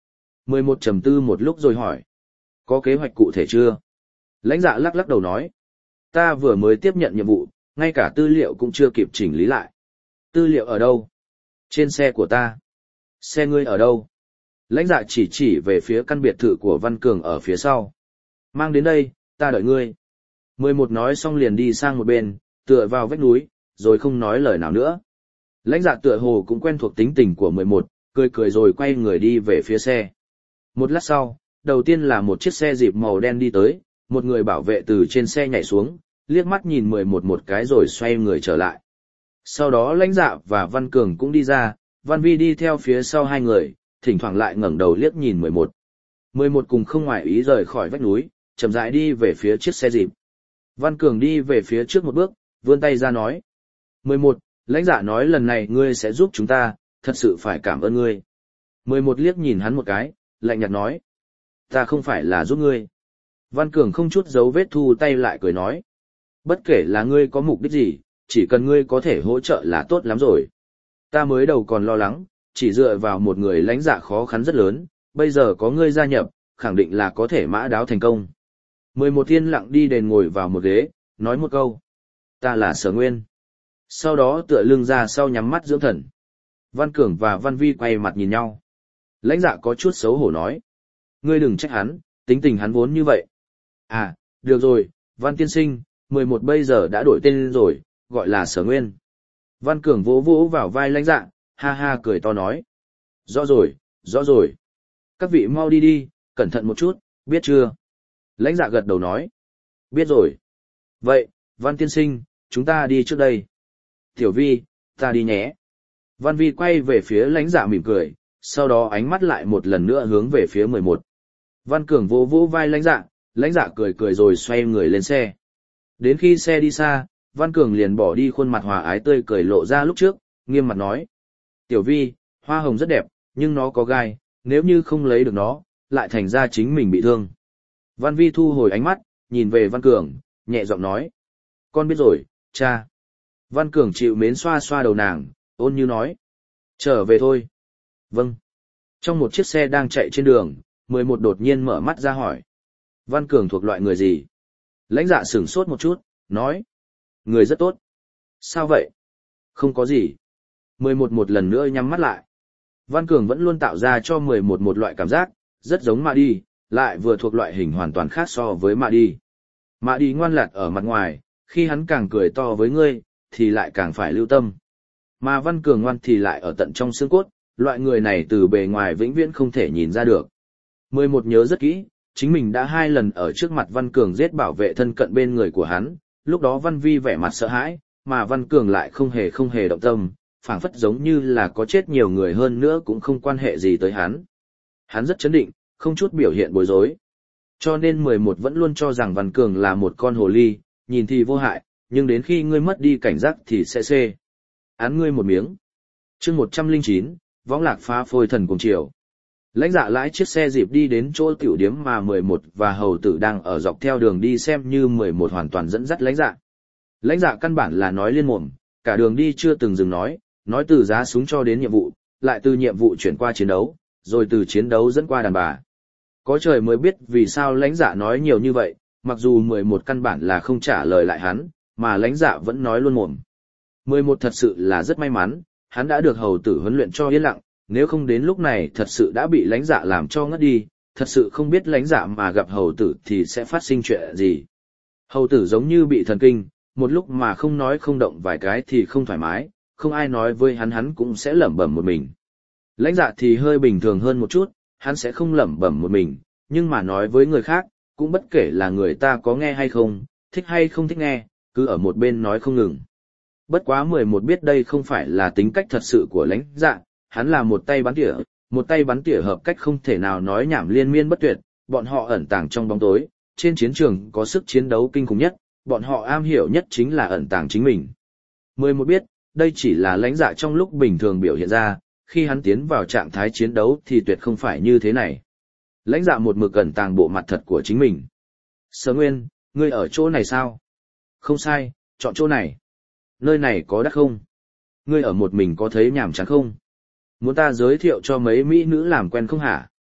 mười một trầm tư một lúc rồi hỏi. Có kế hoạch cụ thể chưa? Lãnh dạ lắc lắc đầu nói. Ta vừa mới tiếp nhận nhiệm vụ, ngay cả tư liệu cũng chưa kịp chỉnh lý lại. Tư liệu ở đâu? Trên xe của ta. Xe ngươi ở đâu? Lãnh dạ chỉ chỉ về phía căn biệt thự của Văn Cường ở phía sau. Mang đến đây, ta đợi ngươi. Mười một nói xong liền đi sang một bên, tựa vào vách núi, rồi không nói lời nào nữa. Lãnh dạ tựa hồ cũng quen thuộc tính tình của mười một, cười cười rồi quay người đi về phía xe. Một lát sau, đầu tiên là một chiếc xe dịp màu đen đi tới, một người bảo vệ từ trên xe nhảy xuống, liếc mắt nhìn mười một một cái rồi xoay người trở lại. Sau đó Lãnh dạ và Văn Cường cũng đi ra, Văn Vi đi theo phía sau hai người, thỉnh thoảng lại ngẩng đầu liếc nhìn mười một. mười một cùng không ngoại ý rời khỏi vách núi, chậm rãi đi về phía chiếc xe dịp. Văn Cường đi về phía trước một bước, vươn tay ra nói. mười một, Lãnh dạ nói lần này ngươi sẽ giúp chúng ta, thật sự phải cảm ơn ngươi. mười một liếc nhìn hắn một cái, lạnh nhạt nói. Ta không phải là giúp ngươi. Văn Cường không chút dấu vết thu tay lại cười nói. Bất kể là ngươi có mục đích gì, chỉ cần ngươi có thể hỗ trợ là tốt lắm rồi. Ta mới đầu còn lo lắng, chỉ dựa vào một người lãnh dạ khó khăn rất lớn, bây giờ có ngươi gia nhập, khẳng định là có thể mã đáo thành công. Mười một thiên lặng đi đền ngồi vào một ghế, nói một câu. Ta là Sở Nguyên. Sau đó tựa lưng ra sau nhắm mắt dưỡng thần. Văn Cường và Văn Vi quay mặt nhìn nhau. Lãnh dạ có chút xấu hổ nói. Ngươi đừng trách hắn, tính tình hắn vốn như vậy. À, được rồi, Văn tiên sinh, mười một bây giờ đã đổi tên rồi, gọi là Sở Nguyên. Văn Cường vỗ vỗ vào vai lãnh dạ, ha ha cười to nói. Rõ rồi, rõ rồi. Các vị mau đi đi, cẩn thận một chút, biết chưa? Lãnh dạ gật đầu nói. Biết rồi. Vậy, Văn tiên sinh, chúng ta đi trước đây. Tiểu Vi, ta đi nhé. Văn Vi quay về phía lãnh dạ mỉm cười, sau đó ánh mắt lại một lần nữa hướng về phía mười một. Văn Cường vỗ vỗ vai lãnh dạ, lãnh dạ cười cười rồi xoay người lên xe. Đến khi xe đi xa, Văn Cường liền bỏ đi khuôn mặt hòa ái tươi cười lộ ra lúc trước, nghiêm mặt nói. Tiểu Vi, hoa hồng rất đẹp, nhưng nó có gai, nếu như không lấy được nó, lại thành ra chính mình bị thương. Văn Vi thu hồi ánh mắt, nhìn về Văn Cường, nhẹ giọng nói. Con biết rồi, cha. Văn Cường chịu mến xoa xoa đầu nàng, ôn như nói. Trở về thôi. Vâng. Trong một chiếc xe đang chạy trên đường, mười một đột nhiên mở mắt ra hỏi. Văn Cường thuộc loại người gì? Lãnh dạ sửng sốt một chút, nói. Người rất tốt. Sao vậy? Không có gì. mười một một lần nữa nhắm mắt lại. Văn Cường vẫn luôn tạo ra cho mười một một loại cảm giác, rất giống Mạ Đi, lại vừa thuộc loại hình hoàn toàn khác so với Mạ Đi. Mạ Đi ngoan lạt ở mặt ngoài, khi hắn càng cười to với ngươi, thì lại càng phải lưu tâm. Mà Văn Cường ngoan thì lại ở tận trong xương cốt, loại người này từ bề ngoài vĩnh viễn không thể nhìn ra được. mười một nhớ rất kỹ, chính mình đã hai lần ở trước mặt Văn Cường giết bảo vệ thân cận bên người của hắn, lúc đó Văn Vi vẻ mặt sợ hãi, mà Văn Cường lại không hề không hề động tâm, phảng phất giống như là có chết nhiều người hơn nữa cũng không quan hệ gì tới hắn. Hắn rất chấn định, không chút biểu hiện bối rối. Cho nên mười một vẫn luôn cho rằng Văn Cường là một con hồ ly, nhìn thì vô hại, nhưng đến khi ngươi mất đi cảnh giác thì sẽ xê. Án ngươi một miếng. Chương một trăm lẻ chín, võng lạc phá phôi thần cùng chiều. Lãnh dạ lái chiếc xe dịp đi đến chỗ tiểu điếm mà mười một và hầu tử đang ở dọc theo đường đi xem như mười một hoàn toàn dẫn dắt lãnh dạ. Lãnh dạ căn bản là nói liên mồm, cả đường đi chưa từng dừng nói, nói từ giá súng cho đến nhiệm vụ, lại từ nhiệm vụ chuyển qua chiến đấu, rồi từ chiến đấu dẫn qua đàn bà. Có trời mới biết vì sao lãnh dạ nói nhiều như vậy, mặc dù mười một căn bản là không trả lời lại hắn, mà lãnh dạ vẫn nói luôn mồm. mười một thật sự là rất may mắn, hắn đã được hầu tử huấn luyện cho yên lặng, nếu không đến lúc này thật sự đã bị lãnh dạ làm cho ngất đi, thật sự không biết lãnh dạ mà gặp hầu tử thì sẽ phát sinh chuyện gì. Hầu tử giống như bị thần kinh, một lúc mà không nói không động vài cái thì không thoải mái, không ai nói với hắn hắn cũng sẽ lẩm bẩm một mình. Lãnh dạ thì hơi bình thường hơn một chút, hắn sẽ không lẩm bẩm một mình, nhưng mà nói với người khác, cũng bất kể là người ta có nghe hay không, thích hay không thích nghe, cứ ở một bên nói không ngừng. Bất quá mười một biết đây không phải là tính cách thật sự của lãnh dạ, hắn là một tay bắn tỉa, một tay bắn tỉa hợp cách không thể nào nói nhảm liên miên bất tuyệt, bọn họ ẩn tàng trong bóng tối, trên chiến trường có sức chiến đấu kinh khủng nhất, bọn họ am hiểu nhất chính là ẩn tàng chính mình. mười một biết, đây chỉ là lãnh dạ trong lúc bình thường biểu hiện ra, khi hắn tiến vào trạng thái chiến đấu thì tuyệt không phải như thế này. Lãnh dạ một mực ẩn tàng bộ mặt thật của chính mình. Sở Nguyên, ngươi ở chỗ này sao? Không sai, chọn chỗ này. Nơi này có đắt không? Ngươi ở một mình có thấy nhàm chán không? Muốn ta giới thiệu cho mấy mỹ nữ làm quen không hả?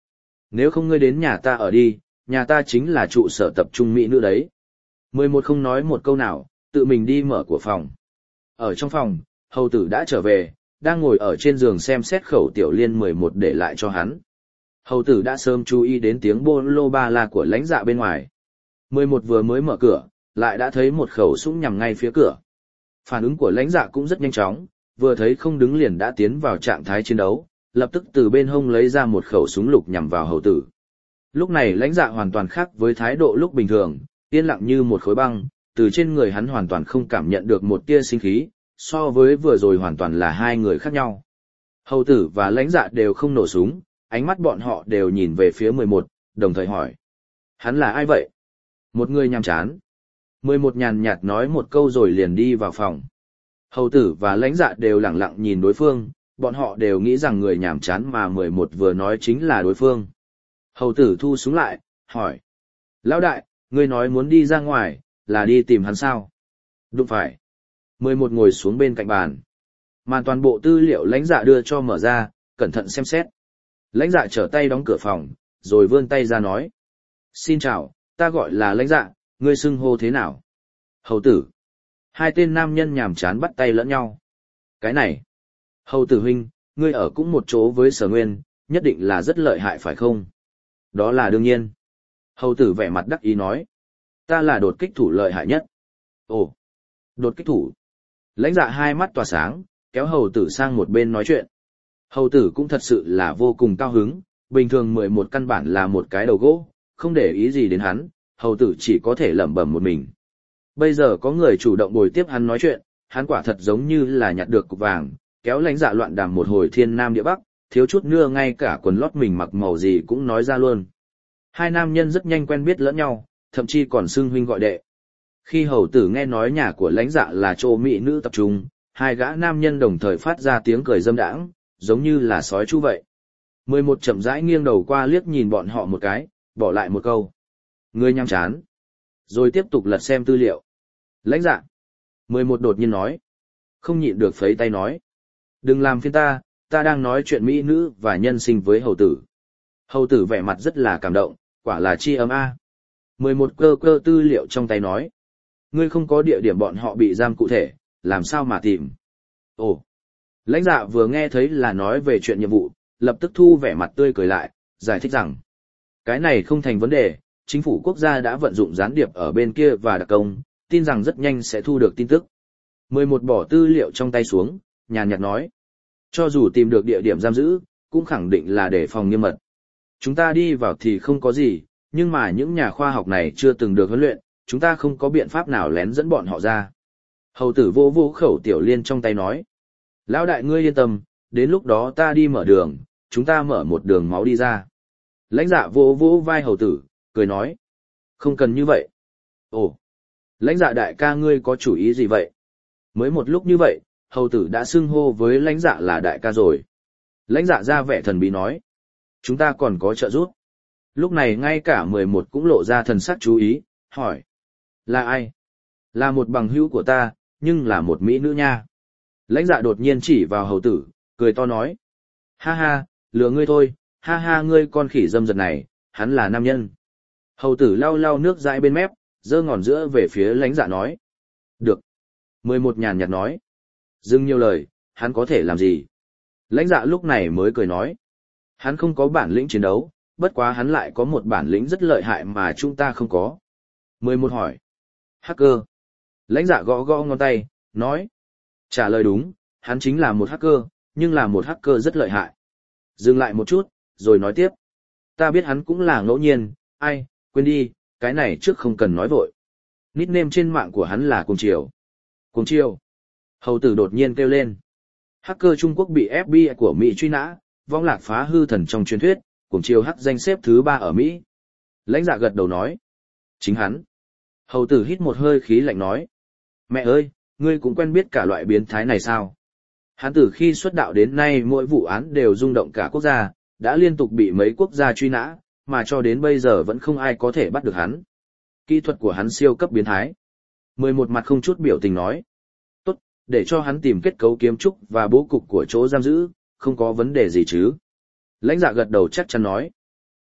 Nếu không ngươi đến nhà ta ở đi, nhà ta chính là trụ sở tập trung mỹ nữ đấy. Mười một không nói một câu nào, tự mình đi mở của phòng. Ở trong phòng, hầu tử đã trở về, đang ngồi ở trên giường xem xét khẩu tiểu liên mười một để lại cho hắn. Hầu tử đã sớm chú ý đến tiếng bô lô ba la của lãnh dạ bên ngoài. Mười một vừa mới mở cửa, lại đã thấy một khẩu súng nhằm ngay phía cửa. Phản ứng của lãnh dạ cũng rất nhanh chóng, vừa thấy không đứng liền đã tiến vào trạng thái chiến đấu, lập tức từ bên hông lấy ra một khẩu súng lục nhằm vào hầu tử. Lúc này lãnh dạ hoàn toàn khác với thái độ lúc bình thường, yên lặng như một khối băng, từ trên người hắn hoàn toàn không cảm nhận được một tia sinh khí, so với vừa rồi hoàn toàn là hai người khác nhau. Hầu tử và lãnh dạ đều không nổ súng, ánh mắt bọn họ đều nhìn về phía mười một, đồng thời hỏi. Hắn là ai vậy? Một người nhàm chán. Mười một nhàn nhạt nói một câu rồi liền đi vào phòng. Hầu tử và lãnh dạ đều lặng lặng nhìn đối phương, bọn họ đều nghĩ rằng người nhàm chán mà mười một vừa nói chính là đối phương. Hầu tử thu súng lại, hỏi. Lão đại, ngươi nói muốn đi ra ngoài, là đi tìm hắn sao? Đúng phải. Mười một ngồi xuống bên cạnh bàn. Màn toàn bộ tư liệu lãnh dạ đưa cho mở ra, cẩn thận xem xét. Lãnh dạ trở tay đóng cửa phòng, rồi vươn tay ra nói. Xin chào, ta gọi là lãnh dạ, ngươi xưng hô thế nào? Hầu tử. Hai tên nam nhân nhàm chán bắt tay lẫn nhau. Cái này. Hầu tử huynh, ngươi ở cũng một chỗ với Sở Nguyên, nhất định là rất lợi hại phải không? Đó là đương nhiên. Hầu tử vẻ mặt đắc ý nói. Ta là đột kích thủ lợi hại nhất. Ồ, đột kích thủ. Lãnh dạ hai mắt tỏa sáng, kéo hầu tử sang một bên nói chuyện. Hầu tử cũng thật sự là vô cùng cao hứng, bình thường mười một căn bản là một cái đầu gỗ, không để ý gì đến hắn, hầu tử chỉ có thể lẩm bẩm một mình. Bây giờ có người chủ động bồi tiếp hắn nói chuyện, hắn quả thật giống như là nhặt được cục vàng, kéo lãnh dạ loạn đàm một hồi thiên nam địa bắc, thiếu chút nữa ngay cả quần lót mình mặc màu gì cũng nói ra luôn. Hai nam nhân rất nhanh quen biết lẫn nhau, thậm chí còn xưng huynh gọi đệ. Khi hầu tử nghe nói nhà của lãnh dạ là chỗ mỹ nữ tập trung, hai gã nam nhân đồng thời phát ra tiếng cười dâm đãng, giống như là sói chu vậy. Mười một chậm rãi nghiêng đầu qua liếc nhìn bọn họ một cái, bỏ lại một câu. Ngươi nhăm chán. Rồi tiếp tục lật xem tư liệu. Lãnh dạ. Mười một đột nhiên nói. Không nhịn được phấy tay nói. Đừng làm phiền ta, ta đang nói chuyện mỹ nữ và nhân sinh với hầu tử. Hầu tử vẻ mặt rất là cảm động, quả là chi ấm a. Mười một cơ cơ tư liệu trong tay nói. Ngươi không có địa điểm bọn họ bị giam cụ thể, làm sao mà tìm. Ồ. Lãnh dạ vừa nghe thấy là nói về chuyện nhiệm vụ, lập tức thu vẻ mặt tươi cười lại, giải thích rằng. Cái này không thành vấn đề, chính phủ quốc gia đã vận dụng gián điệp ở bên kia và đặc công, tin rằng rất nhanh sẽ thu được tin tức. Mười một bỏ tư liệu trong tay xuống, nhàn nhạt nói. Cho dù tìm được địa điểm giam giữ, cũng khẳng định là để phòng nghiêm mật. Chúng ta đi vào thì không có gì, nhưng mà những nhà khoa học này chưa từng được huấn luyện, chúng ta không có biện pháp nào lén dẫn bọn họ ra. Hầu tử vô vô khẩu tiểu liên trong tay nói. Lão đại ngươi yên tâm, đến lúc đó ta đi mở đường, chúng ta mở một đường máu đi ra. Lãnh dạ vô vô vai hầu tử, cười nói. Không cần như vậy. Ồ, lãnh dạ đại ca ngươi có chủ ý gì vậy? Mới một lúc như vậy, hầu tử đã xưng hô với lãnh dạ là đại ca rồi. Lãnh dạ ra vẻ thần bí nói. Chúng ta còn có trợ giúp. Lúc này ngay cả mười một cũng lộ ra thần sắc chú ý, hỏi. Là ai? Là một bằng hữu của ta, nhưng là một mỹ nữ nha. Lãnh dạ đột nhiên chỉ vào hầu tử, cười to nói. Ha ha, lừa ngươi thôi, ha ha ngươi con khỉ dâm dật này, hắn là nam nhân. Hầu tử lau lau nước dãi bên mép, giơ ngón giữa về phía lãnh dạ nói. Được. Mười một nhàn nhạt nói. Dừng nhiều lời, hắn có thể làm gì? Lãnh dạ lúc này mới cười nói. Hắn không có bản lĩnh chiến đấu, bất quá hắn lại có một bản lĩnh rất lợi hại mà chúng ta không có. Mười một hỏi. Hacker. Lãnh dạ gõ gõ ngón tay, nói. Trả lời đúng, hắn chính là một hacker, nhưng là một hacker rất lợi hại. Dừng lại một chút, rồi nói tiếp. Ta biết hắn cũng là ngẫu nhiên, ai, quên đi, cái này trước không cần nói vội. Nickname trên mạng của hắn là Cuồng Triều. Cuồng Triều. Hầu tử đột nhiên kêu lên. Hacker Trung Quốc bị ép bê i của Mỹ truy nã, vong lạc phá hư thần trong truyền thuyết, Cuồng Triều hắc danh xếp thứ ba ở Mỹ. Lãnh dạ gật đầu nói. Chính hắn. Hầu tử hít một hơi khí lạnh nói. Mẹ ơi, ngươi cũng quen biết cả loại biến thái này sao? Hắn từ khi xuất đạo đến nay mỗi vụ án đều rung động cả quốc gia, đã liên tục bị mấy quốc gia truy nã, mà cho đến bây giờ vẫn không ai có thể bắt được hắn. Kỹ thuật của hắn siêu cấp biến thái. Mười một mặt không chút biểu tình nói. Tốt, để cho hắn tìm kết cấu kiến trúc và bố cục của chỗ giam giữ, không có vấn đề gì chứ. Lãnh dạ gật đầu chắc chắn nói.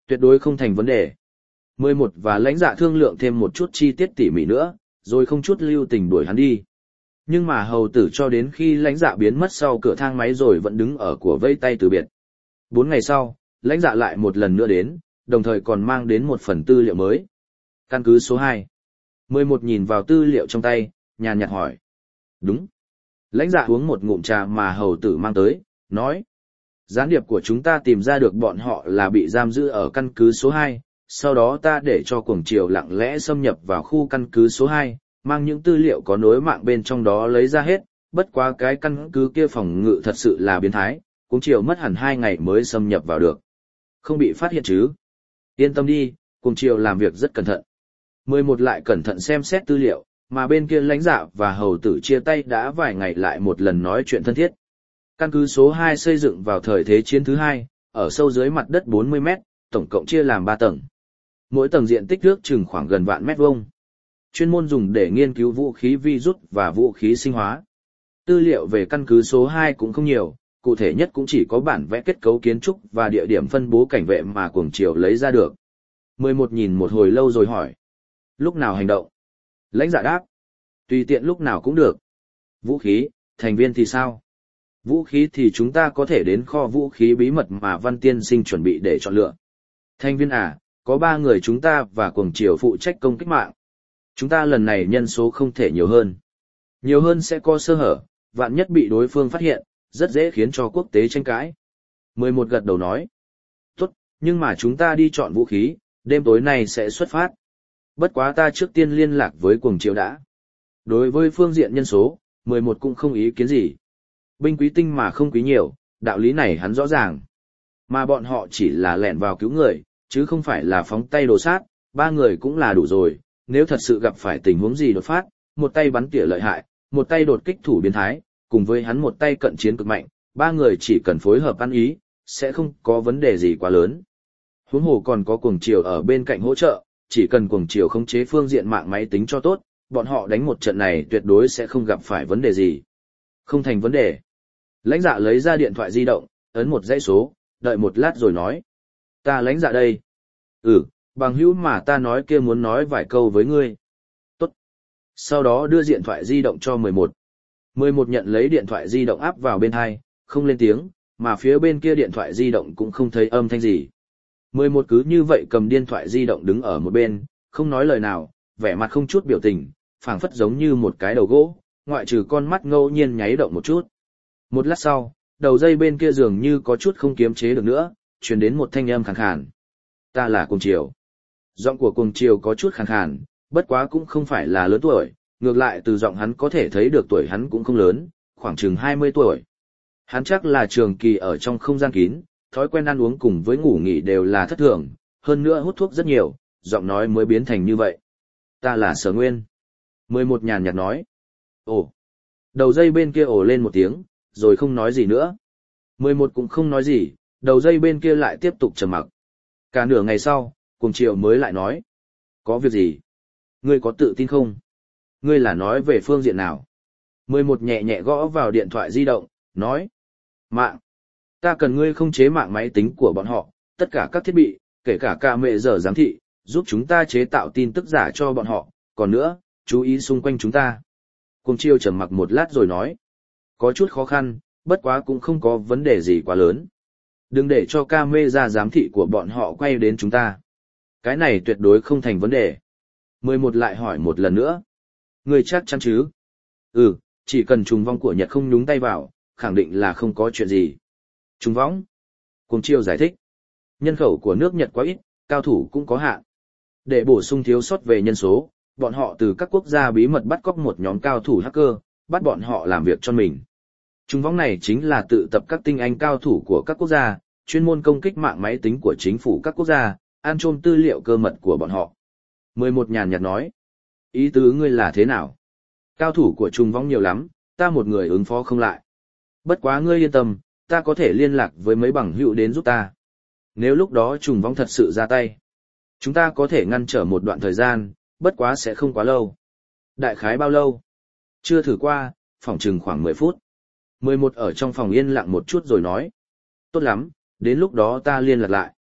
Tuyệt đối không thành vấn đề. Mười một và lãnh dạ thương lượng thêm một chút chi tiết tỉ mỉ nữa, rồi không chút lưu tình đuổi hắn đi. Nhưng mà hầu tử cho đến khi lãnh dạ biến mất sau cửa thang máy rồi vẫn đứng ở của vây tay từ biệt. Bốn ngày sau, lãnh dạ lại một lần nữa đến, đồng thời còn mang đến một phần tư liệu mới. Căn cứ số hai. Mười một nhìn vào tư liệu trong tay, nhàn nhạt hỏi. Đúng. Lãnh dạ uống một ngụm trà mà hầu tử mang tới, nói. Gián điệp của chúng ta tìm ra được bọn họ là bị giam giữ ở căn cứ số hai, sau đó ta để cho cuồng triều lặng lẽ xâm nhập vào khu căn cứ số hai, mang những tư liệu có nối mạng bên trong đó lấy ra hết, bất quá cái căn cứ kia phòng ngự thật sự là biến thái, cuồng triều mất hẳn hai ngày mới xâm nhập vào được. Không bị phát hiện chứ? Yên tâm đi, cuồng triều làm việc rất cẩn thận. Mười một lại cẩn thận xem xét tư liệu, mà bên kia lãnh dạ và hầu tử chia tay đã vài ngày lại một lần nói chuyện thân thiết. Căn cứ số hai xây dựng vào thời Thế chiến thứ hai, ở sâu dưới mặt đất bốn mươi mét, tổng cộng chia làm ba tầng. Mỗi tầng diện tích nước chừng khoảng gần vạn mét vuông. Chuyên môn dùng để nghiên cứu vũ khí virus và vũ khí sinh hóa. Tư liệu về căn cứ số hai cũng không nhiều, cụ thể nhất cũng chỉ có bản vẽ kết cấu kiến trúc và địa điểm phân bố cảnh vệ mà cuồng triều lấy ra được. Mười một nhìn một hồi lâu rồi hỏi. Lúc nào hành động? Lãnh dạ đáp. Tùy tiện lúc nào cũng được. Vũ khí, thành viên thì sao? Vũ khí thì chúng ta có thể đến kho vũ khí bí mật mà Văn Tiên Sinh chuẩn bị để chọn lựa. Thành viên à, có ba người chúng ta và cuồng triều phụ trách công kích mạng. Chúng ta lần này nhân số không thể nhiều hơn. Nhiều hơn sẽ có sơ hở, vạn nhất bị đối phương phát hiện, rất dễ khiến cho quốc tế tranh cãi. Mười một gật đầu nói. Tốt, nhưng mà chúng ta đi chọn vũ khí, đêm tối này sẽ xuất phát. Bất quá ta trước tiên liên lạc với cuồng triều đã. Đối với phương diện nhân số, mười một cũng không ý kiến gì. Binh quý tinh mà không quý nhiều, đạo lý này hắn rõ ràng. Mà bọn họ chỉ là lẻn vào cứu người, chứ không phải là phóng tay đồ sát, ba người cũng là đủ rồi. Nếu thật sự gặp phải tình huống gì đột phát, một tay bắn tỉa lợi hại, một tay đột kích thủ biến thái, cùng với hắn một tay cận chiến cực mạnh, ba người chỉ cần phối hợp ăn ý, sẽ không có vấn đề gì quá lớn. Huống hồ còn có cuồng triều ở bên cạnh hỗ trợ, chỉ cần cuồng triều khống chế phương diện mạng máy tính cho tốt, bọn họ đánh một trận này tuyệt đối sẽ không gặp phải vấn đề gì. Không thành vấn đề. Lãnh dạ lấy ra điện thoại di động, ấn một dãy số, đợi một lát rồi nói. Ta lãnh dạ đây. Ừ, bằng hữu mà ta nói kia muốn nói vài câu với ngươi. Tốt. Sau đó đưa điện thoại di động cho mười một. mười một nhận lấy điện thoại di động áp vào bên hai, không lên tiếng, mà phía bên kia điện thoại di động cũng không thấy âm thanh gì. mười một cứ như vậy cầm điện thoại di động đứng ở một bên, không nói lời nào, vẻ mặt không chút biểu tình, phảng phất giống như một cái đầu gỗ, ngoại trừ con mắt ngẫu nhiên nháy động một chút. Một lát sau, đầu dây bên kia dường như có chút không kiềm chế được nữa, truyền đến một thanh âm khàn khàn. Ta là Cuồng Triều. Giọng của Cuồng Triều có chút khàn khàn, bất quá cũng không phải là lớn tuổi, ngược lại từ giọng hắn có thể thấy được tuổi hắn cũng không lớn, khoảng chừng hai mươi tuổi. Hắn chắc là trường kỳ ở trong không gian kín, thói quen ăn uống cùng với ngủ nghỉ đều là thất thường, hơn nữa hút thuốc rất nhiều, giọng nói mới biến thành như vậy. Ta là Sở Nguyên. Mười một nhàn nhạt nói. Ồ. Đầu dây bên kia ồ lên một tiếng, rồi không nói gì nữa. Mười một cũng không nói gì, đầu dây bên kia lại tiếp tục trầm mặc. Cả nửa ngày sau, Cuồng Triều mới lại nói. Có việc gì? Ngươi có tự tin không? Ngươi là nói về phương diện nào? Mười một nhẹ nhẹ gõ vào điện thoại di động, nói. Mạng. Ta cần ngươi không chế mạng máy tính của bọn họ, tất cả các thiết bị, kể cả ca mẹ giờ giám thị, giúp chúng ta chế tạo tin tức giả cho bọn họ. Còn nữa, chú ý xung quanh chúng ta. Cuồng Triều trầm mặc một lát rồi nói. Có chút khó khăn, bất quá cũng không có vấn đề gì quá lớn. Đừng để cho ca mê ra giám thị của bọn họ quay đến chúng ta. Cái này tuyệt đối không thành vấn đề. Mười một lại hỏi một lần nữa. Ngươi chắc chắn chứ? Ừ, chỉ cần trùng vong của Nhật không nhúng tay vào, khẳng định là không có chuyện gì. Trùng vong? Cuồng Triều giải thích. Nhân khẩu của nước Nhật quá ít, cao thủ cũng có hạn. Để bổ sung thiếu sót về nhân số, bọn họ từ các quốc gia bí mật bắt cóc một nhóm cao thủ hacker, bắt bọn họ làm việc cho mình. Trùng vong này chính là tự tập các tinh anh cao thủ của các quốc gia, chuyên môn công kích mạng máy tính của chính phủ các quốc gia, ăn trộm tư liệu cơ mật của bọn họ. Mười một nhàn nhạt nói. Ý tứ ngươi là thế nào? Cao thủ của trùng vong nhiều lắm, ta một người ứng phó không lại. Bất quá ngươi yên tâm, ta có thể liên lạc với mấy bằng hữu đến giúp ta. Nếu lúc đó trùng vong thật sự ra tay, chúng ta có thể ngăn trở một đoạn thời gian, bất quá sẽ không quá lâu. Đại khái bao lâu? Chưa thử qua, phỏng chừng khoảng mười phút. Mười một ở trong phòng yên lặng một chút rồi nói. Tốt lắm, đến lúc đó ta liên lạc lại.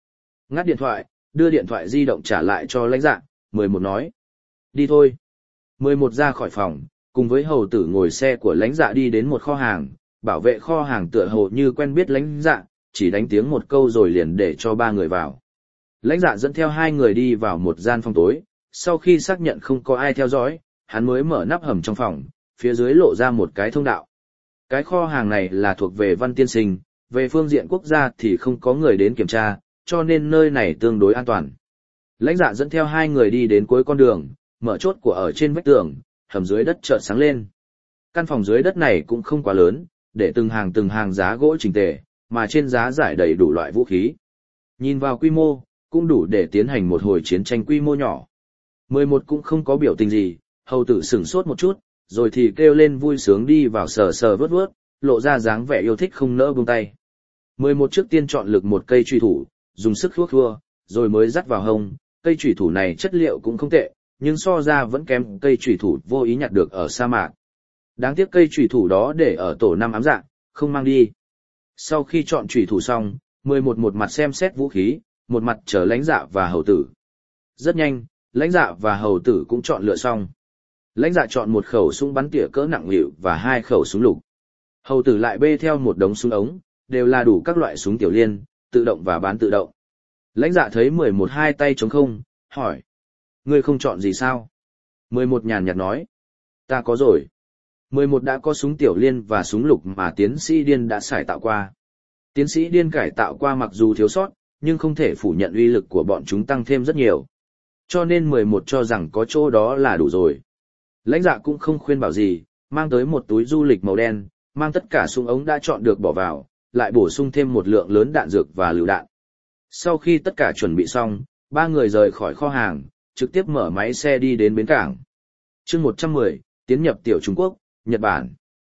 Ngắt điện thoại, đưa điện thoại di động trả lại cho lãnh dạ, mười một nói. Đi thôi. mười một ra khỏi phòng, cùng với hầu tử ngồi xe của lãnh dạ đi đến một kho hàng, bảo vệ kho hàng tựa hồ như quen biết lãnh dạ, chỉ đánh tiếng một câu rồi liền để cho ba người vào. Lãnh dạ dẫn theo hai người đi vào một gian phòng tối, sau khi xác nhận không có ai theo dõi, hắn mới mở nắp hầm trong phòng, phía dưới lộ ra một cái thông đạo. Cái kho hàng này là thuộc về Văn Tiên Sinh, về phương diện quốc gia thì không có người đến kiểm tra, cho nên nơi này tương đối an toàn. Lãnh dạ dẫn theo hai người đi đến cuối con đường, mở chốt của ở trên vách tường, hầm dưới đất chợt sáng lên. Căn phòng dưới đất này cũng không quá lớn, để từng hàng từng hàng giá gỗ chỉnh tề, mà trên giá giải đầy đủ loại vũ khí. Nhìn vào quy mô, cũng đủ để tiến hành một hồi chiến tranh quy mô nhỏ. mười một cũng không có biểu tình gì, hầu tử sửng sốt một chút, rồi thì kêu lên vui sướng đi vào sờ sờ vớt vớt, lộ ra dáng vẻ yêu thích không nỡ buông tay. mười một trước tiên chọn lực một cây chùy thủ, dùng sức khua khua, rồi mới dắt vào hông, cây chùy thủ này chất liệu cũng không tệ, nhưng so ra vẫn kém cây chùy thủ vô ý nhặt được ở sa mạc. Đáng tiếc cây chùy thủ đó để ở tổ năm ám dạ, không mang đi. Sau khi chọn chùy thủ xong, mười một một mặt xem xét vũ khí, một mặt chờ lãnh dạ và hầu tử. Rất nhanh, lãnh dạ và hầu tử cũng chọn lựa xong. Lãnh dạ chọn một khẩu súng bắn tỉa cỡ nặng hiệu và hai khẩu súng lục. Hầu tử lại bê theo một đống súng ống, đều là đủ các loại súng tiểu liên, tự động và bán tự động. Lãnh dạ thấy mười một hai tay trống không, hỏi. Ngươi không chọn gì sao? mười một nhàn nhạt nói. Ta có rồi. mười một đã có súng tiểu liên và súng lục mà tiến sĩ Điên đã cải tạo qua. Tiến sĩ Điên cải tạo qua mặc dù thiếu sót, nhưng không thể phủ nhận uy lực của bọn chúng tăng thêm rất nhiều. Cho nên mười một cho rằng có chỗ đó là đủ rồi. Lãnh dạ cũng không khuyên bảo gì, mang tới một túi du lịch màu đen, mang tất cả súng ống đã chọn được bỏ vào, lại bổ sung thêm một lượng lớn đạn dược và lựu đạn. Sau khi tất cả chuẩn bị xong, ba người rời khỏi kho hàng, trực tiếp mở máy xe đi đến bến cảng. chương một trăm mười, tiến nhập tiểu Trung Quốc, Nhật Bản.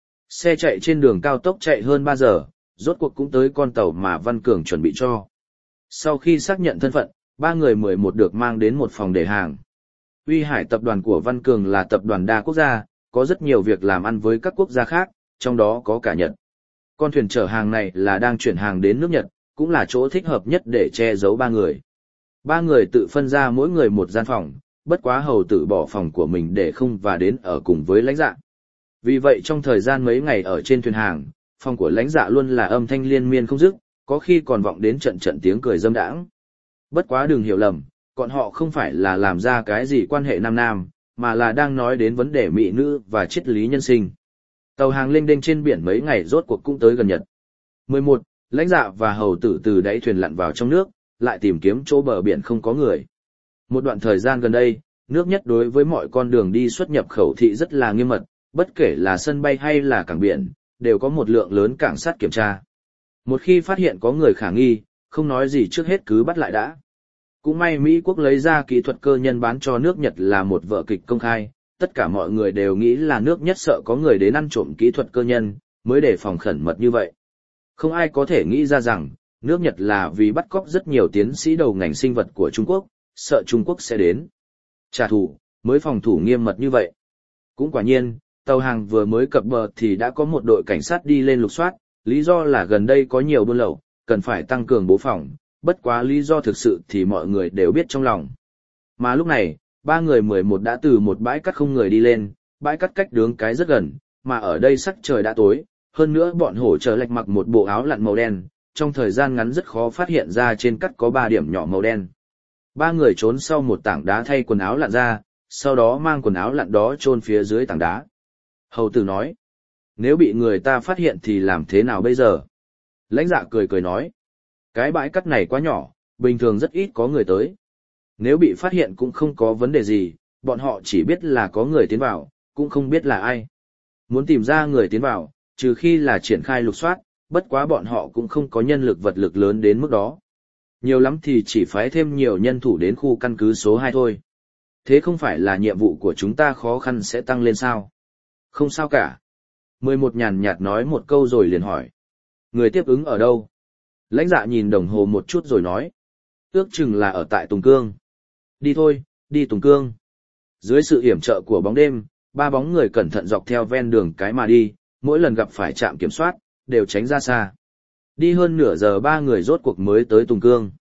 Xe chạy trên đường cao tốc chạy hơn ba giờ, rốt cuộc cũng tới con tàu mà Văn Cường chuẩn bị cho. Sau khi xác nhận thân phận, ba người mười một được mang đến một phòng để hàng. Uy Hải tập đoàn của Văn Cường là tập đoàn đa quốc gia, có rất nhiều việc làm ăn với các quốc gia khác, trong đó có cả Nhật. Con thuyền chở hàng này là đang chuyển hàng đến nước Nhật, cũng là chỗ thích hợp nhất để che giấu ba người. Ba người tự phân ra mỗi người một gian phòng, bất quá hầu tử bỏ phòng của mình để không và đến ở cùng với lãnh dạ. Vì vậy trong thời gian mấy ngày ở trên thuyền hàng, phòng của lãnh dạ luôn là âm thanh liên miên không dứt, có khi còn vọng đến trận trận tiếng cười dâm đãng. Bất quá đừng hiểu lầm, bọn họ không phải là làm ra cái gì quan hệ nam nam, mà là đang nói đến vấn đề mỹ nữ và triết lý nhân sinh. Tàu hàng lênh đênh trên biển mấy ngày rốt cuộc cũng tới gần Nhật. mười một, lãnh dạ và hầu tử từ đáy thuyền lặn vào trong nước, lại tìm kiếm chỗ bờ biển không có người. Một đoạn thời gian gần đây, nước Nhất đối với mọi con đường đi xuất nhập khẩu thị rất là nghiêm mật, bất kể là sân bay hay là cảng biển, đều có một lượng lớn cảnh sát kiểm tra. Một khi phát hiện có người khả nghi, không nói gì trước hết cứ bắt lại đã. Cũng may Mỹ quốc lấy ra kỹ thuật cơ nhân bán cho nước Nhật là một vở kịch công khai, tất cả mọi người đều nghĩ là nước Nhất sợ có người đến ăn trộm kỹ thuật cơ nhân, mới đề phòng khẩn mật như vậy. Không ai có thể nghĩ ra rằng, nước Nhật là vì bắt cóc rất nhiều tiến sĩ đầu ngành sinh vật của Trung Quốc, sợ Trung Quốc sẽ đến trả thù, mới phòng thủ nghiêm mật như vậy. Cũng quả nhiên, tàu hàng vừa mới cập bờ thì đã có một đội cảnh sát đi lên lục soát, lý do là gần đây có nhiều buôn lậu, cần phải tăng cường bố phòng, bất quá lý do thực sự thì mọi người đều biết trong lòng. Mà lúc này, ba người mười một đã từ một bãi cát không người đi lên, bãi cát cách đường cái rất gần, mà ở đây sắc trời đã tối, hơn nữa bọn hổ chờ lệch mặc một bộ áo lặn màu đen, trong thời gian ngắn rất khó phát hiện ra trên cát có ba điểm nhỏ màu đen. Ba người trốn sau một tảng đá thay quần áo lặn ra, sau đó mang quần áo lặn đó chôn phía dưới tảng đá. Hầu tử nói, nếu bị người ta phát hiện thì làm thế nào bây giờ? Lãnh dạ cười cười nói, cái bãi cát này quá nhỏ, bình thường rất ít có người tới. Nếu bị phát hiện cũng không có vấn đề gì, bọn họ chỉ biết là có người tiến vào, cũng không biết là ai. Muốn tìm ra người tiến vào, trừ khi là triển khai lục soát, bất quá bọn họ cũng không có nhân lực vật lực lớn đến mức đó. Nhiều lắm thì chỉ phái thêm nhiều nhân thủ đến khu căn cứ số hai thôi. Thế không phải là nhiệm vụ của chúng ta khó khăn sẽ tăng lên sao? Không sao cả. mười một nhàn nhạt nói một câu rồi liền hỏi. Người tiếp ứng ở đâu? Lãnh dạ nhìn đồng hồ một chút rồi nói. Ước chừng là ở tại Tùng Cương. Đi thôi, đi Tùng Cương. Dưới sự yểm trợ của bóng đêm, ba bóng người cẩn thận dọc theo ven đường cái mà đi, mỗi lần gặp phải trạm kiểm soát, đều tránh ra xa. Đi hơn nửa giờ ba người rốt cuộc mới tới Tùng Cương.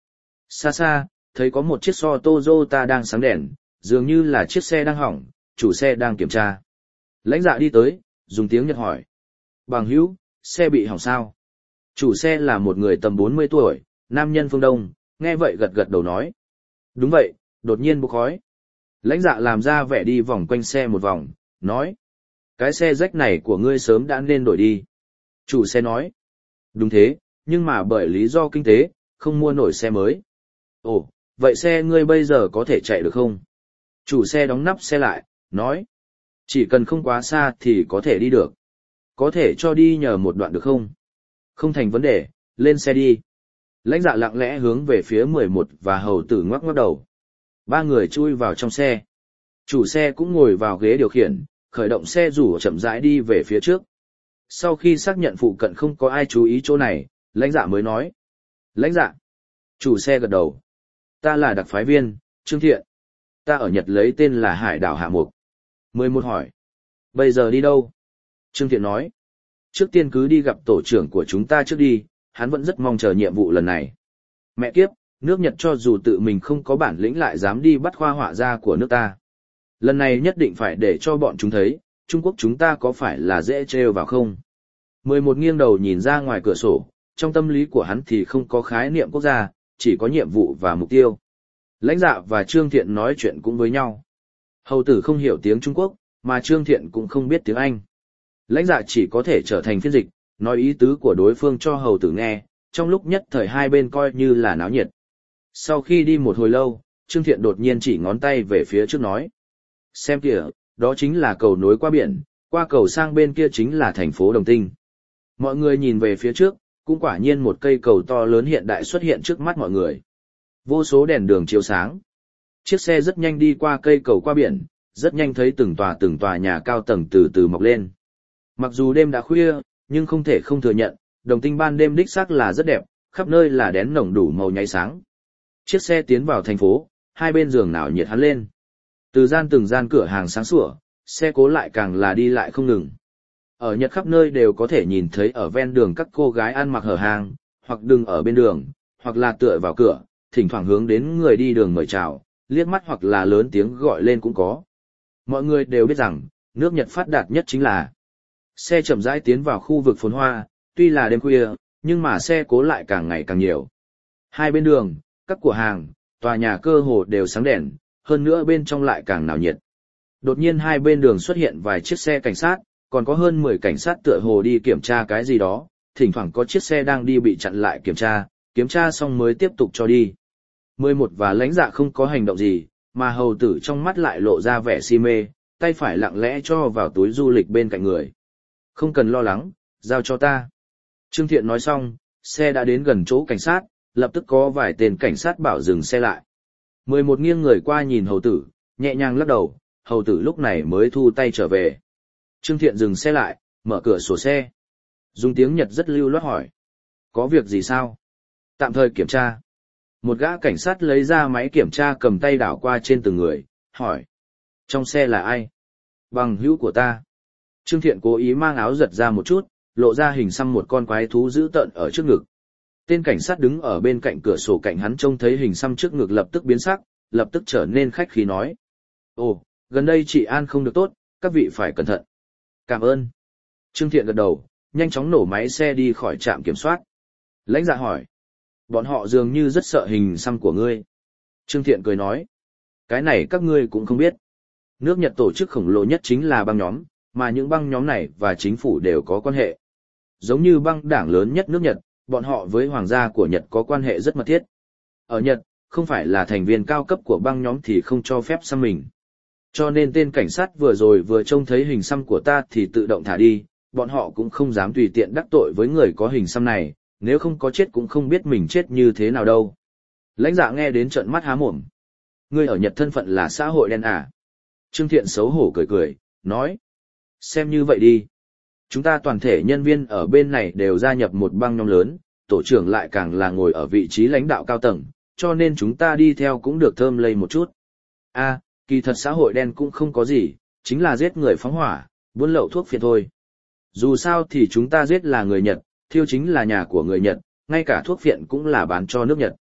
Xa xa, thấy có một chiếc so Toyota đang sáng đèn, dường như là chiếc xe đang hỏng, chủ xe đang kiểm tra. Lãnh Dạ đi tới, dùng tiếng Nhật hỏi. Bằng hữu, xe bị hỏng sao? Chủ xe là một người tầm bốn mươi tuổi, nam nhân phương Đông, nghe vậy gật gật đầu nói. Đúng vậy, đột nhiên bốc khói. Lãnh Dạ làm ra vẻ đi vòng quanh xe một vòng, nói. Cái xe rách này của ngươi sớm đã nên đổi đi. Chủ xe nói. Đúng thế, nhưng mà bởi lý do kinh tế, không mua nổi xe mới. Ồ, vậy xe ngươi bây giờ có thể chạy được không? Chủ xe đóng nắp xe lại, nói. Chỉ cần không quá xa thì có thể đi được. Có thể cho đi nhờ một đoạn được không? Không thành vấn đề, lên xe đi. Lãnh Dạ lặng lẽ hướng về phía mười một và hầu tử ngoắc ngoắc đầu. Ba người chui vào trong xe. Chủ xe cũng ngồi vào ghế điều khiển, khởi động xe rủ chậm rãi đi về phía trước. Sau khi xác nhận phụ cận không có ai chú ý chỗ này, Lãnh Dạ mới nói. Lãnh Dạ. Chủ xe gật đầu. Ta là đặc phái viên, Trương Thiện. Ta ở Nhật lấy tên là Hải đảo Hạ Mục. mười một hỏi. Bây giờ đi đâu? Trương Thiện nói. Trước tiên cứ đi gặp tổ trưởng của chúng ta trước đi, hắn vẫn rất mong chờ nhiệm vụ lần này. Mẹ kiếp, nước Nhật cho dù tự mình không có bản lĩnh lại dám đi bắt khoa họa gia của nước ta. Lần này nhất định phải để cho bọn chúng thấy, Trung Quốc chúng ta có phải là dễ trêu vào không? mười một nghiêng đầu nhìn ra ngoài cửa sổ, trong tâm lý của hắn thì không có khái niệm quốc gia, chỉ có nhiệm vụ và mục tiêu. Lãnh Dạ và Trương Thiện nói chuyện cũng với nhau. Hầu tử không hiểu tiếng Trung Quốc, mà Trương Thiện cũng không biết tiếng Anh. Lãnh Dạ chỉ có thể trở thành phiên dịch, nói ý tứ của đối phương cho hầu tử nghe, trong lúc nhất thời hai bên coi như là náo nhiệt. Sau khi đi một hồi lâu, Trương Thiện đột nhiên chỉ ngón tay về phía trước nói. Xem kìa, đó chính là cầu nối qua biển, qua cầu sang bên kia chính là thành phố Đồng Tinh. Mọi người nhìn về phía trước, cũng quả nhiên một cây cầu to lớn hiện đại xuất hiện trước mắt mọi người. Vô số đèn đường chiếu sáng. Chiếc xe rất nhanh đi qua cây cầu qua biển, rất nhanh thấy từng tòa từng tòa nhà cao tầng từ từ mọc lên. Mặc dù đêm đã khuya, nhưng không thể không thừa nhận, Đồng Tinh ban đêm đích xác là rất đẹp, khắp nơi là đèn nồng đủ màu nháy sáng. Chiếc xe tiến vào thành phố, hai bên giường nào nhiệt hắn lên. Từ gian từng gian cửa hàng sáng sủa, xe cố lại càng là đi lại không ngừng. Ở Nhật khắp nơi đều có thể nhìn thấy ở ven đường các cô gái ăn mặc hở hang, hoặc đứng ở bên đường, hoặc là tựa vào cửa, thỉnh thoảng hướng đến người đi đường mời chào, liếc mắt hoặc là lớn tiếng gọi lên cũng có. Mọi người đều biết rằng, nước Nhật phát đạt nhất chính là xe chậm rãi tiến vào khu vực phồn hoa, tuy là đêm khuya, nhưng mà xe cố lại càng ngày càng nhiều. Hai bên đường, các cửa hàng, tòa nhà cơ hồ đều sáng đèn, hơn nữa bên trong lại càng náo nhiệt. Đột nhiên hai bên đường xuất hiện vài chiếc xe cảnh sát, còn có hơn mười cảnh sát tựa hồ đi kiểm tra cái gì đó, thỉnh thoảng có chiếc xe đang đi bị chặn lại kiểm tra, kiểm tra xong mới tiếp tục cho đi. mười một và Lãnh Dạ không có hành động gì, mà hầu tử trong mắt lại lộ ra vẻ si mê, tay phải lặng lẽ cho vào túi du lịch bên cạnh người. Không cần lo lắng, giao cho ta. Trương Thiện nói xong, xe đã đến gần chỗ cảnh sát, lập tức có vài tên cảnh sát bảo dừng xe lại. mười một nghiêng người qua nhìn hầu tử, nhẹ nhàng lắc đầu, hầu tử lúc này mới thu tay trở về. Trương Thiện dừng xe lại, mở cửa sổ xe. Dùng tiếng Nhật rất lưu loát hỏi. Có việc gì sao? Tạm thời kiểm tra. Một gã cảnh sát lấy ra máy kiểm tra cầm tay đảo qua trên từng người, hỏi. Trong xe là ai? Bằng hữu của ta. Trương Thiện cố ý mang áo giật ra một chút, lộ ra hình xăm một con quái thú dữ tợn ở trước ngực. Tên cảnh sát đứng ở bên cạnh cửa sổ cạnh hắn trông thấy hình xăm trước ngực lập tức biến sắc, lập tức trở nên khách khí nói. Ồ, gần đây trị an không được tốt, các vị phải cẩn thận. Cảm ơn. Trương Thiện gật đầu, nhanh chóng nổ máy xe đi khỏi trạm kiểm soát. Lãnh Dạ hỏi. Bọn họ dường như rất sợ hình xăm của ngươi. Trương Thiện cười nói. Cái này các ngươi cũng không biết. Nước Nhật tổ chức khổng lồ nhất chính là băng nhóm, mà những băng nhóm này và chính phủ đều có quan hệ. Giống như băng đảng lớn nhất nước Nhật, bọn họ với hoàng gia của Nhật có quan hệ rất mật thiết. Ở Nhật, không phải là thành viên cao cấp của băng nhóm thì không cho phép xăm mình. Cho nên tên cảnh sát vừa rồi vừa trông thấy hình xăm của ta thì tự động thả đi, bọn họ cũng không dám tùy tiện đắc tội với người có hình xăm này, nếu không có chết cũng không biết mình chết như thế nào đâu. Lãnh Dạ nghe đến trợn mắt há mồm. Ngươi ở Nhật thân phận là xã hội đen à? Trương Thiện xấu hổ cười cười, nói. Xem như vậy đi. Chúng ta toàn thể nhân viên ở bên này đều gia nhập một băng nhóm lớn, tổ trưởng lại càng là ngồi ở vị trí lãnh đạo cao tầng, cho nên chúng ta đi theo cũng được thơm lây một chút. A, kỳ thật xã hội đen cũng không có gì, chính là giết người phóng hỏa, buôn lậu thuốc phiện thôi. Dù sao thì chúng ta giết là người Nhật, thiêu chính là nhà của người Nhật, ngay cả thuốc phiện cũng là bán cho nước Nhật.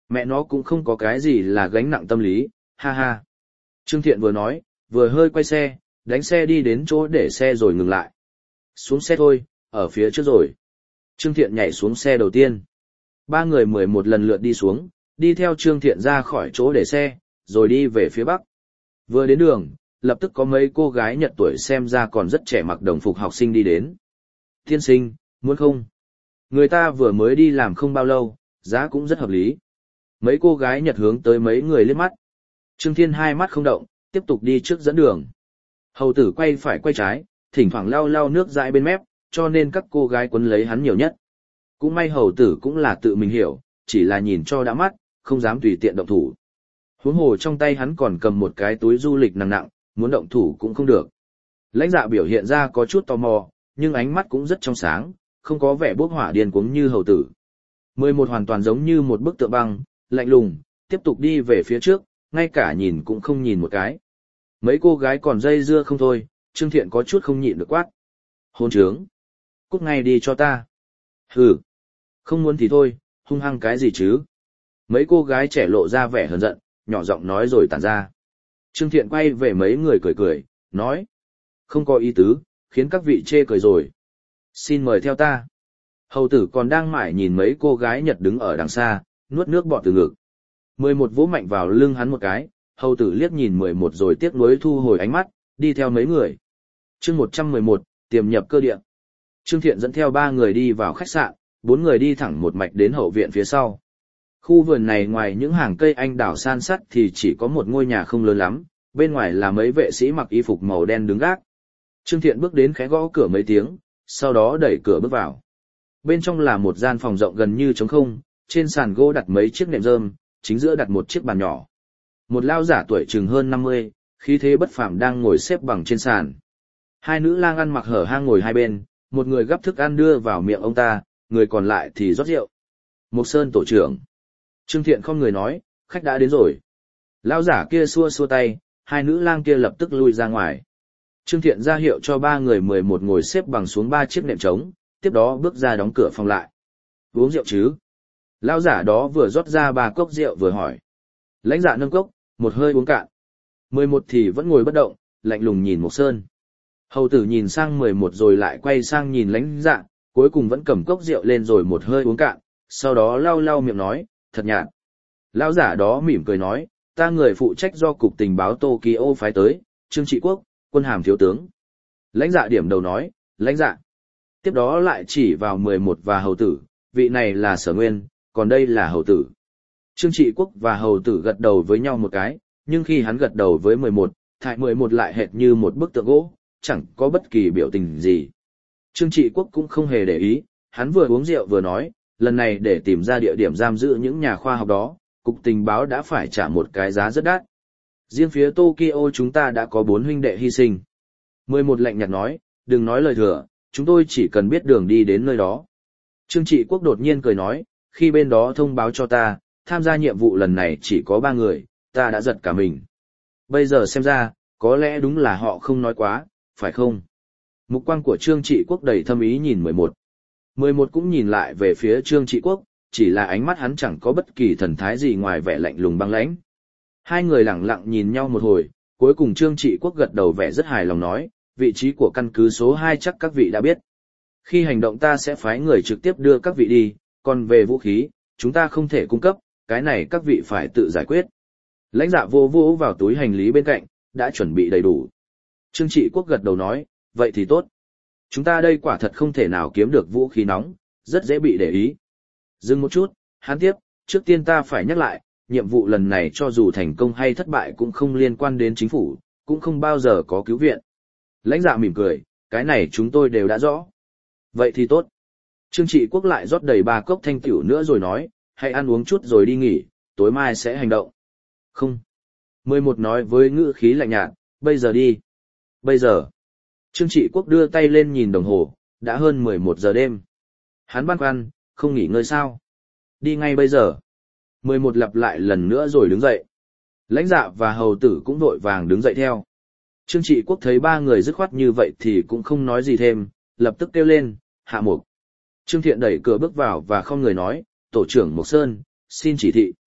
Mẹ nó cũng không có cái gì là gánh nặng tâm lý, ha ha. Trương Thiện vừa nói, vừa hơi quay xe, đánh xe đi đến chỗ để xe rồi ngừng lại. Xuống xe thôi, ở phía trước rồi. Trương Thiện nhảy xuống xe đầu tiên. Ba người mười một lần lượt đi xuống, đi theo Trương Thiện ra khỏi chỗ để xe, rồi đi về phía bắc. Vừa đến đường, lập tức có mấy cô gái Nhật tuổi xem ra còn rất trẻ mặc đồng phục học sinh đi đến. Tiên sinh, muốn không? Người ta vừa mới đi làm không bao lâu, giá cũng rất hợp lý. Mấy cô gái Nhật hướng tới mấy người liếc mắt. Trương Thiên hai mắt không động, tiếp tục đi trước dẫn đường. Hầu tử quay phải quay trái, thỉnh thoảng lau lau nước dãi bên mép, cho nên các cô gái quấn lấy hắn nhiều nhất. Cũng may hầu tử cũng là tự mình hiểu, chỉ là nhìn cho đã mắt, không dám tùy tiện động thủ. Huống hồ trong tay hắn còn cầm một cái túi du lịch nặng nặng, muốn động thủ cũng không được. Lãnh Dạ biểu hiện ra có chút tò mò, nhưng ánh mắt cũng rất trong sáng, không có vẻ bốc hỏa điên cuống như hầu tử. Mười một hoàn toàn giống như một bức tượng băng, lạnh lùng, tiếp tục đi về phía trước, ngay cả nhìn cũng không nhìn một cái. Mấy cô gái còn dây dưa không thôi, Trương Thiện có chút không nhịn được quát. Hôn trướng! Cút ngay đi cho ta! Hừ! Không muốn thì thôi, hung hăng cái gì chứ? Mấy cô gái trẻ lộ ra vẻ hờn giận, nhỏ giọng nói rồi tản ra. Trương Thiện quay về mấy người cười cười, nói. Không có ý tứ, khiến các vị chê cười rồi. Xin mời theo ta. Hầu tử còn đang mải nhìn mấy cô gái Nhật đứng ở đằng xa, nuốt nước bọt từ ngực. Mười một vỗ mạnh vào lưng hắn một cái, hầu tử liếc nhìn mười một rồi tiếc nuối thu hồi ánh mắt, đi theo mấy người. Chương một trăm mười một, tiềm nhập cơ địa. Trương Thiện dẫn theo ba người đi vào khách sạn, bốn người đi thẳng một mạch đến hậu viện phía sau. Khu vườn này ngoài những hàng cây anh đào san sát thì chỉ có một ngôi nhà không lớn lắm, bên ngoài là mấy vệ sĩ mặc y phục màu đen đứng gác. Trương Thiện bước đến khẽ gõ cửa mấy tiếng, sau đó đẩy cửa bước vào. Bên trong là một gian phòng rộng gần như trống không, trên sàn gỗ đặt mấy chiếc nệm rơm, chính giữa đặt một chiếc bàn nhỏ. Một lao giả tuổi chừng hơn năm mươi, khí thế bất phàm đang ngồi xếp bằng trên sàn. Hai nữ lang ăn mặc hở hang ngồi hai bên, một người gắp thức ăn đưa vào miệng ông ta, người còn lại thì rót rượu. Mộc Sơn tổ trưởng. Trương Thiện không người nói, khách đã đến rồi. Lão giả kia xua xua tay, hai nữ lang kia lập tức lui ra ngoài. Trương Thiện ra hiệu cho ba người mười một ngồi xếp bằng xuống ba chiếc nệm trống, tiếp đó bước ra đóng cửa phòng lại. Uống rượu chứ? Lão giả đó vừa rót ra ba cốc rượu vừa hỏi. Lãnh Dạ nâng cốc, một hơi uống cạn. mười một thì vẫn ngồi bất động, lạnh lùng nhìn Mộc Sơn. Hầu tử nhìn sang mười một rồi lại quay sang nhìn Lãnh Dạ, cuối cùng vẫn cầm cốc rượu lên rồi một hơi uống cạn, sau đó lau lau miệng nói, thật nhạt. Lão giả đó mỉm cười nói, ta người phụ trách do cục tình báo Tokyo phái tới, Trương Trị Quốc, quân hàm thiếu tướng. Lãnh Dạ điểm đầu nói, Lãnh Dạ. Tiếp đó lại chỉ vào mười một và hầu tử, vị này là Sở Nguyên, còn đây là hầu tử. Trương Trị Quốc và hầu tử gật đầu với nhau một cái, nhưng khi hắn gật đầu với mười một, thại mười một lại hệt như một bức tượng gỗ, chẳng có bất kỳ biểu tình gì. Trương Trị Quốc cũng không hề để ý, hắn vừa uống rượu vừa nói, lần này để tìm ra địa điểm giam giữ những nhà khoa học đó, cục tình báo đã phải trả một cái giá rất đắt. Riêng phía Tokyo chúng ta đã có bốn huynh đệ hy sinh. mười một lạnh nhạt nói, đừng nói lời thừa, chúng tôi chỉ cần biết đường đi đến nơi đó. Trương Trị Quốc đột nhiên cười nói, khi bên đó thông báo cho ta, tham gia nhiệm vụ lần này chỉ có ba người, ta đã giật cả mình. Bây giờ xem ra, có lẽ đúng là họ không nói quá, phải không? Mục quang của Trương Trị Quốc đầy thâm ý nhìn mười một. mười một cũng nhìn lại về phía Trương Trị Quốc, chỉ là ánh mắt hắn chẳng có bất kỳ thần thái gì ngoài vẻ lạnh lùng băng lãnh. Hai người lặng lặng nhìn nhau một hồi, cuối cùng Trương Trị Quốc gật đầu vẻ rất hài lòng nói, vị trí của căn cứ số hai chắc các vị đã biết. Khi hành động ta sẽ phái người trực tiếp đưa các vị đi, còn về vũ khí, chúng ta không thể cung cấp, cái này các vị phải tự giải quyết. Lãnh Dạ vô vô vào túi hành lý bên cạnh, đã chuẩn bị đầy đủ. Trương Trị Quốc gật đầu nói, vậy thì tốt. Chúng ta đây quả thật không thể nào kiếm được vũ khí nóng, rất dễ bị để ý. Dừng một chút, hắn tiếp, trước tiên ta phải nhắc lại, nhiệm vụ lần này cho dù thành công hay thất bại cũng không liên quan đến chính phủ, cũng không bao giờ có cứu viện. Lãnh Dạ mỉm cười, cái này chúng tôi đều đã rõ. Vậy thì tốt. Trương Trị Quốc lại rót đầy ba cốc thanh tiểu nữa rồi nói, hãy ăn uống chút rồi đi nghỉ, tối mai sẽ hành động. Không. mười một nói với ngữ khí lạnh nhạt, bây giờ đi. Bây giờ. Trương Trị Quốc đưa tay lên nhìn đồng hồ, đã hơn mười một giờ đêm. Hắn băn khoăn, không nghỉ ngơi sao? Đi ngay bây giờ. mười một lặp lại lần nữa rồi đứng dậy. Lãnh Dạ và hầu tử cũng vội vàng đứng dậy theo. Trương Trị Quốc thấy ba người dứt khoát như vậy thì cũng không nói gì thêm, lập tức kêu lên, hạ mục. Trương Thiện đẩy cửa bước vào và không người nói, tổ trưởng Mộc Sơn, xin chỉ thị.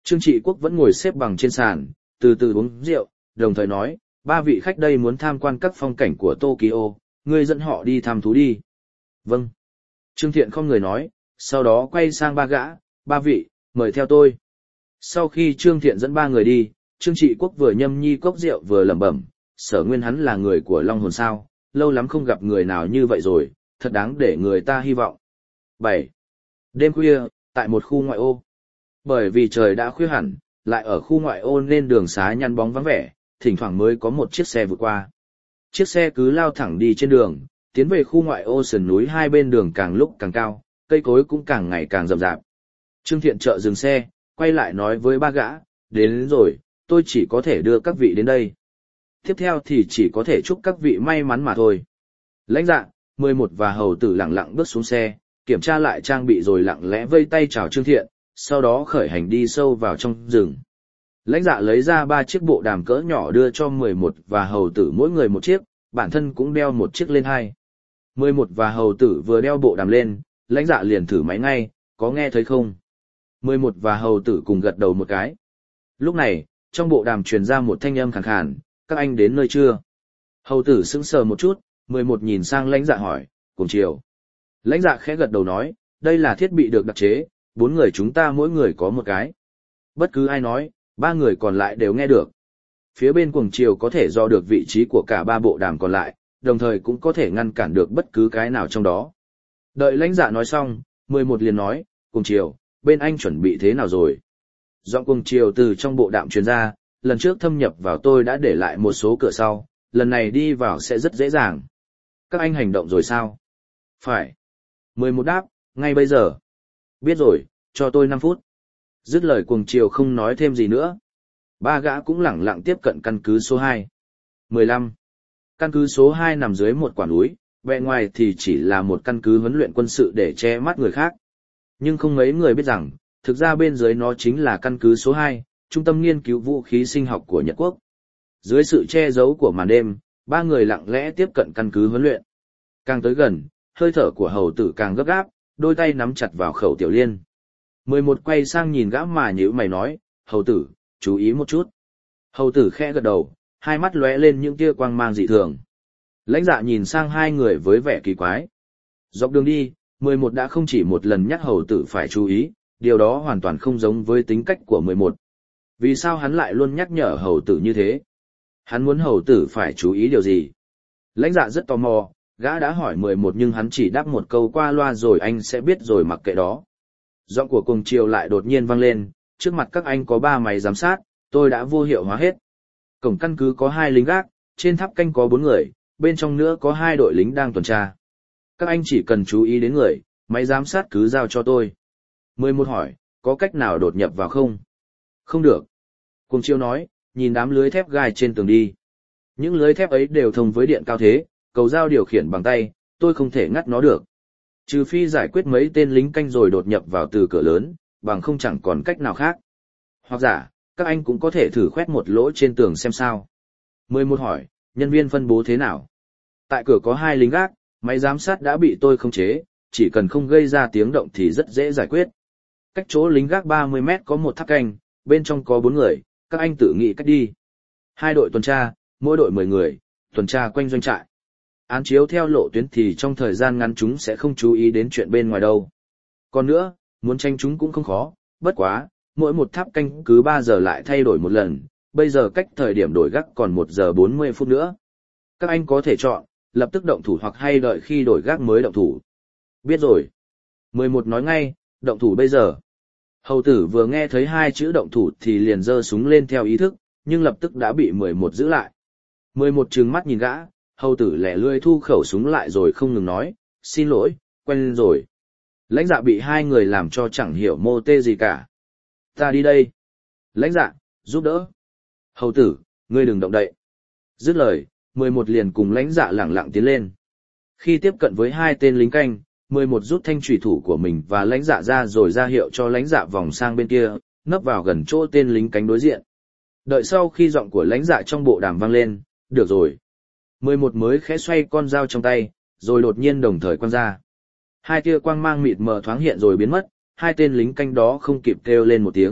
Trương Trị Quốc vẫn ngồi xếp bằng trên sàn, từ từ uống rượu, đồng thời nói, ba vị khách đây muốn tham quan các phong cảnh của Tokyo, ngươi dẫn họ đi thăm thú đi. Vâng. Trương Thiện không người nói, sau đó quay sang ba gã, ba vị, mời theo tôi. Sau khi Trương Thiện dẫn ba người đi, Trương Trị Quốc vừa nhâm nhi cốc rượu vừa lẩm bẩm, Sở Nguyên hắn là người của Long Hồn sao, lâu lắm không gặp người nào như vậy rồi, thật đáng để người ta hy vọng. bảy. Đêm khuya, tại một khu ngoại ô. Bởi vì trời đã khuya hẳn, lại ở khu ngoại ô nên đường xá nhăn bóng vắng vẻ, thỉnh thoảng mới có một chiếc xe vượt qua. Chiếc xe cứ lao thẳng đi trên đường, tiến về khu ngoại ô sườn núi hai bên đường càng lúc càng cao, cây cối cũng càng ngày càng rậm rạp. Trương Thiện chợ dừng xe, quay lại nói với ba gã, đến, đến rồi, tôi chỉ có thể đưa các vị đến đây. Tiếp theo thì chỉ có thể chúc các vị may mắn mà thôi. Lãnh Dạ, mười một và hầu tử lặng lặng bước xuống xe, kiểm tra lại trang bị rồi lặng lẽ vây tay chào Trương Thiện, sau đó khởi hành đi sâu vào trong rừng. Lãnh Dạ lấy ra ba chiếc bộ đàm cỡ nhỏ đưa cho mười một và hầu tử mỗi người một chiếc, bản thân cũng đeo một chiếc lên hai. mười một và hầu tử vừa đeo bộ đàm lên, Lãnh Dạ liền thử máy ngay, có nghe thấy không? mười một và hầu tử cùng gật đầu một cái. Lúc này, trong bộ đàm truyền ra một thanh âm khàn khàn, các anh đến nơi chưa? Hầu tử sững sờ một chút, mười một nhìn sang Lãnh Dạ hỏi, cùng chiều. Lãnh Dạ khẽ gật đầu nói, đây là thiết bị được đặc chế, bốn người chúng ta mỗi người có một cái. Bất cứ ai nói, ba người còn lại đều nghe được. Phía bên cuồng chiều có thể dò được vị trí của cả ba bộ đàm còn lại, đồng thời cũng có thể ngăn cản được bất cứ cái nào trong đó. Đợi Lãnh Dạ nói xong, mười một liền nói, cuồng chiều, bên anh chuẩn bị thế nào rồi? Giọng cuồng chiều từ trong bộ đàm truyền ra, lần trước thâm nhập vào tôi đã để lại một số cửa sau, lần này đi vào sẽ rất dễ dàng. Các anh hành động rồi sao? Phải. mười một đáp, ngay bây giờ. Biết rồi, cho tôi năm phút. Dứt lời cuồng chiều không nói thêm gì nữa. Ba gã cũng lẳng lặng tiếp cận căn cứ số hai. mười lăm. Căn cứ số hai nằm dưới một quả núi, bề ngoài thì chỉ là một căn cứ huấn luyện quân sự để che mắt người khác. Nhưng không mấy người biết rằng, thực ra bên dưới nó chính là căn cứ số hai, trung tâm nghiên cứu vũ khí sinh học của Nhật Quốc. Dưới sự che giấu của màn đêm, ba người lặng lẽ tiếp cận căn cứ huấn luyện. Càng tới gần, hơi thở của hầu tử càng gấp gáp, đôi tay nắm chặt vào khẩu tiểu liên. mười một quay sang nhìn gã mà nhíu mày nói, hầu tử, chú ý một chút. Hầu tử khẽ gật đầu, hai mắt lóe lên những tia quang mang dị thường. Lãnh Dạ nhìn sang hai người với vẻ kỳ quái. Dọc đường đi, mười một đã không chỉ một lần nhắc hầu tử phải chú ý, điều đó hoàn toàn không giống với tính cách của mười một. Vì sao hắn lại luôn nhắc nhở hầu tử như thế? Hắn muốn hầu tử phải chú ý điều gì? Lãnh Dạ rất tò mò, gã đã hỏi mười một nhưng hắn chỉ đáp một câu qua loa rồi anh sẽ biết rồi mặc kệ đó. Giọng của cuồng chiều lại đột nhiên vang lên, trước mặt các anh có ba máy giám sát, tôi đã vô hiệu hóa hết. Cổng căn cứ có hai lính gác, trên tháp canh có bốn người, bên trong nữa có hai đội lính đang tuần tra. Các anh chỉ cần chú ý đến người, máy giám sát cứ giao cho tôi. mười một hỏi, có cách nào đột nhập vào không? Không được. Cuồng chiều nói, nhìn đám lưới thép gai trên tường đi. Những lưới thép ấy đều thông với điện cao thế, cầu dao điều khiển bằng tay, tôi không thể ngắt nó được. Trừ phi giải quyết mấy tên lính canh rồi đột nhập vào từ cửa lớn, bằng không chẳng còn cách nào khác. Hoặc giả, các anh cũng có thể thử khoét một lỗ trên tường xem sao. mười một hỏi, nhân viên phân bố thế nào? Tại cửa có hai lính gác, máy giám sát đã bị tôi khống chế, chỉ cần không gây ra tiếng động thì rất dễ giải quyết. Cách chỗ lính gác ba mươi mét có một tháp canh, bên trong có bốn người, các anh tự nghĩ cách đi. Hai đội tuần tra, mỗi đội mười người, tuần tra quanh doanh trại. Án chiếu theo lộ tuyến thì trong thời gian ngắn chúng sẽ không chú ý đến chuyện bên ngoài đâu. Còn nữa, muốn tranh chúng cũng không khó, bất quá, mỗi một tháp canh cứ ba giờ lại thay đổi một lần, bây giờ cách thời điểm đổi gác còn một giờ bốn mươi phút nữa. Các anh có thể chọn, lập tức động thủ hoặc hay đợi khi đổi gác mới động thủ. Biết rồi. mười một nói ngay, động thủ bây giờ. Hầu tử vừa nghe thấy hai chữ động thủ thì liền giơ súng lên theo ý thức, nhưng lập tức đã bị mười một giữ lại. mười một trừng mắt nhìn gã, hầu tử lẻ lươi thu khẩu súng lại rồi không ngừng nói, xin lỗi, quen rồi. Lãnh Dạ bị hai người làm cho chẳng hiểu mô tê gì cả. Ta đi đây. Lãnh Dạ, giúp đỡ. Hầu tử, ngươi đừng động đậy. Dứt lời, mười một liền cùng Lãnh Dạ lẳng lặng tiến lên. Khi tiếp cận với hai tên lính canh, mười một rút thanh chủy thủ của mình và Lãnh Dạ ra rồi ra hiệu cho Lãnh Dạ vòng sang bên kia, nấp vào gần chỗ tên lính canh đối diện. Đợi sau khi giọng của Lãnh Dạ trong bộ đàm vang lên, được rồi. mười một mới khẽ xoay con dao trong tay, rồi đột nhiên đồng thời quăng ra. Hai tia quang mang mịt mờ thoáng hiện rồi biến mất, hai tên lính canh đó không kịp kêu lên một tiếng,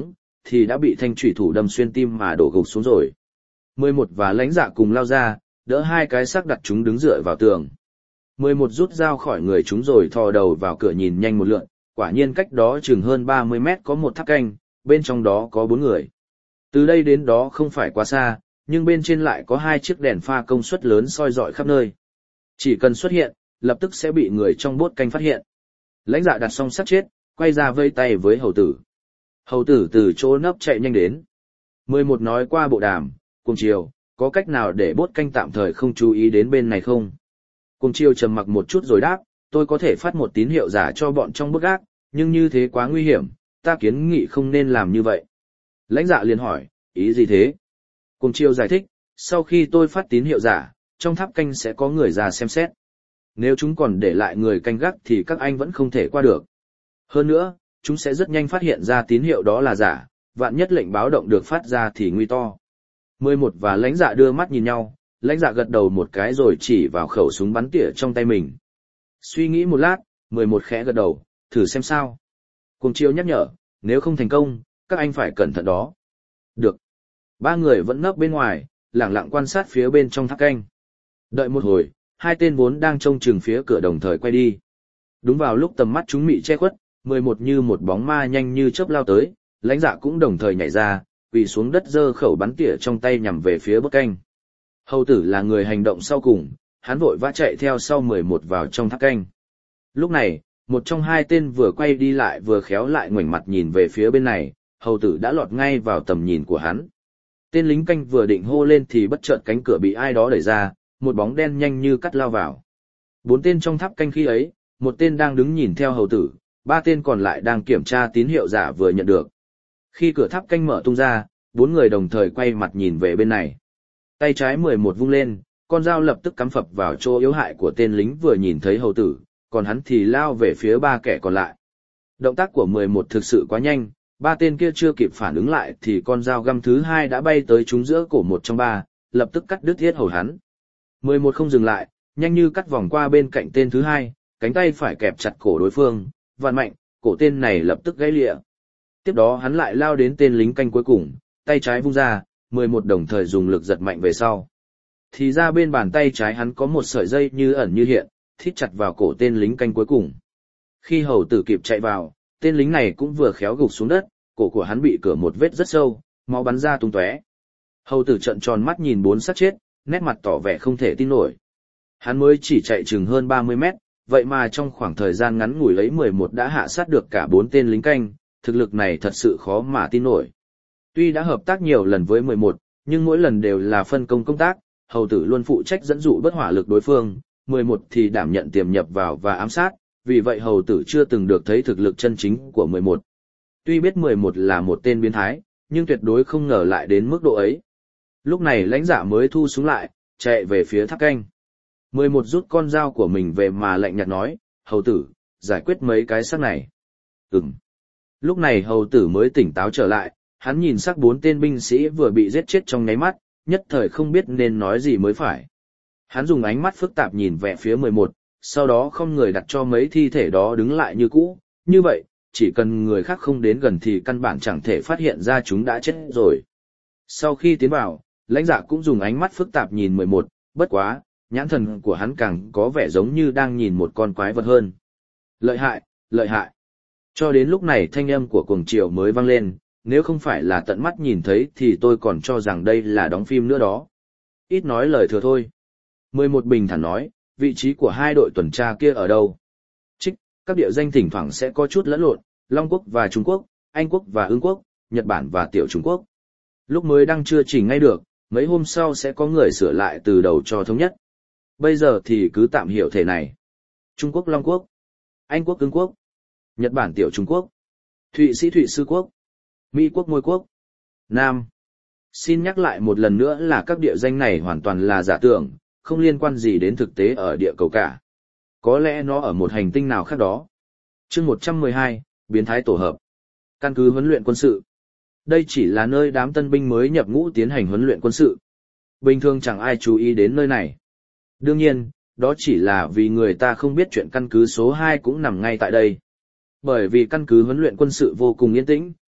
thì đã bị thanh thủy thủ đâm xuyên tim mà đổ gục xuống rồi. Mười một và lãnh dạ cùng lao ra, đỡ hai cái xác đặt chúng đứng dựa vào tường. Mười một rút dao khỏi người chúng rồi thò đầu vào cửa nhìn nhanh một lượn, quả nhiên cách đó chừng hơn ba mươi mét có một tháp canh, bên trong đó có bốn người. Từ đây đến đó không phải quá xa, nhưng bên trên lại có hai chiếc đèn pha công suất lớn soi rọi khắp nơi. Chỉ cần xuất hiện, lập tức sẽ bị người trong bốt canh phát hiện. Lãnh dạ đặt xong xác chết, quay ra vây tay với hầu tử. Hầu tử từ chỗ nấp chạy nhanh đến. Mười một nói qua bộ đàm, Cùng Chiều, có cách nào để bốt canh tạm thời không chú ý đến bên này không? Cùng Chiều trầm mặc một chút rồi đáp, tôi có thể phát một tín hiệu giả cho bọn trong bức gác, nhưng như thế quá nguy hiểm, ta kiến nghị không nên làm như vậy. Lãnh dạ liền hỏi, ý gì thế? Cùng Chiều giải thích, sau khi tôi phát tín hiệu giả, trong tháp canh sẽ có người ra xem xét. Nếu chúng còn để lại người canh gác thì các anh vẫn không thể qua được. Hơn nữa, chúng sẽ rất nhanh phát hiện ra tín hiệu đó là giả, vạn nhất lệnh báo động được phát ra thì nguy to. Mười một và lãnh dạ đưa mắt nhìn nhau, lãnh dạ gật đầu một cái rồi chỉ vào khẩu súng bắn tỉa trong tay mình. Suy nghĩ một lát, mười một khẽ gật đầu, thử xem sao. Cùng Chiều nhắc nhở, nếu không thành công, các anh phải cẩn thận đó. Được. Ba người vẫn nấp bên ngoài, lẳng lặng quan sát phía bên trong tháp canh. Đợi một hồi, hai tên vốn đang trông chừng phía cửa đồng thời quay đi. Đúng vào lúc tầm mắt chúng mị che khuất, mười một như một bóng ma nhanh như chớp lao tới, lãnh dạ cũng đồng thời nhảy ra, quỳ xuống đất giơ khẩu bắn tỉa trong tay nhằm về phía bốt canh. Hầu tử là người hành động sau cùng, hắn vội vã chạy theo sau mười một vào trong tháp canh. Lúc này, một trong hai tên vừa quay đi lại vừa khéo lại ngoảnh mặt nhìn về phía bên này, hầu tử đã lọt ngay vào tầm nhìn của hắn. Tên lính canh vừa định hô lên thì bất chợt cánh cửa bị ai đó đẩy ra, một bóng đen nhanh như cắt lao vào. Bốn tên trong tháp canh khi ấy, một tên đang đứng nhìn theo hầu tử, ba tên còn lại đang kiểm tra tín hiệu giả vừa nhận được. Khi cửa tháp canh mở tung ra, bốn người đồng thời quay mặt nhìn về bên này. Tay trái mười một vung lên, con dao lập tức cắm phập vào chỗ yếu hại của tên lính vừa nhìn thấy hầu tử, còn hắn thì lao về phía ba kẻ còn lại. Động tác của mười một thực sự quá nhanh, ba tên kia chưa kịp phản ứng lại thì con dao găm thứ hai đã bay tới trúng giữa cổ một trong ba, lập tức cắt đứt yết hầu hắn. mười một không dừng lại, nhanh như cắt vòng qua bên cạnh tên thứ hai, cánh tay phải kẹp chặt cổ đối phương, vặn mạnh, cổ tên này lập tức gãy lịa. Tiếp đó hắn lại lao đến tên lính canh cuối cùng, tay trái vung ra, mười một đồng thời dùng lực giật mạnh về sau. Thì ra bên bàn tay trái hắn có một sợi dây như ẩn như hiện, thít chặt vào cổ tên lính canh cuối cùng. Khi hầu tử kịp chạy vào, tên lính này cũng vừa khéo gục xuống đất, cổ của hắn bị cứa một vết rất sâu, máu bắn ra tung tóe. Hầu tử trợn tròn mắt nhìn bốn xác chết, nét mặt tỏ vẻ không thể tin nổi. Hắn mới chỉ chạy chừng hơn ba mươi mét, vậy mà trong khoảng thời gian ngắn ngủi ấy mười một đã hạ sát được cả bốn tên lính canh, thực lực này thật sự khó mà tin nổi. Tuy đã hợp tác nhiều lần với mười một, nhưng mỗi lần đều là phân công công tác, hầu tử luôn phụ trách dẫn dụ bất hỏa lực đối phương, mười một thì đảm nhận tiềm nhập vào và ám sát, vì vậy hầu tử chưa từng được thấy thực lực chân chính của mười một. Tuy biết mười một là một tên biến thái, nhưng tuyệt đối không ngờ lại đến mức độ ấy. Lúc này lãnh dạ mới thu súng lại, chạy về phía tháp canh. mười một rút con dao của mình về mà lạnh nhạt nói, hầu tử, giải quyết mấy cái xác này. Ừm. Lúc này hầu tử mới tỉnh táo trở lại, hắn nhìn xác bốn tên binh sĩ vừa bị giết chết trong nháy mắt, nhất thời không biết nên nói gì mới phải. Hắn dùng ánh mắt phức tạp nhìn về phía mười một, sau đó không người đặt cho mấy thi thể đó đứng lại như cũ, như vậy, chỉ cần người khác không đến gần thì căn bản chẳng thể phát hiện ra chúng đã chết rồi. Sau khi tiến vào, lãnh dạ cũng dùng ánh mắt phức tạp nhìn mười một, bất quá, nhãn thần của hắn càng có vẻ giống như đang nhìn một con quái vật hơn. Lợi hại, lợi hại. Cho đến lúc này thanh âm của Cuồng Triều mới vang lên, nếu không phải là tận mắt nhìn thấy thì tôi còn cho rằng đây là đóng phim nữa đó. Ít nói lời thừa thôi. mười một bình thản nói, vị trí của hai đội tuần tra kia ở đâu? Trích, các địa danh thỉnh thoảng sẽ có chút lẫn lộn, Long Quốc và Trung Quốc, Anh Quốc và Ưng Quốc, Nhật Bản và Tiểu Trung Quốc. Lúc mới đăng chưa chỉnh ngay được, mấy hôm sau sẽ có người sửa lại từ đầu cho thống nhất. Bây giờ thì cứ tạm hiểu thể này. Trung Quốc Long Quốc, Anh Quốc Ưng Quốc, Nhật Bản Tiểu Trung Quốc, Thụy Sĩ Thụy Sư Quốc, Mỹ Quốc Ngôi Quốc, Nam. Xin nhắc lại một lần nữa là các địa danh này hoàn toàn là giả tưởng, không liên quan gì đến thực tế ở địa cầu cả. Có lẽ nó ở một hành tinh nào khác đó. Chương một trăm mười hai, biến thái tổ hợp. Căn cứ huấn luyện quân sự. Đây chỉ là nơi đám tân binh mới nhập ngũ tiến hành huấn luyện quân sự. Bình thường chẳng ai chú ý đến nơi này. Đương nhiên, đó chỉ là vì người ta không biết chuyện căn cứ số hai cũng nằm ngay tại đây. Bởi vì căn cứ huấn luyện quân sự vô cùng yên tĩnh,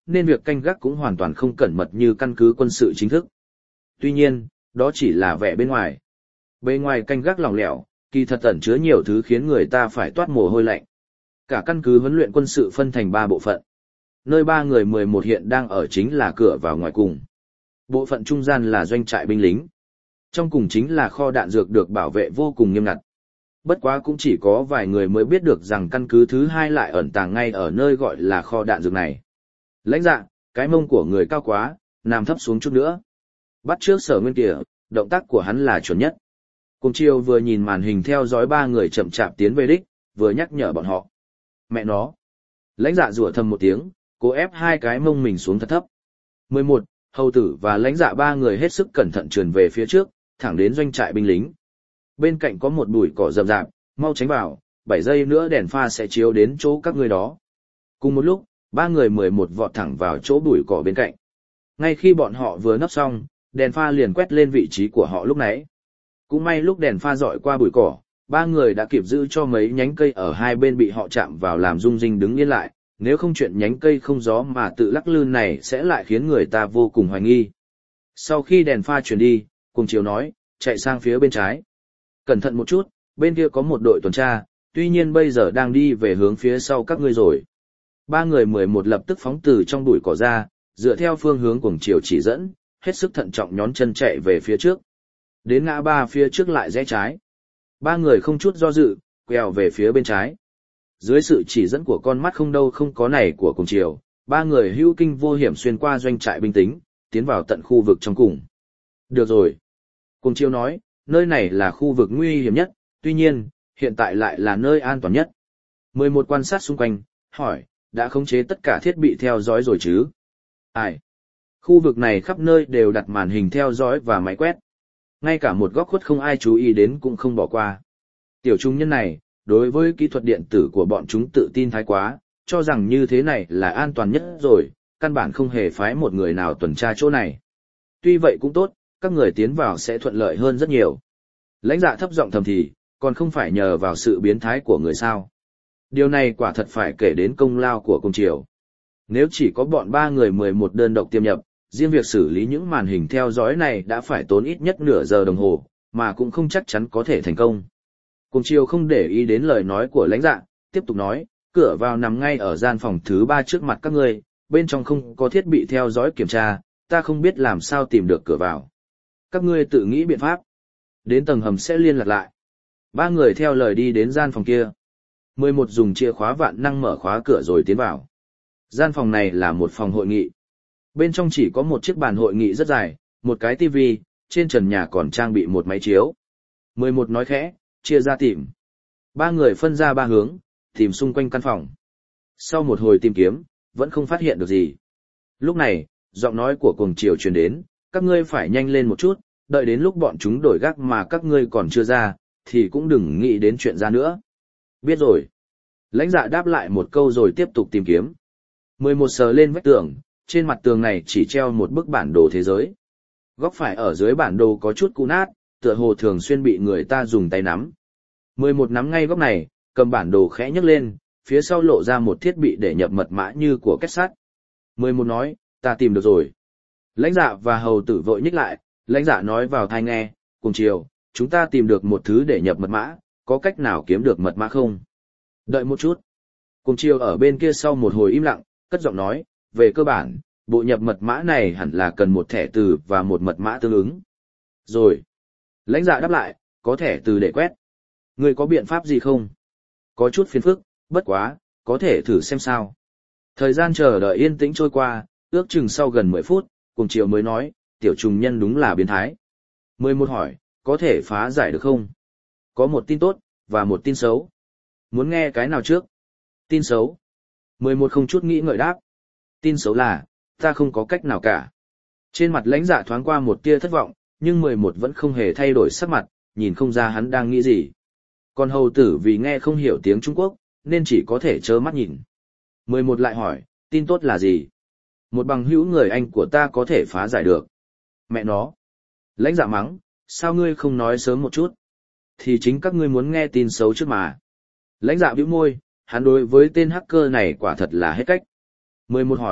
nên việc canh gác cũng hoàn toàn không cẩn mật như căn cứ quân sự chính thức. Tuy nhiên, đó chỉ là vẻ bên ngoài. Bên ngoài canh gác lỏng lẻo, kỳ thật ẩn chứa nhiều thứ khiến người ta phải toát mồ hôi lạnh. Cả căn cứ huấn luyện quân sự phân thành ba bộ phận. Nơi ba người mười một hiện đang ở chính là cửa vào ngoài cùng. Bộ phận trung gian là doanh trại binh lính. Trong cùng chính là kho đạn dược được bảo vệ vô cùng nghiêm ngặt. Bất quá cũng chỉ có vài người mới biết được rằng căn cứ thứ hai lại ẩn tàng ngay ở nơi gọi là kho đạn dược này. Lãnh Dạ, cái mông của người cao quá, nằm thấp xuống chút nữa. Bắt trước Sở Nguyên kìa, động tác của hắn là chuẩn nhất. Cùng chiều vừa nhìn màn hình theo dõi ba người chậm chạp tiến về đích, vừa nhắc nhở bọn họ. Mẹ nó. Lãnh Dạ rủa thầm một tiếng, cố ép hai cái mông mình xuống thật thấp. mười một, hầu tử và Lãnh Dạ ba người hết sức cẩn thận trườn về phía trước, thẳng đến doanh trại binh lính. Bên cạnh có một bụi cỏ rậm rạp, mau tránh vào, bảy giây nữa đèn pha sẽ chiếu đến chỗ các ngươi đó. Cùng một lúc, ba người mười một vọt thẳng vào chỗ bụi cỏ bên cạnh. Ngay khi bọn họ vừa nấp xong, đèn pha liền quét lên vị trí của họ lúc nãy. Cũng may lúc đèn pha dọi qua bụi cỏ, ba người đã kịp giữ cho mấy nhánh cây ở hai bên bị họ chạm vào làm rung rinh đứng yên lại, nếu không chuyện nhánh cây không gió mà tự lắc lư này sẽ lại khiến người ta vô cùng hoài nghi. Sau khi đèn pha chuyển đi, Cùng Chiều nói, chạy sang phía bên trái. Cẩn thận một chút, bên kia có một đội tuần tra, tuy nhiên bây giờ đang đi về hướng phía sau các ngươi rồi. Ba người mười một lập tức phóng từ trong bụi cỏ ra, dựa theo phương hướng Cùng Chiều chỉ dẫn, hết sức thận trọng nhón chân chạy về phía trước. Đến ngã ba phía trước lại rẽ trái. Ba người không chút do dự, quẹo về phía bên trái. Dưới sự chỉ dẫn của con mắt không đâu không có này của Cùng Chiều, ba người hữu kinh vô hiểm xuyên qua doanh trại binh lính, tiến vào tận khu vực trong cùng. Được rồi. Cùng Chiều nói, nơi này là khu vực nguy hiểm nhất, tuy nhiên, hiện tại lại là nơi an toàn nhất. mười một quan sát xung quanh, hỏi, đã khống chế tất cả thiết bị theo dõi rồi chứ? Ai? Khu vực này khắp nơi đều đặt màn hình theo dõi và máy quét. Ngay cả một góc khuất không ai chú ý đến cũng không bỏ qua. Tiểu trung nhân này, đối với kỹ thuật điện tử của bọn chúng tự tin thái quá, cho rằng như thế này là an toàn nhất rồi, căn bản không hề phái một người nào tuần tra chỗ này. Tuy vậy cũng tốt, các người tiến vào sẽ thuận lợi hơn rất nhiều. Lãnh Dạ thấp giọng thầm thì, còn không phải nhờ vào sự biến thái của người sao. Điều này quả thật phải kể đến công lao của Cùng Chiều. Nếu chỉ có bọn ba người mười một đơn độc tiêm nhập, riêng việc xử lý những màn hình theo dõi này đã phải tốn ít nhất nửa giờ đồng hồ, mà cũng không chắc chắn có thể thành công. Cùng Chiều không để ý đến lời nói của Lãnh Dạ, tiếp tục nói, cửa vào nằm ngay ở gian phòng thứ ba trước mặt các ngươi, bên trong không có thiết bị theo dõi kiểm tra, ta không biết làm sao tìm được cửa vào. Các ngươi tự nghĩ biện pháp. Đến tầng hầm sẽ liên lạc lại. Ba người theo lời đi đến gian phòng kia. mười một dùng chìa khóa vạn năng mở khóa cửa rồi tiến vào. Gian phòng này là một phòng hội nghị. Bên trong chỉ có một chiếc bàn hội nghị rất dài, một cái tivi, trên trần nhà còn trang bị một máy chiếu. mười một nói khẽ, chia ra tìm. Ba người phân ra ba hướng, tìm xung quanh căn phòng. Sau một hồi tìm kiếm, vẫn không phát hiện được gì. Lúc này, giọng nói của Cùng Chiều truyền đến, các ngươi phải nhanh lên một chút, đợi đến lúc bọn chúng đổi gác mà các ngươi còn chưa ra, thì cũng đừng nghĩ đến chuyện ra nữa. Biết rồi. Lãnh Dạ đáp lại một câu rồi tiếp tục tìm kiếm. mười một sờ lên vách tường, trên mặt tường này chỉ treo một bức bản đồ thế giới. Góc phải ở dưới bản đồ có chút cũ nát, tựa hồ thường xuyên bị người ta dùng tay nắm. mười một nắm ngay góc này, cầm bản đồ khẽ nhấc lên, phía sau lộ ra một thiết bị để nhập mật mã như của kết sắt. mười một nói, ta tìm được rồi. Lãnh Dạ và hầu tử vội nhích lại, Lãnh Dạ nói vào tai nghe, Cùng Chiều, chúng ta tìm được một thứ để nhập mật mã, có cách nào kiếm được mật mã không? Đợi một chút. Cùng Chiều ở bên kia sau một hồi im lặng, cất giọng nói, về cơ bản, bộ nhập mật mã này hẳn là cần một thẻ từ và một mật mã tương ứng. Rồi. Lãnh Dạ đáp lại, có thẻ từ để quét. Người có biện pháp gì không? Có chút phiền phức, bất quá, có thể thử xem sao. Thời gian chờ đợi yên tĩnh trôi qua, ước chừng sau gần mười phút, Cùng Chiều mới nói, tiểu trùng nhân đúng là biến thái. mười một hỏi, có thể phá giải được không? Có một tin tốt, và một tin xấu. Muốn nghe cái nào trước? Tin xấu. mười một không chút nghĩ ngợi đáp. Tin xấu là, ta không có cách nào cả. Trên mặt Lãnh Dạ thoáng qua một tia thất vọng, nhưng mười một vẫn không hề thay đổi sắc mặt, nhìn không ra hắn đang nghĩ gì. Còn hầu tử vì nghe không hiểu tiếng Trung Quốc, nên chỉ có thể trơ mắt nhìn. mười một lại hỏi, tin tốt là gì? Một bằng hữu người anh của ta có thể phá giải được. Mẹ nó. Lãnh Dạ mắng, sao ngươi không nói sớm một chút? Thì chính các ngươi muốn nghe tin xấu trước mà. Lãnh Dạ bĩu môi, hắn đối với tên hacker này quả thật là hết cách. mười một hỏi,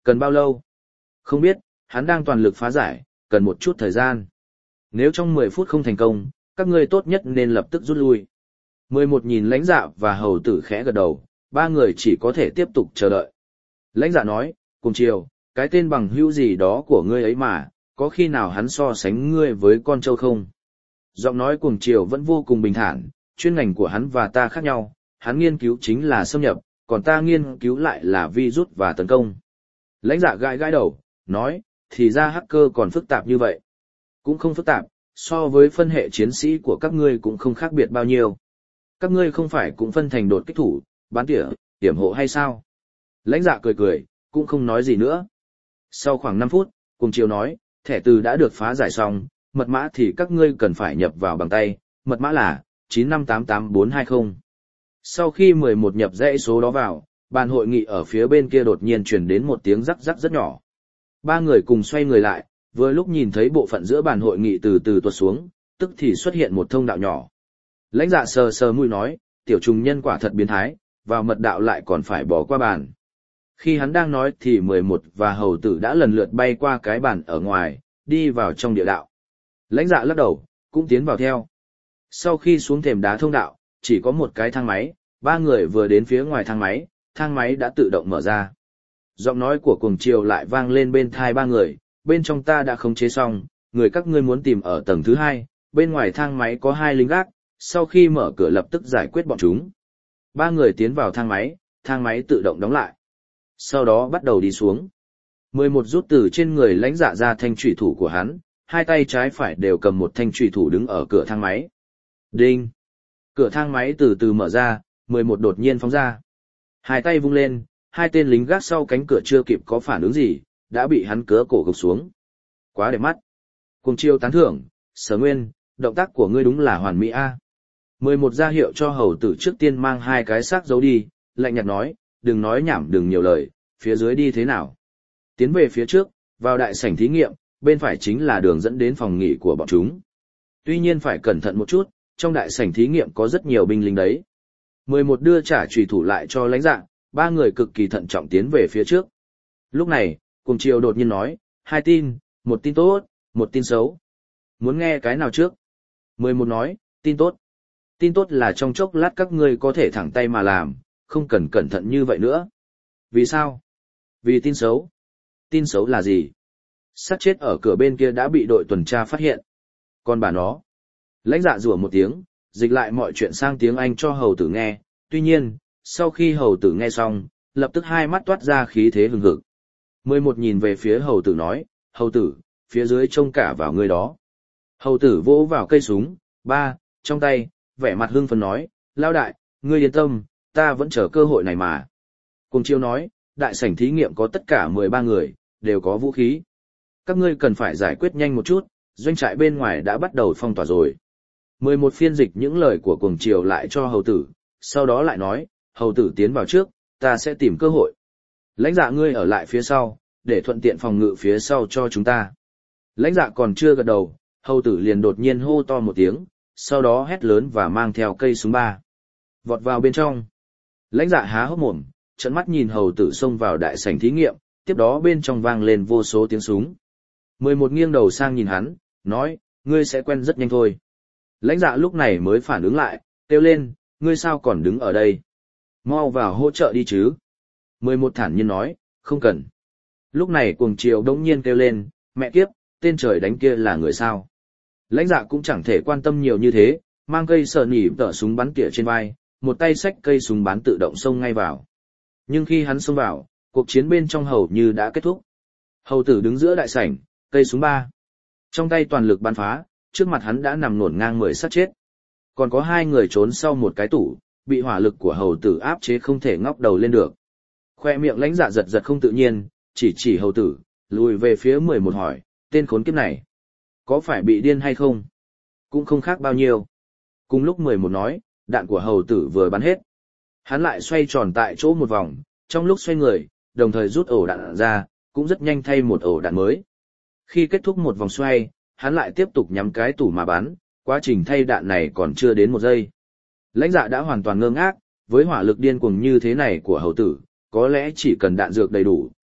Cần bao lâu? Không biết, hắn đang toàn lực phá giải, cần một chút thời gian. Nếu trong mười phút không thành công, các ngươi tốt nhất nên lập tức rút lui. mười một nhìn lãnh dạ và hầu tử khẽ gật đầu, ba người chỉ có thể tiếp tục chờ đợi. Lãnh dạ nói, cùng chiều, cái tên bằng hữu gì đó của ngươi ấy mà, có khi nào hắn so sánh ngươi với con trâu không? Giọng nói cuồng chiều vẫn vô cùng bình thản, chuyên ngành của hắn và ta khác nhau, hắn nghiên cứu chính là xâm nhập, còn ta nghiên cứu lại là virus và tấn công. Lãnh dạ gãi gãi đầu, nói, thì ra hacker còn phức tạp như vậy. Cũng không phức tạp, so với phân hệ chiến sĩ của các ngươi cũng không khác biệt bao nhiêu. Các ngươi không phải cũng phân thành đột kích thủ, bán tỉa, tiểm hộ hay sao? Lãnh dạ cười cười, cũng không nói gì nữa. Sau khoảng năm phút, cùng chiều nói, thẻ từ đã được phá giải xong, mật mã thì các ngươi cần phải nhập vào bằng tay, mật mã là chín năm tám tám bốn hai không. Sau khi mười một nhập dãy số đó vào, bàn hội nghị ở phía bên kia đột nhiên truyền đến một tiếng rắc rắc rất nhỏ. Ba người cùng xoay người lại, vừa lúc nhìn thấy bộ phận giữa bàn hội nghị từ từ tuột xuống, tức thì xuất hiện một thông đạo nhỏ. Lãnh dạ sờ sờ mũi nói, tiểu trùng nhân quả thật biến thái, vào mật đạo lại còn phải bỏ qua bàn. Khi hắn đang nói thì mười một và hầu tử đã lần lượt bay qua cái bàn ở ngoài, đi vào trong địa đạo. Lãnh dạ lắc đầu, cũng tiến vào theo. Sau khi xuống thềm đá thông đạo, chỉ có một cái thang máy, ba người vừa đến phía ngoài thang máy, thang máy đã tự động mở ra. Giọng nói của cuồng chiều lại vang lên bên thai ba người, bên trong ta đã khống chế xong, người các ngươi muốn tìm ở tầng thứ hai, bên ngoài thang máy có hai lính gác, sau khi mở cửa lập tức giải quyết bọn chúng. Ba người tiến vào thang máy, thang máy tự động đóng lại. Sau đó bắt đầu đi xuống. mười một rút từ trên người lãnh dạ ra thanh trùy thủ của hắn, hai tay trái phải đều cầm một thanh trùy thủ đứng ở cửa thang máy. Đinh! Cửa thang máy từ từ mở ra, mười một đột nhiên phóng ra. Hai tay vung lên, hai tên lính gác sau cánh cửa chưa kịp có phản ứng gì, đã bị hắn cứa cổ gục xuống. Quá đẹp mắt. Cùng chiêu tán thưởng, Sở Nguyên, động tác của ngươi đúng là hoàn mỹ a. mười một ra hiệu cho hầu tử trước tiên mang hai cái xác giấu đi, lạnh nhạt nói, đừng nói nhảm đừng nhiều lời, phía dưới đi thế nào. Tiến về phía trước, vào đại sảnh thí nghiệm, bên phải chính là đường dẫn đến phòng nghỉ của bọn chúng. Tuy nhiên phải cẩn thận một chút, trong đại sảnh thí nghiệm có rất nhiều binh lính đấy. mười một đưa trả trùy thủ lại cho lãnh dạ, ba người cực kỳ thận trọng tiến về phía trước. Lúc này, cùng chiều đột nhiên nói, hai tin, một tin tốt, một tin xấu. Muốn nghe cái nào trước? mười một nói, tin tốt. Tin tốt là trong chốc lát các ngươi có thể thẳng tay mà làm, không cần cẩn thận như vậy nữa. Vì sao? Vì tin xấu. Tin xấu là gì? Sát chết ở cửa bên kia đã bị đội tuần tra phát hiện. Còn bà nó. Lãnh dạ rủa một tiếng, dịch lại mọi chuyện sang tiếng Anh cho hầu tử nghe. Tuy nhiên, sau khi hầu tử nghe xong, lập tức hai mắt toát ra khí thế hừng hực. mười một nhìn về phía hầu tử nói, hầu tử, phía dưới trông cả vào ngươi đó. Hầu tử vỗ vào cây súng, ba, trong tay, vẻ mặt hưng phấn nói, lao đại, ngươi yên tâm, ta vẫn chờ cơ hội này mà. Cùng chiêu nói, đại sảnh thí nghiệm có tất cả mười ba người, đều có vũ khí. Các ngươi cần phải giải quyết nhanh một chút, doanh trại bên ngoài đã bắt đầu phong tỏa rồi. mười một phiên dịch những lời của cuồng triều lại cho hầu tử, sau đó lại nói, hầu tử tiến vào trước, ta sẽ tìm cơ hội. Lãnh dạ ngươi ở lại phía sau, để thuận tiện phòng ngự phía sau cho chúng ta. Lãnh dạ còn chưa gật đầu, hầu tử liền đột nhiên hô to một tiếng, sau đó hét lớn và mang theo cây súng ba. Vọt vào bên trong. Lãnh dạ há hốc mồm, trợn mắt nhìn hầu tử xông vào đại sảnh thí nghiệm, tiếp đó bên trong vang lên vô số tiếng súng. mười một nghiêng đầu sang nhìn hắn, nói, ngươi sẽ quen rất nhanh thôi. Lãnh dạ lúc này mới phản ứng lại, kêu lên, ngươi sao còn đứng ở đây? Mau vào hỗ trợ đi chứ. mười một thản nhiên nói, không cần. Lúc này cuồng triều đống nhiên kêu lên, mẹ kiếp, tên trời đánh kia là người sao? Lãnh dạ cũng chẳng thể quan tâm nhiều như thế, mang cây sờ nỉ tở súng bắn tỉa trên vai, một tay xách cây súng bắn tự động xông ngay vào. Nhưng khi hắn xông vào, cuộc chiến bên trong hầu như đã kết thúc. Hầu tử đứng giữa đại sảnh, cây súng ba. Trong tay toàn lực bắn phá, trước mặt hắn đã nằm ngổn ngang mười sát chết. Còn có hai người trốn sau một cái tủ, bị hỏa lực của hầu tử áp chế không thể ngóc đầu lên được. Khoe miệng lãnh dạ giật giật không tự nhiên, chỉ chỉ hầu tử, lùi về phía mười một hỏi, tên khốn kiếp này, có phải bị điên hay không? Cũng không khác bao nhiêu. Cùng lúc mười một nói, đạn của hầu tử vừa bắn hết. Hắn lại xoay tròn tại chỗ một vòng, trong lúc xoay người, đồng thời rút ổ đạn ra, cũng rất nhanh thay một ổ đạn mới. Khi kết thúc một vòng xoay, hắn lại tiếp tục nhắm cái tủ mà bắn, quá trình thay đạn này còn chưa đến một giây. Lãnh dạ đã hoàn toàn ngơ ngác, với hỏa lực điên cuồng như thế này của hầu tử, có lẽ chỉ cần đạn dược đầy đủ,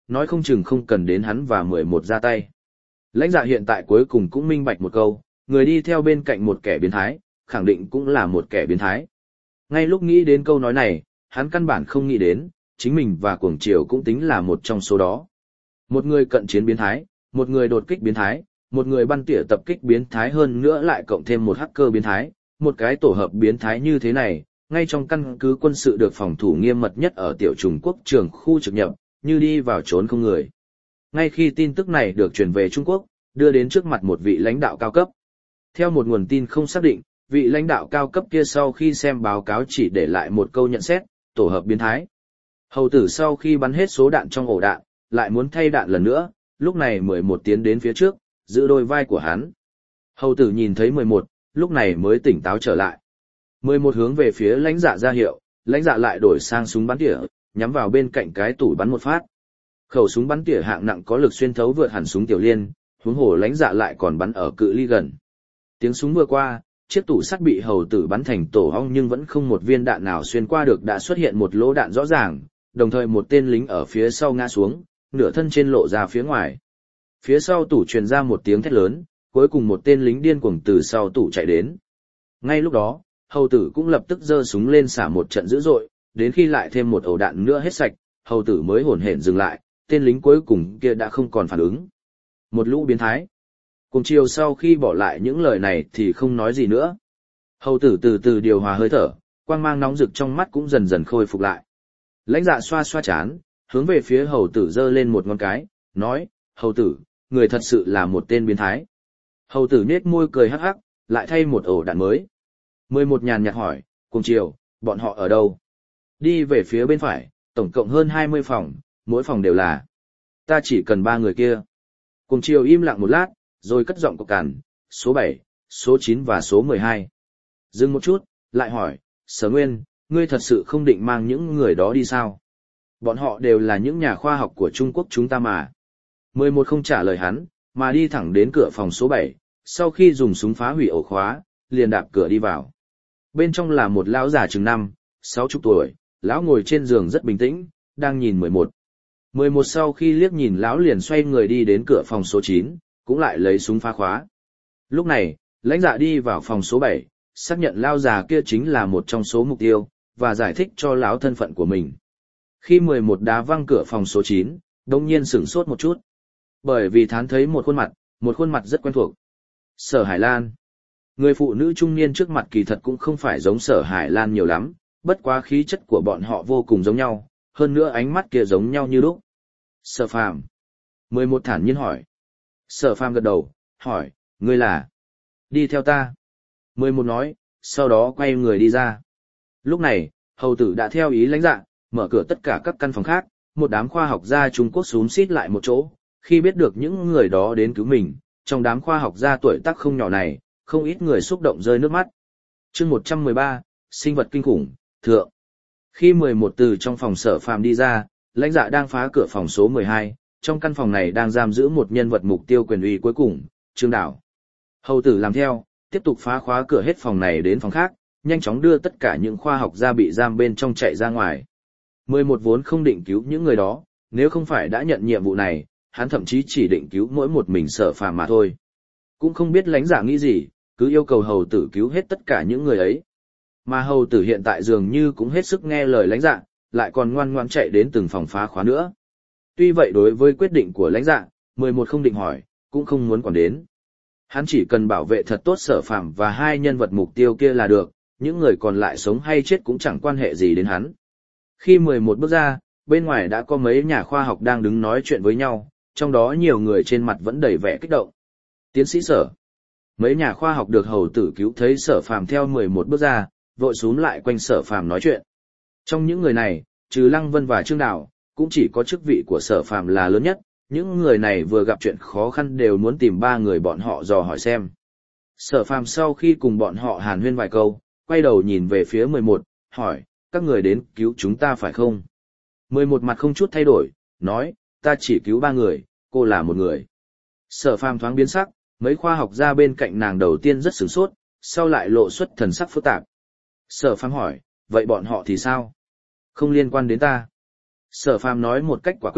nói không chừng không cần đến hắn và mười một ra tay. Lãnh Dạ hiện tại cuối cùng cũng minh bạch một câu, người đi theo bên cạnh một kẻ biến thái, khẳng định cũng là một kẻ biến thái. Ngay lúc nghĩ đến câu nói này, hắn căn bản không nghĩ đến, chính mình và Cuồng Triều cũng tính là một trong số đó. Một người cận chiến biến thái, một người đột kích biến thái, một người bắn tỉa tập kích biến thái hơn nữa lại cộng thêm một hacker biến thái, một cái tổ hợp biến thái như thế này, ngay trong căn cứ quân sự được phòng thủ nghiêm mật nhất ở tiểu Trung Quốc trường khu trực nhập, như đi vào trốn không người. Ngay khi tin tức này được truyền về Trung Quốc, đưa đến trước mặt một vị lãnh đạo cao cấp. Theo một nguồn tin không xác định, vị lãnh đạo cao cấp kia sau khi xem báo cáo chỉ để lại một câu nhận xét, tổ hợp biến thái. Hầu tử sau khi bắn hết số đạn trong ổ đạn, lại muốn thay đạn lần nữa, lúc này mười một tiến đến phía trước, giữ đôi vai của hắn. Hầu tử nhìn thấy mười một, lúc này mới tỉnh táo trở lại. mười một hướng về phía lãnh dạ ra hiệu, lãnh dạ lại đổi sang súng bắn tỉa, nhắm vào bên cạnh cái tủ bắn một phát. Khẩu súng bắn tỉa hạng nặng có lực xuyên thấu vượt hẳn súng tiểu liên, huống hồ lãnh dạ lại còn bắn ở cự ly gần. Tiếng súng vừa qua, chiếc tủ sắt bị hầu tử bắn thành tổ ong nhưng vẫn không một viên đạn nào xuyên qua được, đã xuất hiện một lỗ đạn rõ ràng, đồng thời một tên lính ở phía sau ngã xuống, nửa thân trên lộ ra phía ngoài. Phía sau tủ truyền ra một tiếng thét lớn, cuối cùng một tên lính điên cuồng từ sau tủ chạy đến. Ngay lúc đó, hầu tử cũng lập tức giơ súng lên xả một trận dữ dội, đến khi lại thêm một ổ đạn nữa hết sạch, hầu tử mới hổn hển dừng lại, tên lính cuối cùng kia đã không còn phản ứng. Một lũ biến thái. Cùng chiều sau khi bỏ lại những lời này thì không nói gì nữa. Hầu tử từ từ điều hòa hơi thở, quang mang nóng rực trong mắt cũng dần dần khôi phục lại. Lãnh dạ xoa xoa chán, hướng về phía hầu tử giơ lên một ngón cái, nói, hầu tử, người thật sự là một tên biến thái. Hầu tử nết môi cười hắc hắc, lại thay một ổ đạn mới. Mười một nhàn nhạt hỏi, cùng chiều, bọn họ ở đâu? Đi về phía bên phải, tổng cộng hơn hai mươi phòng, mỗi phòng đều là. Ta chỉ cần ba người kia. Cùng chiều im lặng một lát, rồi cất giọng cộc cằn, số bảy, số chín và số mười hai. Dừng một chút, lại hỏi, Sở Nguyên, ngươi thật sự không định mang những người đó đi sao? Bọn họ đều là những nhà khoa học của Trung Quốc chúng ta mà. mười một không trả lời hắn, mà đi thẳng đến cửa phòng số bảy, sau khi dùng súng phá hủy ổ khóa, liền đạp cửa đi vào. Bên trong là một lão già chừng năm, sáu chục tuổi, lão ngồi trên giường rất bình tĩnh, đang nhìn mười một. mười một sau khi liếc nhìn lão liền xoay người đi đến cửa phòng số chín, cũng lại lấy súng phá khóa. Lúc này, lãnh dạ đi vào phòng số bảy, xác nhận lão già kia chính là một trong số mục tiêu, và giải thích cho lão thân phận của mình. Khi mười một đá văng cửa phòng số chín, đông nhiên sửng sốt một chút. Bởi vì thán thấy một khuôn mặt, một khuôn mặt rất quen thuộc. Sở Hải Lan. Người phụ nữ trung niên trước mặt kỳ thật cũng không phải giống Sở Hải Lan nhiều lắm, bất quá khí chất của bọn họ vô cùng giống nhau, hơn nữa ánh mắt kia giống nhau như lúc. Sở Phàm. mười một thản nhiên hỏi. Sở Phàm gật đầu, hỏi, ngươi là? Đi theo ta. mười một nói, sau đó quay người đi ra. Lúc này, hầu tử đã theo ý lãnh dạ, mở cửa tất cả các căn phòng khác, một đám khoa học gia Trung Quốc xúm xít lại một chỗ, khi biết được những người đó đến cứu mình, trong đám khoa học gia tuổi tác không nhỏ này, không ít người xúc động rơi nước mắt. Chương một trăm mười ba, sinh vật kinh khủng, thượng. Khi mười một từ trong phòng Sở Phàm đi ra, lãnh dạ đang phá cửa phòng số mười hai, trong căn phòng này đang giam giữ một nhân vật mục tiêu quyền uy cuối cùng, Trương Đảo. Hầu tử làm theo, tiếp tục phá khóa cửa hết phòng này đến phòng khác, nhanh chóng đưa tất cả những khoa học gia bị giam bên trong chạy ra ngoài. mười một vốn không định cứu những người đó, nếu không phải đã nhận nhiệm vụ này, hắn thậm chí chỉ định cứu mỗi một mình Sở Phàm mà thôi. Cũng không biết lãnh dạ nghĩ gì, cứ yêu cầu hầu tử cứu hết tất cả những người ấy. Mà hầu tử hiện tại dường như cũng hết sức nghe lời lãnh dạ, lại còn ngoan ngoãn chạy đến từng phòng phá khóa nữa. Tuy vậy đối với quyết định của lãnh dạ, mười một không định hỏi, cũng không muốn quản đến. Hắn chỉ cần bảo vệ thật tốt Sở Phàm và hai nhân vật mục tiêu kia là được, những người còn lại sống hay chết cũng chẳng quan hệ gì đến hắn. Khi mười một bước ra, bên ngoài đã có mấy nhà khoa học đang đứng nói chuyện với nhau, trong đó nhiều người trên mặt vẫn đầy vẻ kích động. Tiến sĩ Sở. Mấy nhà khoa học được hầu tử cứu thấy Sở Phàm theo mười một bước ra, vội xúm lại quanh Sở Phàm nói chuyện. Trong những người này, trừ Lăng Vân và Trương Đào, cũng chỉ có chức vị của Sở Phàm là lớn nhất, những người này vừa gặp chuyện khó khăn đều muốn tìm ba người bọn họ dò hỏi xem. Sở Phàm sau khi cùng bọn họ hàn huyên vài câu, quay đầu nhìn về phía mười một, hỏi, các người đến cứu chúng ta phải không? mười một mặt không chút thay đổi, nói, ta chỉ cứu ba người, cô là một người. Sở Phàm thoáng biến sắc, mấy khoa học gia bên cạnh nàng đầu tiên rất sửng sốt, sau lại lộ xuất thần sắc phức tạp. Sở Phàm hỏi, vậy bọn họ thì sao? Không liên quan đến ta. Sở Phàm nói một cách quả quyết,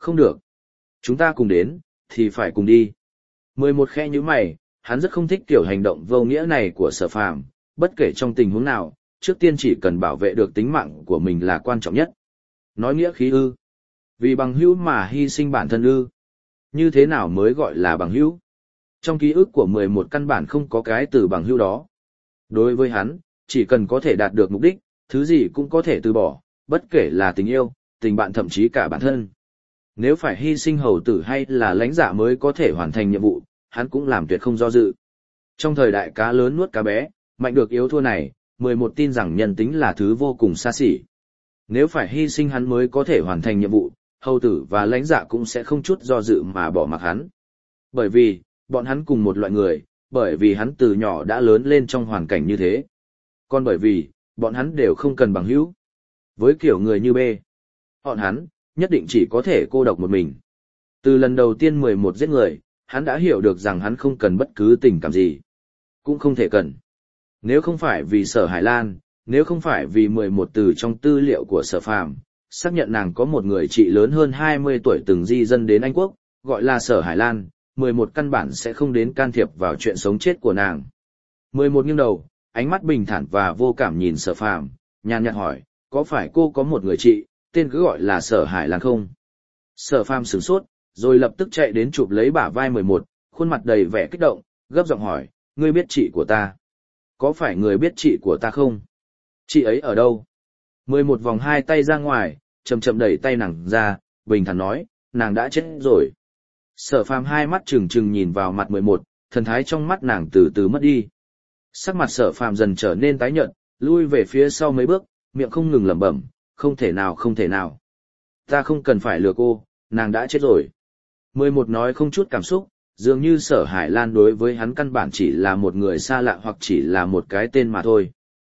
Không được. Chúng ta cùng đến, thì phải cùng đi. Mười một khe như mày, hắn rất không thích kiểu hành động vô nghĩa này của Sở Phàm, bất kể trong tình huống nào, trước tiên chỉ cần bảo vệ được tính mạng của mình là quan trọng nhất. Nói nghĩa khí ư? Vì bằng hữu mà hy sinh bản thân ư? Như thế nào mới gọi là bằng hữu? Trong ký ức của mười một căn bản không có cái từ bằng hữu đó. Đối với hắn, chỉ cần có thể đạt được mục đích, thứ gì cũng có thể từ bỏ, bất kể là tình yêu, tình bạn thậm chí cả bản thân. Nếu phải hy sinh hầu tử hay là lãnh dạ mới có thể hoàn thành nhiệm vụ, hắn cũng làm tuyệt không do dự. Trong thời đại cá lớn nuốt cá bé, mạnh được yếu thua này, mười một tin rằng nhân tính là thứ vô cùng xa xỉ. Nếu phải hy sinh hắn mới có thể hoàn thành nhiệm vụ, hầu tử và lãnh dạ cũng sẽ không chút do dự mà bỏ mặc hắn. Bởi vì, bọn hắn cùng một loại người, bởi vì hắn từ nhỏ đã lớn lên trong hoàn cảnh như thế. Còn bởi vì, bọn hắn đều không cần bằng hữu. Với kiểu người như B, bọn hắn, nhất định chỉ có thể cô độc một mình. Từ lần đầu tiên mười một giết người, hắn đã hiểu được rằng hắn không cần bất cứ tình cảm gì. Cũng không thể cần. Nếu không phải vì Sở Hải Lan, nếu không phải vì mười một từ trong tư liệu của Sở Phàm xác nhận nàng có một người chị lớn hơn hai mươi tuổi từng di dân đến Anh Quốc, gọi là Sở Hải Lan, mười một căn bản sẽ không đến can thiệp vào chuyện sống chết của nàng. mười một nghiêng đầu, ánh mắt bình thản và vô cảm nhìn Sở Phàm, nhàn nhạt hỏi, có phải cô có một người chị, tên cứ gọi là Sở Hải Lan không? Sở Phàm sửng sốt, rồi lập tức chạy đến chụp lấy bả vai mười một, khuôn mặt đầy vẻ kích động, gấp giọng hỏi, ngươi biết chị của ta? Có phải người biết chị của ta không? Chị ấy ở đâu? mười một vòng hai tay ra ngoài, chậm chậm đẩy tay nàng ra, bình thản nói, nàng đã chết rồi. Sở Phàm hai mắt trừng trừng nhìn vào mặt mười một, thần thái trong mắt nàng từ từ mất đi. Sắc mặt Sở Phàm dần trở nên tái nhợt, lui về phía sau mấy bước, miệng không ngừng lẩm bẩm, không thể nào không thể nào. Ta không cần phải lừa cô, nàng đã chết rồi. mười một nói không chút cảm xúc, dường như Sở Hải Lan đối với hắn căn bản chỉ là một người xa lạ hoặc chỉ là một cái tên mà thôi.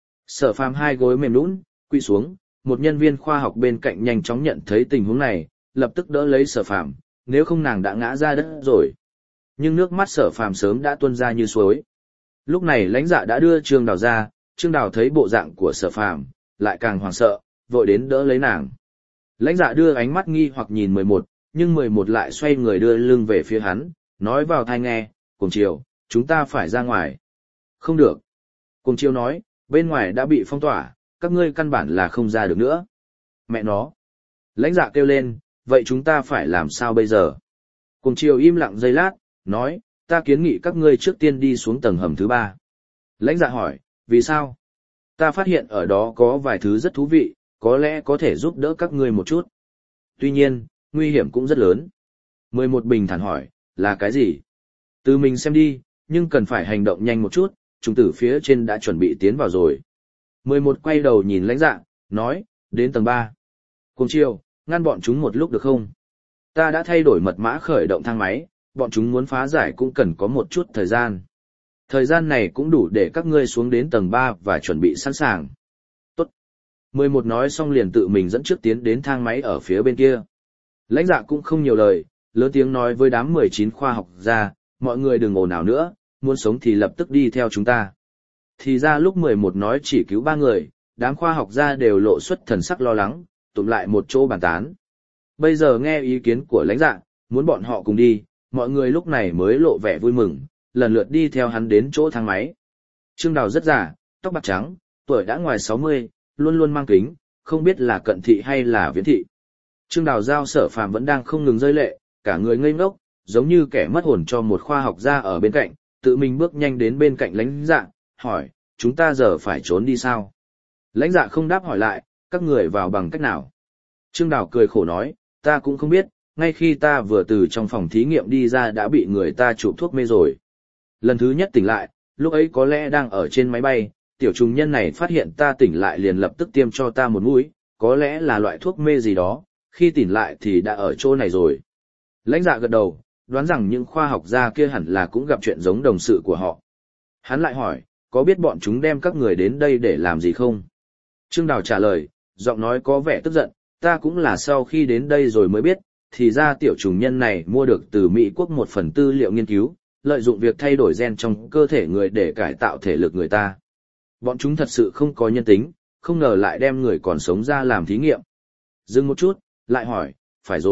Sở Phàm hai gối mềm nhũn, quỳ xuống, một nhân viên khoa học bên cạnh nhanh chóng nhận thấy tình huống này, lập tức đỡ lấy Sở Phàm, nếu không nàng đã ngã ra đất rồi. Nhưng nước mắt Sở Phàm sớm đã tuôn ra như suối. Lúc này lãnh dạ đã đưa Trương Đào ra, Trương Đào thấy bộ dạng của Sở Phàm, lại càng hoảng sợ, vội đến đỡ lấy nàng. Lãnh dạ đưa ánh mắt nghi hoặc nhìn mười một, nhưng mười một lại xoay người đưa lưng về phía hắn, nói vào tai nghe, Cùng Chiều, chúng ta phải ra ngoài. Không được. Cùng Chiều nói, bên ngoài đã bị phong tỏa, các ngươi căn bản là không ra được nữa. Mẹ nó. Lãnh dạ kêu lên, vậy chúng ta phải làm sao bây giờ? Cùng Chiều im lặng giây lát, nói, ta kiến nghị các ngươi trước tiên đi xuống tầng hầm thứ ba. Lãnh dạ hỏi, vì sao? Ta phát hiện ở đó có vài thứ rất thú vị, có lẽ có thể giúp đỡ các ngươi một chút. Tuy nhiên, nguy hiểm cũng rất lớn. mười một bình thản hỏi, là cái gì? Từ mình xem đi, nhưng cần phải hành động nhanh một chút, trùng tử phía trên đã chuẩn bị tiến vào rồi. mười một quay đầu nhìn lãnh dạ, nói, đến tầng ba. Cùng Chiều, ngăn bọn chúng một lúc được không? Ta đã thay đổi mật mã khởi động thang máy, bọn chúng muốn phá giải cũng cần có một chút thời gian. Thời gian này cũng đủ để các ngươi xuống đến tầng ba và chuẩn bị sẵn sàng. Tốt. mười một nói xong liền tự mình dẫn trước tiến đến thang máy ở phía bên kia. Lãnh dạ cũng không nhiều lời, lớn tiếng nói với đám mười chín khoa học gia, mọi người đừng ồn ào nữa, muốn sống thì lập tức đi theo chúng ta. Thì ra lúc mười một nói chỉ cứu ba người, đám khoa học gia đều lộ xuất thần sắc lo lắng, tụm lại một chỗ bàn tán. Bây giờ nghe ý kiến của lãnh dạ, muốn bọn họ cùng đi, mọi người lúc này mới lộ vẻ vui mừng, lần lượt đi theo hắn đến chỗ thang máy. Trương Đào rất già, tóc bạc trắng, tuổi đã ngoài sáu mươi, luôn luôn mang kính, không biết là cận thị hay là viễn thị. Trương Đào giao Sở Phàm vẫn đang không ngừng rơi lệ, cả người ngây ngốc, giống như kẻ mất hồn cho một khoa học gia ở bên cạnh, tự mình bước nhanh đến bên cạnh lãnh dạ, hỏi, chúng ta giờ phải trốn đi sao? Lãnh dạ không đáp hỏi lại, các người vào bằng cách nào? Trương Đào cười khổ nói, ta cũng không biết, ngay khi ta vừa từ trong phòng thí nghiệm đi ra đã bị người ta chụp thuốc mê rồi. Lần thứ nhất tỉnh lại, lúc ấy có lẽ đang ở trên máy bay, tiểu trùng nhân này phát hiện ta tỉnh lại liền lập tức tiêm cho ta một mũi, có lẽ là loại thuốc mê gì đó, khi tỉnh lại thì đã ở chỗ này rồi. Lãnh dạ gật đầu, đoán rằng những khoa học gia kia hẳn là cũng gặp chuyện giống đồng sự của họ. Hắn lại hỏi, có biết bọn chúng đem các người đến đây để làm gì không? Trương Đào trả lời, giọng nói có vẻ tức giận, ta cũng là sau khi đến đây rồi mới biết, thì ra tiểu trùng nhân này mua được từ Mỹ quốc một phần tư liệu nghiên cứu, lợi dụng việc thay đổi gen trong cơ thể người để cải tạo thể lực người ta. Bọn chúng thật sự không có nhân tính, không ngờ lại đem người còn sống ra làm thí nghiệm. Dừng một chút, lại hỏi, phải rồi,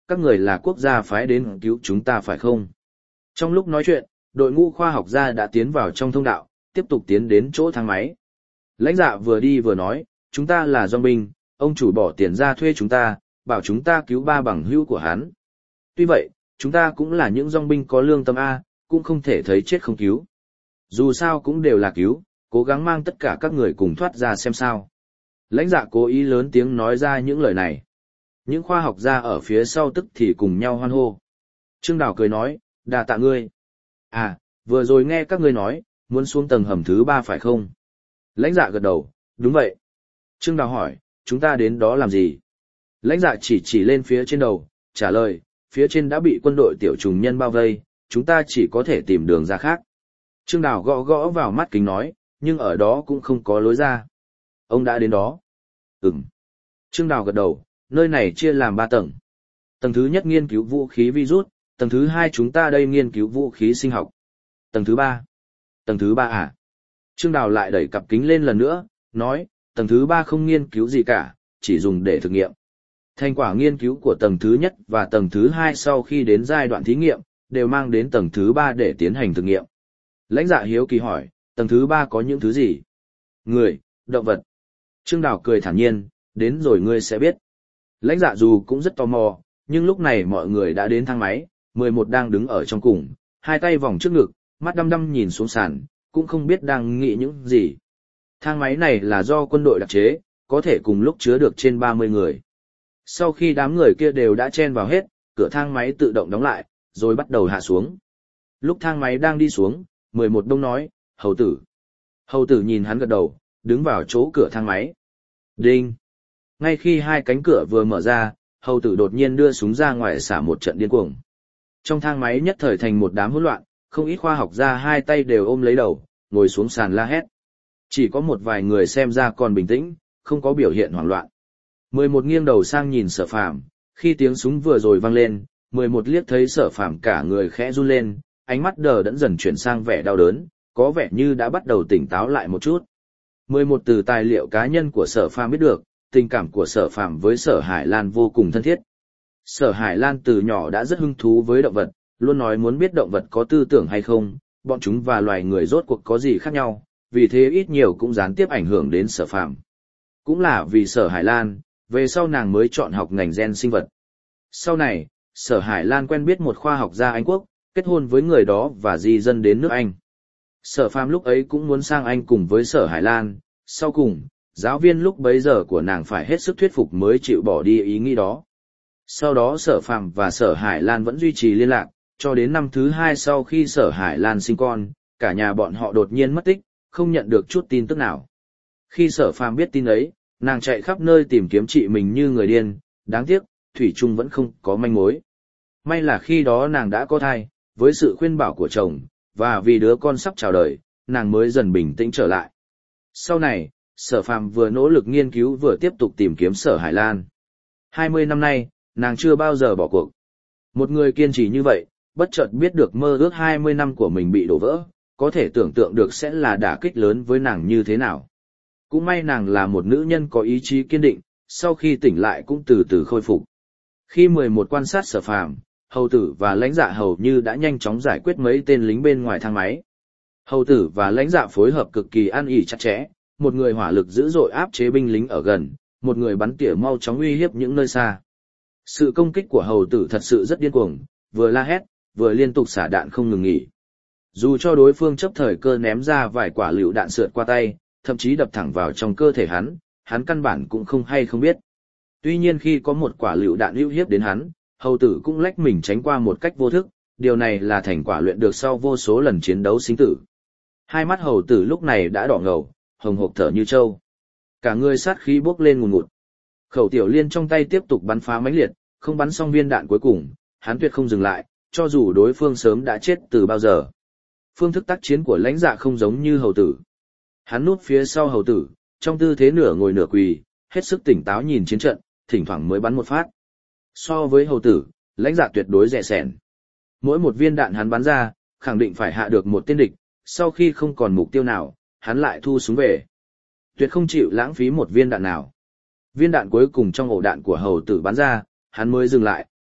các người là quốc gia phái đến cứu chúng ta phải không? Trong lúc nói chuyện, đội ngũ khoa học gia đã tiến vào trong thông đạo, tiếp tục tiến đến chỗ thang máy. Lãnh Dạ vừa đi vừa nói, chúng ta là dòng binh, ông chủ bỏ tiền ra thuê chúng ta, bảo chúng ta cứu ba bằng hữu của hắn. Tuy vậy, chúng ta cũng là những dòng binh có lương tâm A, cũng không thể thấy chết không cứu. Dù sao cũng đều là cứu, cố gắng mang tất cả các người cùng thoát ra xem sao. Lãnh Dạ cố ý lớn tiếng nói ra những lời này. Những khoa học gia ở phía sau tức thì cùng nhau hoan hô. Trương Đào cười nói, đà tạ ngươi. À, vừa rồi nghe các ngươi nói, muốn xuống tầng hầm thứ ba phải không? Lãnh Dạ gật đầu, đúng vậy. Trương Đào hỏi, chúng ta đến đó làm gì? Lãnh Dạ chỉ chỉ lên phía trên đầu, trả lời, phía trên đã bị quân đội tiểu trùng nhân bao vây, chúng ta chỉ có thể tìm đường ra khác. Trương Đào gõ gõ vào mắt kính nói, nhưng ở đó cũng không có lối ra. Ông đã đến đó. Ừm. Trương Đào gật đầu, nơi này chia làm ba tầng. Tầng thứ nhất nghiên cứu vũ khí virus, tầng thứ hai chúng ta đây nghiên cứu vũ khí sinh học. Tầng thứ ba. Tầng thứ ba à? Trương Đào lại đẩy cặp kính lên lần nữa, nói, tầng thứ ba không nghiên cứu gì cả, chỉ dùng để thực nghiệm. Thành quả nghiên cứu của tầng thứ nhất và tầng thứ hai sau khi đến giai đoạn thí nghiệm, đều mang đến tầng thứ ba để tiến hành thực nghiệm. Lãnh Dạ hiếu kỳ hỏi, tầng thứ ba có những thứ gì? Người, động vật. Trương Đào cười thản nhiên, đến rồi ngươi sẽ biết. Lãnh Dạ dù cũng rất tò mò, nhưng lúc này mọi người đã đến thang máy, mười một đang đứng ở trong cùng, hai tay vòng trước ngực, mắt đăm đăm nhìn xuống sàn, cũng không biết đang nghĩ những gì. Thang máy này là do quân đội đặc chế, có thể cùng lúc chứa được trên ba mươi người. Sau khi đám người kia đều đã chen vào hết, cửa thang máy tự động đóng lại, rồi bắt đầu hạ xuống. Lúc thang máy đang đi xuống, mười một đông nói, hầu tử. Hầu tử nhìn hắn gật đầu, đứng vào chỗ cửa thang máy. Đinh! Ngay khi hai cánh cửa vừa mở ra, hầu tử đột nhiên đưa súng ra ngoài xả một trận điên cuồng. Trong thang máy nhất thời thành một đám hỗn loạn, không ít khoa học gia hai tay đều ôm lấy đầu, ngồi xuống sàn la hét. Chỉ có một vài người xem ra còn bình tĩnh, không có biểu hiện hoảng loạn. mười một nghiêng đầu sang nhìn Sở Phàm, khi tiếng súng vừa rồi vang lên, mười một liếc thấy Sở Phàm cả người khẽ run lên, ánh mắt đờ đẫn dần chuyển sang vẻ đau đớn, có vẻ như đã bắt đầu tỉnh táo lại một chút. mười một từ tài liệu cá nhân của Sở Phàm biết được, tình cảm của Sở Phàm với Sở Hải Lan vô cùng thân thiết. Sở Hải Lan từ nhỏ đã rất hứng thú với động vật, luôn nói muốn biết động vật có tư tưởng hay không, bọn chúng và loài người rốt cuộc có gì khác nhau, vì thế ít nhiều cũng gián tiếp ảnh hưởng đến Sở Phàm. Cũng là vì Sở Hải Lan, về sau nàng mới chọn học ngành gen sinh vật. Sau này, Sở Hải Lan quen biết một khoa học gia Anh Quốc, kết hôn với người đó và di dân đến nước Anh. Sở Phàm lúc ấy cũng muốn sang Anh cùng với Sở Hải Lan, sau cùng, giáo viên lúc bấy giờ của nàng phải hết sức thuyết phục mới chịu bỏ đi ý nghĩ đó. Sau đó Sở Phàm và Sở Hải Lan vẫn duy trì liên lạc, cho đến năm thứ hai sau khi Sở Hải Lan sinh con, cả nhà bọn họ đột nhiên mất tích, không nhận được chút tin tức nào. Khi Sở Phàm biết tin ấy, nàng chạy khắp nơi tìm kiếm chị mình như người điên, đáng tiếc, thủy chung vẫn không có manh mối. May là khi đó nàng đã có thai, với sự khuyên bảo của chồng, và vì đứa con sắp chào đời, nàng mới dần bình tĩnh trở lại. Sau này, Sở Phàm vừa nỗ lực nghiên cứu vừa tiếp tục tìm kiếm Sở Hải Lan. hai mươi năm nay, nàng chưa bao giờ bỏ cuộc. Một người kiên trì như vậy, bất chợt biết được mơ ước hai mươi năm của mình bị đổ vỡ, có thể tưởng tượng được sẽ là đả kích lớn với nàng như thế nào. Cũng may nàng là một nữ nhân có ý chí kiên định, sau khi tỉnh lại cũng từ từ khôi phục. Khi mười một quan sát Sở Phàm, hầu tử và lãnh dạ hầu như đã nhanh chóng giải quyết mấy tên lính bên ngoài thang máy. Hầu tử và lãnh dạ phối hợp cực kỳ ăn ỉ chặt chẽ, một người hỏa lực dữ dội áp chế binh lính ở gần, một người bắn tỉa mau chóng uy hiếp những nơi xa. Sự công kích của hầu tử thật sự rất điên cuồng, vừa la hét, vừa liên tục xả đạn không ngừng nghỉ. Dù cho đối phương chấp thời cơ ném ra vài quả lựu đạn sượt qua tay, thậm chí đập thẳng vào trong cơ thể hắn, hắn căn bản cũng không hay không biết. Tuy nhiên khi có một quả lựu đạn hữu hiếp đến hắn, hầu tử cũng lách mình tránh qua một cách vô thức, điều này là thành quả luyện được sau vô số lần chiến đấu sinh tử. Hai mắt hầu tử lúc này đã đỏ ngầu, hồng hộc thở như trâu. Cả người sát khí bốc lên ngùn ngụt. Khẩu tiểu liên trong tay tiếp tục bắn phá mãnh liệt, không bắn xong viên đạn cuối cùng, hắn tuyệt không dừng lại, cho dù đối phương sớm đã chết từ bao giờ. Phương thức tác chiến của lãnh dạ không giống như hầu tử. Hắn núp phía sau hầu tử, trong tư thế nửa ngồi nửa quỳ, hết sức tỉnh táo nhìn chiến trận, thỉnh thoảng mới bắn một phát. So với hầu tử, lãnh dạ tuyệt đối rẻ sẻn. Mỗi một viên đạn hắn bắn ra, khẳng định phải hạ được một tên địch, sau khi không còn mục tiêu nào, hắn lại thu súng về. Tuyệt không chịu lãng phí một viên đạn nào. Viên đạn cuối cùng trong ổ đạn của hầu tử bắn ra, hắn mới dừng lại,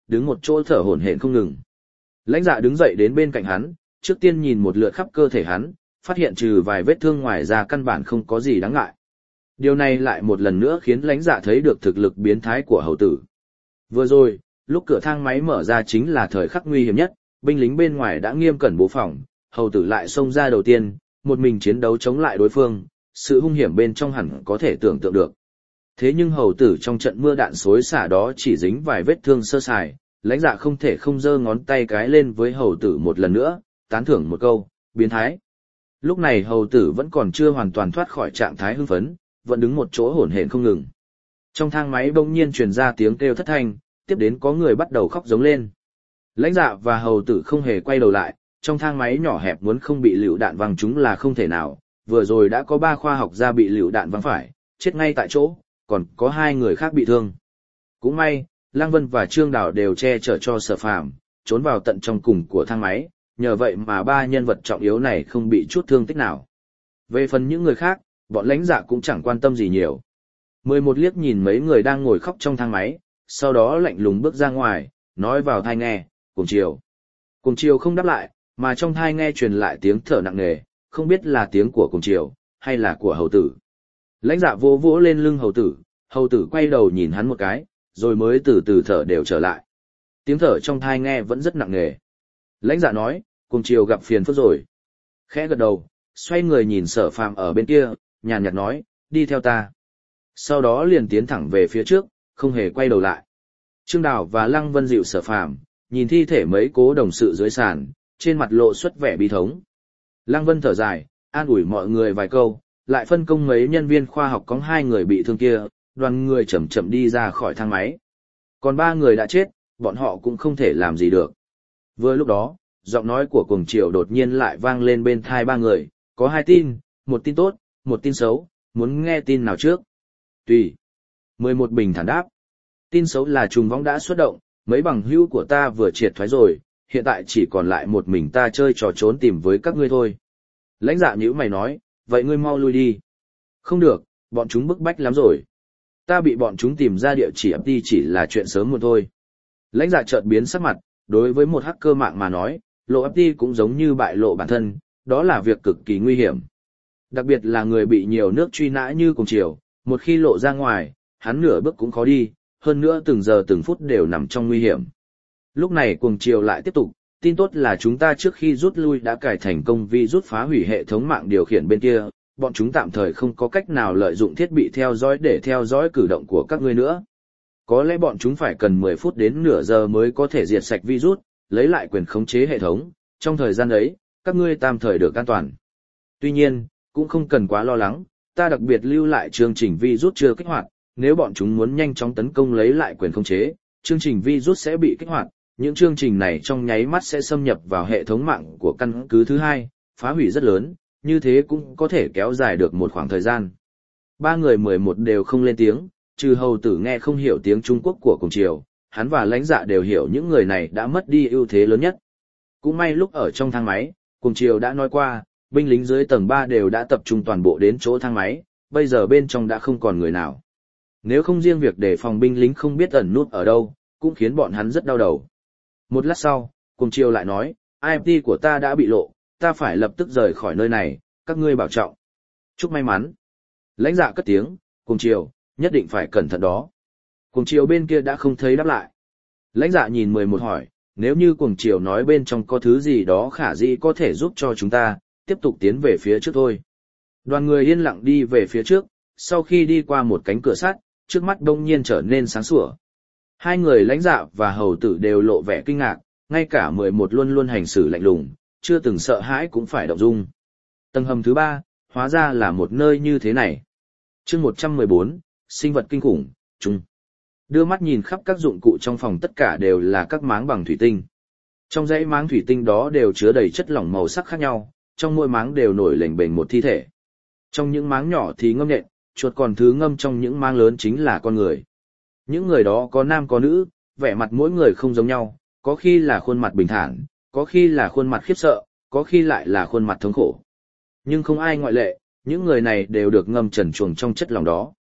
đứng một chỗ thở hổn hển không ngừng. Lãnh Dạ đứng dậy đến bên cạnh hắn, trước tiên nhìn một lượt khắp cơ thể hắn, phát hiện trừ vài vết thương ngoài ra căn bản không có gì đáng ngại. Điều này lại một lần nữa khiến Lãnh Dạ thấy được thực lực biến thái của hầu tử. Vừa rồi, lúc cửa thang máy mở ra chính là thời khắc nguy hiểm nhất, binh lính bên ngoài đã nghiêm cẩn bố phòng, hầu tử lại xông ra đầu tiên, một mình chiến đấu chống lại đối phương, sự hung hiểm bên trong hẳn có thể tưởng tượng được. Thế nhưng hầu tử trong trận mưa đạn xối xả đó chỉ dính vài vết thương sơ sài, Lãnh Dạ không thể không giơ ngón tay cái lên với hầu tử một lần nữa, tán thưởng một câu, biến thái. Lúc này hầu tử vẫn còn chưa hoàn toàn thoát khỏi trạng thái hưng phấn, vẫn đứng một chỗ hổn hển không ngừng. Trong thang máy bỗng nhiên truyền ra tiếng kêu thất thanh, tiếp đến có người bắt đầu khóc giống lên. Lãnh Dạ và hầu tử không hề quay đầu lại, trong thang máy nhỏ hẹp muốn không bị lựu đạn văng chúng là không thể nào, vừa rồi đã có ba khoa học gia bị lựu đạn văng phải, chết ngay tại chỗ, còn có hai người khác bị thương. Cũng may, Lăng Vân và Trương Đào đều che chở cho Sở Phàm, trốn vào tận trong cùng của thang máy, nhờ vậy mà ba nhân vật trọng yếu này không bị chút thương tích nào. Về phần những người khác, bọn Lãnh Dạ cũng chẳng quan tâm gì nhiều. Mười một liếc nhìn mấy người đang ngồi khóc trong thang máy, sau đó lạnh lùng bước ra ngoài, nói vào tai nghe, Cùng Chiều. Cùng Chiều không đáp lại, mà trong tai nghe truyền lại tiếng thở nặng nề, không biết là tiếng của Cùng Chiều, hay là của hầu tử. Lãnh Dạ vỗ vỗ lên lưng hầu tử, hầu tử quay đầu nhìn hắn một cái, rồi mới từ từ thở đều trở lại. Tiếng thở trong tai nghe vẫn rất nặng nề. Lãnh Dạ nói, Cùng Chiều gặp phiền phức rồi. Khẽ gật đầu, xoay người nhìn Sở Phàm ở bên kia, nhàn nhạt nói, đi theo ta. Sau đó liền tiến thẳng về phía trước, không hề quay đầu lại. Trương Đào và Lăng Vân dịu Sở Phàm, nhìn thi thể mấy cố đồng sự dưới sàn, trên mặt lộ xuất vẻ bi thống. Lăng Vân thở dài, an ủi mọi người vài câu, lại phân công mấy nhân viên khoa học có hai người bị thương kia, đoàn người chậm chậm đi ra khỏi thang máy. Còn ba người đã chết, bọn họ cũng không thể làm gì được. Vừa lúc đó, giọng nói của Cuồng Triều đột nhiên lại vang lên bên tai ba người, có hai tin, một tin tốt, một tin xấu, muốn nghe tin nào trước? Tùy. mười một bình thản đáp. Tin xấu là trùng vong đã xuất động, mấy bằng hữu của ta vừa triệt thoái rồi, hiện tại chỉ còn lại một mình ta chơi trò trốn tìm với các ngươi thôi. Lãnh Dạ nhíu mày nói, vậy ngươi mau lui đi. Không được, bọn chúng bức bách lắm rồi. Ta bị bọn chúng tìm ra địa chỉ ấp đi chỉ là chuyện sớm muộn thôi. Lãnh Dạ chợt biến sắc mặt, đối với một hacker mạng mà nói, lộ ấp đi cũng giống như bại lộ bản thân, đó là việc cực kỳ nguy hiểm. Đặc biệt là người bị nhiều nước truy nã như Cùng Triều, một khi lộ ra ngoài, hắn nửa bước cũng khó đi, hơn nữa từng giờ từng phút đều nằm trong nguy hiểm. Lúc này Cùng Triều lại tiếp tục, tin tốt là chúng ta trước khi rút lui đã cải thành công vi rút phá hủy hệ thống mạng điều khiển bên kia, bọn chúng tạm thời không có cách nào lợi dụng thiết bị theo dõi để theo dõi cử động của các ngươi nữa. Có lẽ bọn chúng phải cần mười phút đến nửa giờ mới có thể diệt sạch virus, lấy lại quyền khống chế hệ thống, trong thời gian ấy, các ngươi tạm thời được an toàn. Tuy nhiên, cũng không cần quá lo lắng, ta đặc biệt lưu lại chương trình virus chưa kích hoạt, nếu bọn chúng muốn nhanh chóng tấn công lấy lại quyền khống chế, chương trình virus sẽ bị kích hoạt, những chương trình này trong nháy mắt sẽ xâm nhập vào hệ thống mạng của căn cứ thứ hai, phá hủy rất lớn, như thế cũng có thể kéo dài được một khoảng thời gian. Ba người mười một đều không lên tiếng, trừ hầu tử nghe không hiểu tiếng Trung Quốc của Cùng Triều, hắn và Lãnh Dạ đều hiểu những người này đã mất đi ưu thế lớn nhất. Cũng may lúc ở trong thang máy, Cùng Triều đã nói qua, binh lính dưới tầng ba đều đã tập trung toàn bộ đến chỗ thang máy, bây giờ bên trong đã không còn người nào. Nếu không riêng việc đề phòng binh lính không biết ẩn nút ở đâu, cũng khiến bọn hắn rất đau đầu. Một lát sau, Cùng Triều lại nói, i em tê của ta đã bị lộ, ta phải lập tức rời khỏi nơi này, các ngươi bảo trọng. Chúc may mắn. Lãnh Dạ cất tiếng, Cùng Triều, nhất định phải cẩn thận đó. Cùng Triều bên kia đã không thấy đáp lại. Lãnh Dạ nhìn mười một hỏi, nếu như Cùng Triều nói bên trong có thứ gì đó khả dĩ có thể giúp cho chúng ta, tiếp tục tiến về phía trước thôi. Đoàn người yên lặng đi về phía trước, sau khi đi qua một cánh cửa sắt, trước mắt đông nhiên trở nên sáng sủa. Hai người Lãnh Dạ và hầu tử đều lộ vẻ kinh ngạc, ngay cả mười một luôn luôn hành xử lạnh lùng, chưa từng sợ hãi cũng phải động dung. Tầng hầm thứ ba, hóa ra là một nơi như thế này. Chương một trăm mười bốn, sinh vật kinh khủng, chung. Đưa mắt nhìn khắp các dụng cụ trong phòng tất cả đều là các máng bằng thủy tinh. Trong dãy máng thủy tinh đó đều chứa đầy chất lỏng màu sắc khác nhau, trong mỗi máng đều nổi lềnh bềnh một thi thể. Trong những máng nhỏ thì ngâm nhện, chuột, còn thứ ngâm trong những máng lớn chính là con người. Những người đó có nam có nữ, vẻ mặt mỗi người không giống nhau, có khi là khuôn mặt bình thản, có khi là khuôn mặt khiếp sợ, có khi lại là khuôn mặt thống khổ. Nhưng không ai ngoại lệ, những người này đều được ngâm trần truồng trong chất lỏng đó.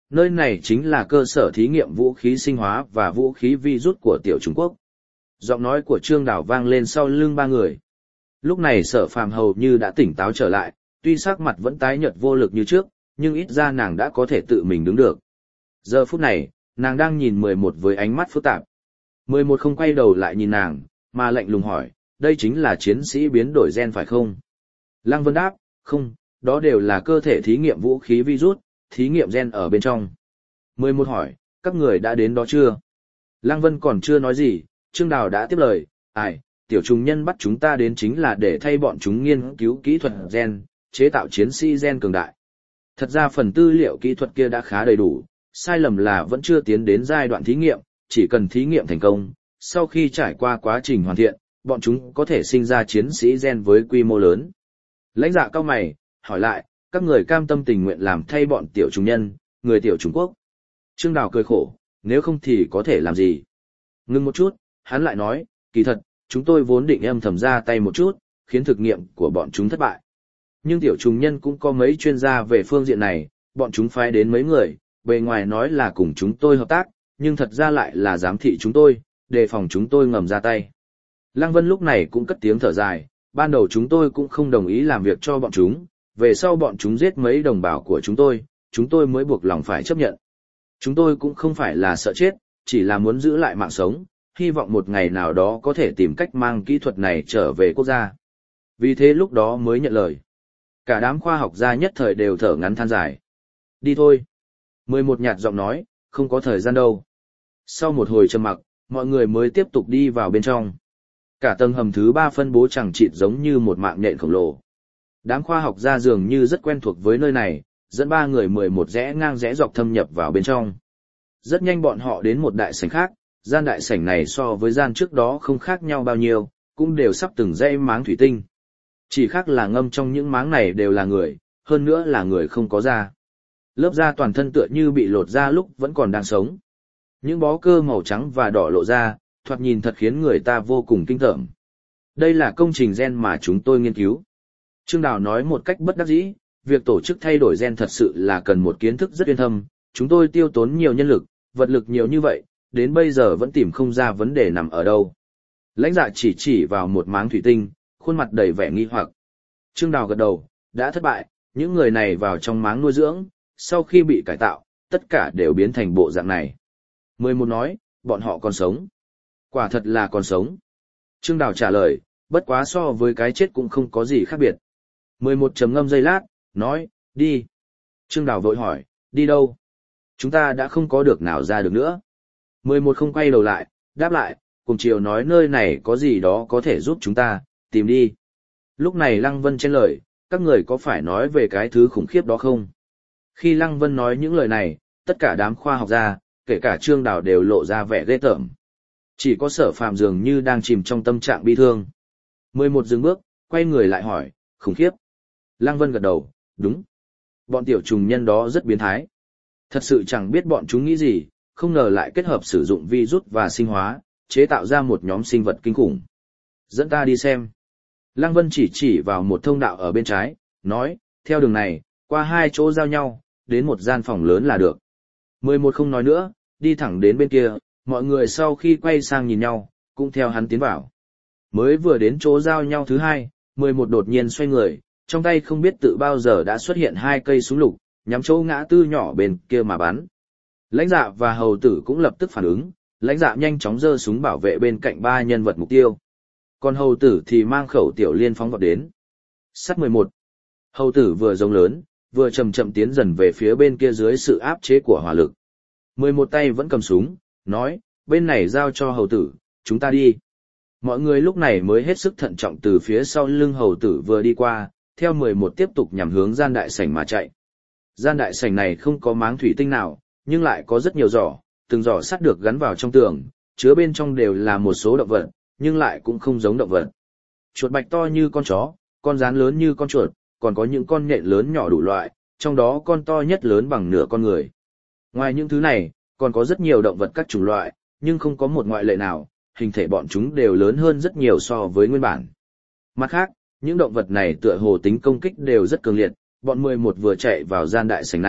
nơi này chính là cơ sở thí nghiệm vũ khí sinh hóa và vũ khí virus của tiểu Trung Quốc. Giọng nói của Trương Đào vang lên sau lưng ba người. Lúc này Sở Phàm hầu như đã tỉnh táo trở lại, tuy sắc mặt vẫn tái nhợt vô lực như trước, nhưng ít ra nàng đã có thể tự mình đứng được. Giờ phút này, nàng đang nhìn mười một với ánh mắt phức tạp. mười một không quay đầu lại nhìn nàng, mà lạnh lùng hỏi, đây chính là chiến sĩ biến đổi gen phải không? Lăng Vân đáp, không, đó đều là cơ thể thí nghiệm vũ khí virus, thí nghiệm gen ở bên trong. mười một hỏi, các người đã đến đó chưa? Lăng Vân còn chưa nói gì, Trương Đào đã tiếp lời, ai, tiểu trùng nhân bắt chúng ta đến chính là để thay bọn chúng nghiên cứu kỹ thuật gen, chế tạo chiến sĩ gen cường đại. Thật ra phần tư liệu kỹ thuật kia đã khá đầy đủ, sai lầm là vẫn chưa tiến đến giai đoạn thí nghiệm, chỉ cần thí nghiệm thành công, sau khi trải qua quá trình hoàn thiện, bọn chúng có thể sinh ra chiến sĩ gen với quy mô lớn. Lãnh Dạ cao mày, hỏi lại, các người cam tâm tình nguyện làm thay bọn tiểu trùng nhân, người tiểu Trung Quốc. Trương Đào cười khổ, nếu không thì có thể làm gì? Ngưng một chút, hắn lại nói, kỳ thật, chúng tôi vốn định âm thầm ra tay một chút, khiến thực nghiệm của bọn chúng thất bại. Nhưng tiểu trùng nhân cũng có mấy chuyên gia về phương diện này, bọn chúng phái đến mấy người, bề ngoài nói là cùng chúng tôi hợp tác, nhưng thật ra lại là giám thị chúng tôi, đề phòng chúng tôi ngầm ra tay. Lăng Vân lúc này cũng cất tiếng thở dài, ban đầu chúng tôi cũng không đồng ý làm việc cho bọn chúng, về sau bọn chúng giết mấy đồng bào của chúng tôi, chúng tôi mới buộc lòng phải chấp nhận. Chúng tôi cũng không phải là sợ chết, chỉ là muốn giữ lại mạng sống, hy vọng một ngày nào đó có thể tìm cách mang kỹ thuật này trở về quốc gia. Vì thế lúc đó mới nhận lời. Cả đám khoa học gia nhất thời đều thở ngắn than dài. Đi thôi. mười một nhạt giọng nói, không có thời gian đâu. Sau một hồi trầm mặc, mọi người mới tiếp tục đi vào bên trong. Cả tầng hầm thứ ba phân bố chẳng chịt giống như một mạng nhện khổng lồ. Đám khoa học gia dường như rất quen thuộc với nơi này, dẫn ba người mười một rẽ ngang rẽ dọc thâm nhập vào bên trong. Rất nhanh bọn họ đến một đại sảnh khác, gian đại sảnh này so với gian trước đó không khác nhau bao nhiêu, cũng đều sắp từng dãy máng thủy tinh. Chỉ khác là ngâm trong những máng này đều là người, hơn nữa là người không có da. Lớp da toàn thân tựa như bị lột da lúc vẫn còn đang sống. Những bó cơ màu trắng và đỏ lộ ra, thoạt nhìn thật khiến người ta vô cùng kinh tởm. Đây là công trình gen mà chúng tôi nghiên cứu. Trương Đào nói một cách bất đắc dĩ, việc tổ chức thay đổi gen thật sự là cần một kiến thức rất uyên thâm, chúng tôi tiêu tốn nhiều nhân lực, vật lực nhiều như vậy, đến bây giờ vẫn tìm không ra vấn đề nằm ở đâu. Lãnh Dạ chỉ chỉ vào một máng thủy tinh, khuôn mặt đầy vẻ nghi hoặc. Trương Đào gật đầu, đã thất bại, những người này vào trong máng nuôi dưỡng, sau khi bị cải tạo, tất cả đều biến thành bộ dạng này. mười một nói, bọn họ còn sống. Quả thật là còn sống. Trương Đào trả lời, bất quá so với cái chết cũng không có gì khác biệt. mười một trầm ngâm giây lát, nói, đi. Trương Đào vội hỏi, đi đâu? Chúng ta đã không có được nào ra được nữa. mười một không quay đầu lại, đáp lại, cùng chiều nói nơi này có gì đó có thể giúp chúng ta, tìm đi. Lúc này Lăng Vân chen lời, các người có phải nói về cái thứ khủng khiếp đó không? Khi Lăng Vân nói những lời này, tất cả đám khoa học gia, kể cả Trương Đào đều lộ ra vẻ ghê tởm. Chỉ có Sở Phàm dường như đang chìm trong tâm trạng bi thương. mười một dừng bước, quay người lại hỏi, khủng khiếp. Lăng Vân gật đầu, đúng. Bọn tiểu trùng nhân đó rất biến thái. Thật sự chẳng biết bọn chúng nghĩ gì, không ngờ lại kết hợp sử dụng virus và sinh hóa, chế tạo ra một nhóm sinh vật kinh khủng. Dẫn ta đi xem. Lăng Vân chỉ chỉ vào một thông đạo ở bên trái, nói, theo đường này, qua hai chỗ giao nhau, đến một gian phòng lớn là được. mười một không nói nữa, đi thẳng đến bên kia, mọi người sau khi quay sang nhìn nhau, cũng theo hắn tiến vào. Mới vừa đến chỗ giao nhau thứ hai, mười một đột nhiên xoay người, trong tay không biết tự bao giờ đã xuất hiện hai cây súng lục, nhắm chỗ ngã tư nhỏ bên kia mà bắn. Lãnh Dạ và hầu tử cũng lập tức phản ứng, Lãnh Dạ nhanh chóng giơ súng bảo vệ bên cạnh ba nhân vật mục tiêu. Còn hầu tử thì mang khẩu tiểu liên phóng vọt đến. Sắt mười một. Hầu tử vừa giống lớn, vừa chậm chậm tiến dần về phía bên kia dưới sự áp chế của hỏa lực. mười một tay vẫn cầm súng, nói, bên này giao cho hầu tử, chúng ta đi. Mọi người lúc này mới hết sức thận trọng từ phía sau lưng hầu tử vừa đi qua, theo mười một tiếp tục nhằm hướng gian đại sảnh mà chạy. Gian đại sảnh này không có máng thủy tinh nào, nhưng lại có rất nhiều giỏ, từng giỏ sắt được gắn vào trong tường, chứa bên trong đều là một số động vật, nhưng lại cũng không giống động vật. Chuột bạch to như con chó, con rán lớn như con chuột, còn có những con nhện lớn nhỏ đủ loại, trong đó con to nhất lớn bằng nửa con người. Ngoài những thứ này, còn có rất nhiều động vật các chủng loại, nhưng không có một ngoại lệ nào, hình thể bọn chúng đều lớn hơn rất nhiều so với nguyên bản. Mặt khác, những động vật này tựa hồ tính công kích đều rất cường liệt, bọn mười một vừa chạy vào gian đại sảnh này,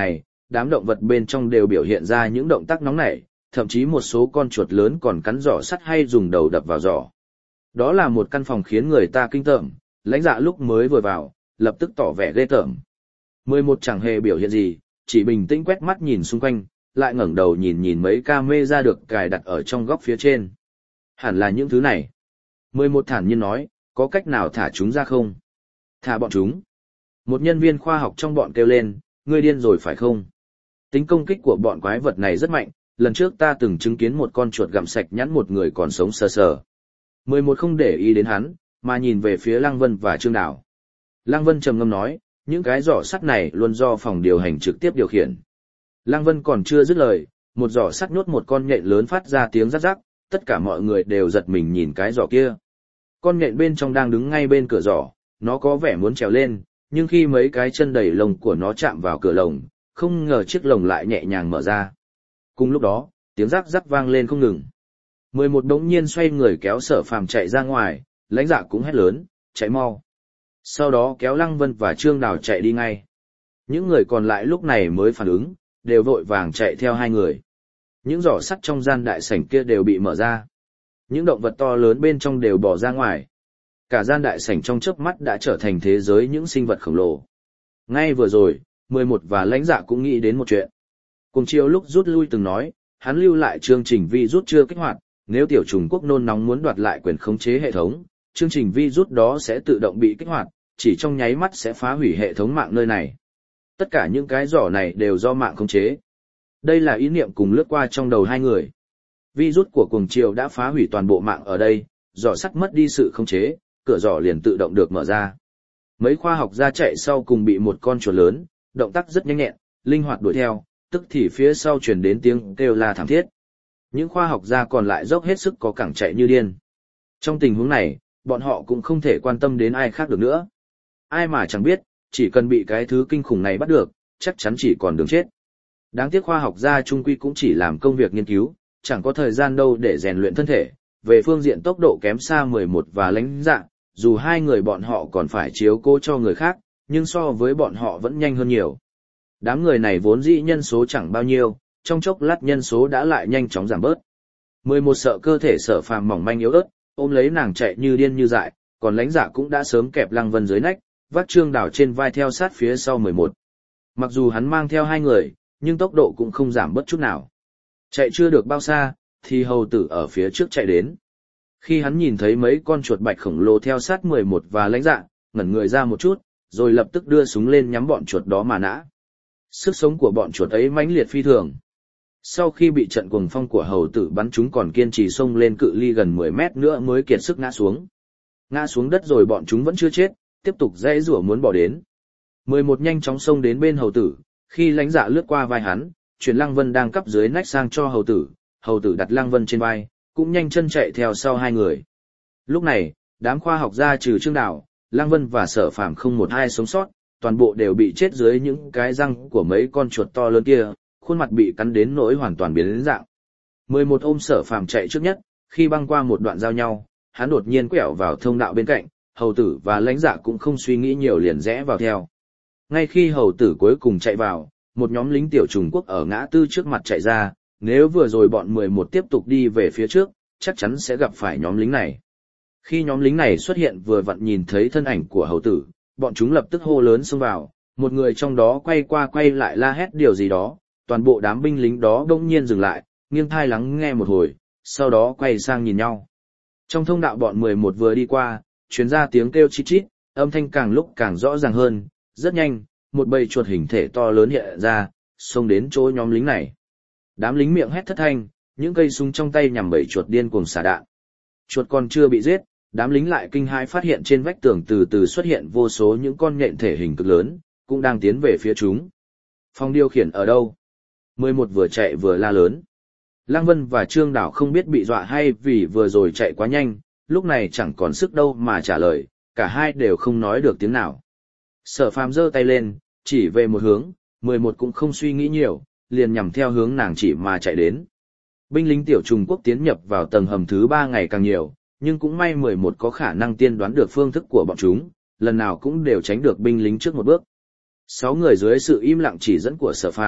đám động vật bên trong đều biểu hiện ra những động tác nóng nảy, thậm chí một số con chuột lớn còn cắn giỏ sắt hay dùng đầu đập vào giỏ. Đó là một căn phòng khiến người ta kinh tởm, Lãnh Dạ lúc mới vừa vào, lập tức tỏ vẻ ghê tởm. Mười một chẳng hề biểu hiện gì, chỉ bình tĩnh quét mắt nhìn xung quanh, lại ngẩng đầu nhìn nhìn mấy camera được cài đặt ở trong góc phía trên. Hẳn là những thứ này. Mười một thản nhiên nói, có cách nào thả chúng ra không? Thả bọn chúng. Một nhân viên khoa học trong bọn kêu lên, ngươi điên rồi phải không? Tính công kích của bọn quái vật này rất mạnh, lần trước ta từng chứng kiến một con chuột gặm sạch nhãn một người còn sống sờ sờ. Mười một không để ý đến hắn, mà nhìn về phía Lăng Vân và Trương Đào. Lăng Vân trầm ngâm nói, những cái giỏ sắt này luôn do phòng điều hành trực tiếp điều khiển. Lăng Vân còn chưa dứt lời, một giỏ sắt nhốt một con nhện lớn phát ra tiếng rắc rắc, tất cả mọi người đều giật mình nhìn cái giỏ kia. Con nhện bên trong đang đứng ngay bên cửa giỏ, nó có vẻ muốn trèo lên, nhưng khi mấy cái chân đầy lông của nó chạm vào cửa lồng, không ngờ chiếc lồng lại nhẹ nhàng mở ra. Cùng lúc đó, tiếng rắc rắc vang lên không ngừng. Mười một đống nhiên xoay người kéo Sở Phàm chạy ra ngoài, Lãnh Dạ cũng hét lớn, chạy mau. Sau đó kéo Lăng Vân và Trương Đào chạy đi ngay. Những người còn lại lúc này mới phản ứng, đều vội vàng chạy theo hai người. Những giỏ sắt trong gian đại sảnh kia đều bị mở ra. Những động vật to lớn bên trong đều bỏ ra ngoài. Cả gian đại sảnh trong chớp mắt đã trở thành thế giới những sinh vật khổng lồ. Ngay vừa rồi, mười một và Lãnh Dạ cũng nghĩ đến một chuyện. Cùng chiều lúc rút lui từng nói, hắn lưu lại chương trình vi rút chưa kích hoạt, nếu tiểu trùng quốc nôn nóng muốn đoạt lại quyền khống chế hệ thống, chương trình vi rút đó sẽ tự động bị kích hoạt, chỉ trong nháy mắt sẽ phá hủy hệ thống mạng nơi này. Tất cả những cái giỏ này đều do mạng khống chế. Đây là ý niệm cùng lướt qua trong đầu hai người. Virus của cuồng triều đã phá hủy toàn bộ mạng ở đây, giỏ sắt mất đi sự khống chế, cửa giỏ liền tự động được mở ra. Mấy khoa học gia chạy sau cùng bị một con chuột lớn, động tác rất nhanh nhẹn, linh hoạt đuổi theo, tức thì phía sau truyền đến tiếng kêu la thảm thiết. Những khoa học gia còn lại dốc hết sức có cẳng chạy như điên. Trong tình huống này, bọn họ cũng không thể quan tâm đến ai khác được nữa. Ai mà chẳng biết, chỉ cần bị cái thứ kinh khủng này bắt được, chắc chắn chỉ còn đường chết. Đáng tiếc khoa học gia trung quy cũng chỉ làm công việc nghiên cứu, chẳng có thời gian đâu để rèn luyện thân thể. Về phương diện tốc độ kém xa mười một và Lãnh Dạ, dù hai người bọn họ còn phải chiếu cố cho người khác, nhưng so với bọn họ vẫn nhanh hơn nhiều. Đám người này vốn dĩ nhân số chẳng bao nhiêu, trong chốc lát nhân số đã lại nhanh chóng giảm bớt. mười một sợ cơ thể Sở Phàm mỏng manh yếu ớt, ôm lấy nàng chạy như điên như dại, còn Lãnh Dạ cũng đã sớm kẹp Lăng Vân dưới nách, vác Trương Đào trên vai theo sát phía sau mười một. Mặc dù hắn mang theo hai người, nhưng tốc độ cũng không giảm bớt chút nào. Chạy chưa được bao xa, thì hầu tử ở phía trước chạy đến. Khi hắn nhìn thấy mấy con chuột bạch khổng lồ theo sát mười một và Lãnh Dạ, ngẩn người ra một chút, rồi lập tức đưa súng lên nhắm bọn chuột đó mà nã. Sức sống của bọn chuột ấy mãnh liệt phi thường. Sau khi bị trận cuồng phong của hầu tử bắn chúng còn kiên trì xông lên cự ly gần mười mét nữa mới kiệt sức ngã xuống. Ngã xuống đất rồi bọn chúng vẫn chưa chết, tiếp tục giãy giụa muốn bỏ đến. mười một nhanh chóng xông đến bên hầu tử, khi Lãnh Dạ lướt qua vai hắn, chuyển Lăng Vân đang cắp dưới nách sang cho hầu tử, hầu tử đặt Lăng Vân trên vai, cũng nhanh chân chạy theo sau hai người. Lúc này, đám khoa học gia trừ Trương Đào, Lăng Vân và Sở Phàm không một ai sống sót, toàn bộ đều bị chết dưới những cái răng của mấy con chuột to lớn kia, khuôn mặt bị cắn đến nỗi hoàn toàn biến đến dạng. mười một ôm Sở Phàm chạy trước nhất, khi băng qua một đoạn giao nhau, hắn đột nhiên quẹo vào thông đạo bên cạnh, hầu tử và Lãnh Dạ cũng không suy nghĩ nhiều liền rẽ vào theo. Ngay khi hầu tử cuối cùng chạy vào, một nhóm lính tiểu trùng quốc ở ngã tư trước mặt chạy ra, nếu vừa rồi bọn mười một tiếp tục đi về phía trước, chắc chắn sẽ gặp phải nhóm lính này. Khi nhóm lính này xuất hiện vừa vặn nhìn thấy thân ảnh của hầu tử, bọn chúng lập tức hô lớn xông vào, một người trong đó quay qua quay lại la hét điều gì đó, toàn bộ đám binh lính đó đông nhiên dừng lại, nghiêng thai lắng nghe một hồi, sau đó quay sang nhìn nhau. Trong thông đạo bọn mười một vừa đi qua, truyền ra tiếng kêu chít chít, âm thanh càng lúc càng rõ ràng hơn, rất nhanh, một bầy chuột hình thể to lớn hiện ra, xông đến chỗ nhóm lính này. Đám lính miệng hét thất thanh, những cây súng trong tay nhằm bầy chuột điên cuồng xả đạn. Chuột còn chưa bị giết, đám lính lại kinh hãi phát hiện trên vách tường từ từ xuất hiện vô số những con nhện thể hình cực lớn, cũng đang tiến về phía chúng. Phòng điều khiển ở đâu? mười một vừa chạy vừa la lớn. Lăng Vân và Trương Đào không biết bị dọa hay vì vừa rồi chạy quá nhanh, lúc này chẳng còn sức đâu mà trả lời, cả hai đều không nói được tiếng nào. Sở Phàm giơ tay lên, chỉ về một hướng, mười một cũng không suy nghĩ nhiều, liền nhằm theo hướng nàng chỉ mà chạy đến. Binh lính tiểu trùng quốc tiến nhập vào tầng hầm thứ ba ngày càng nhiều, nhưng cũng may mười một có khả năng tiên đoán được phương thức của bọn chúng, lần nào cũng đều tránh được binh lính trước một bước. Sáu người dưới sự im lặng chỉ dẫn của Sở Phàm,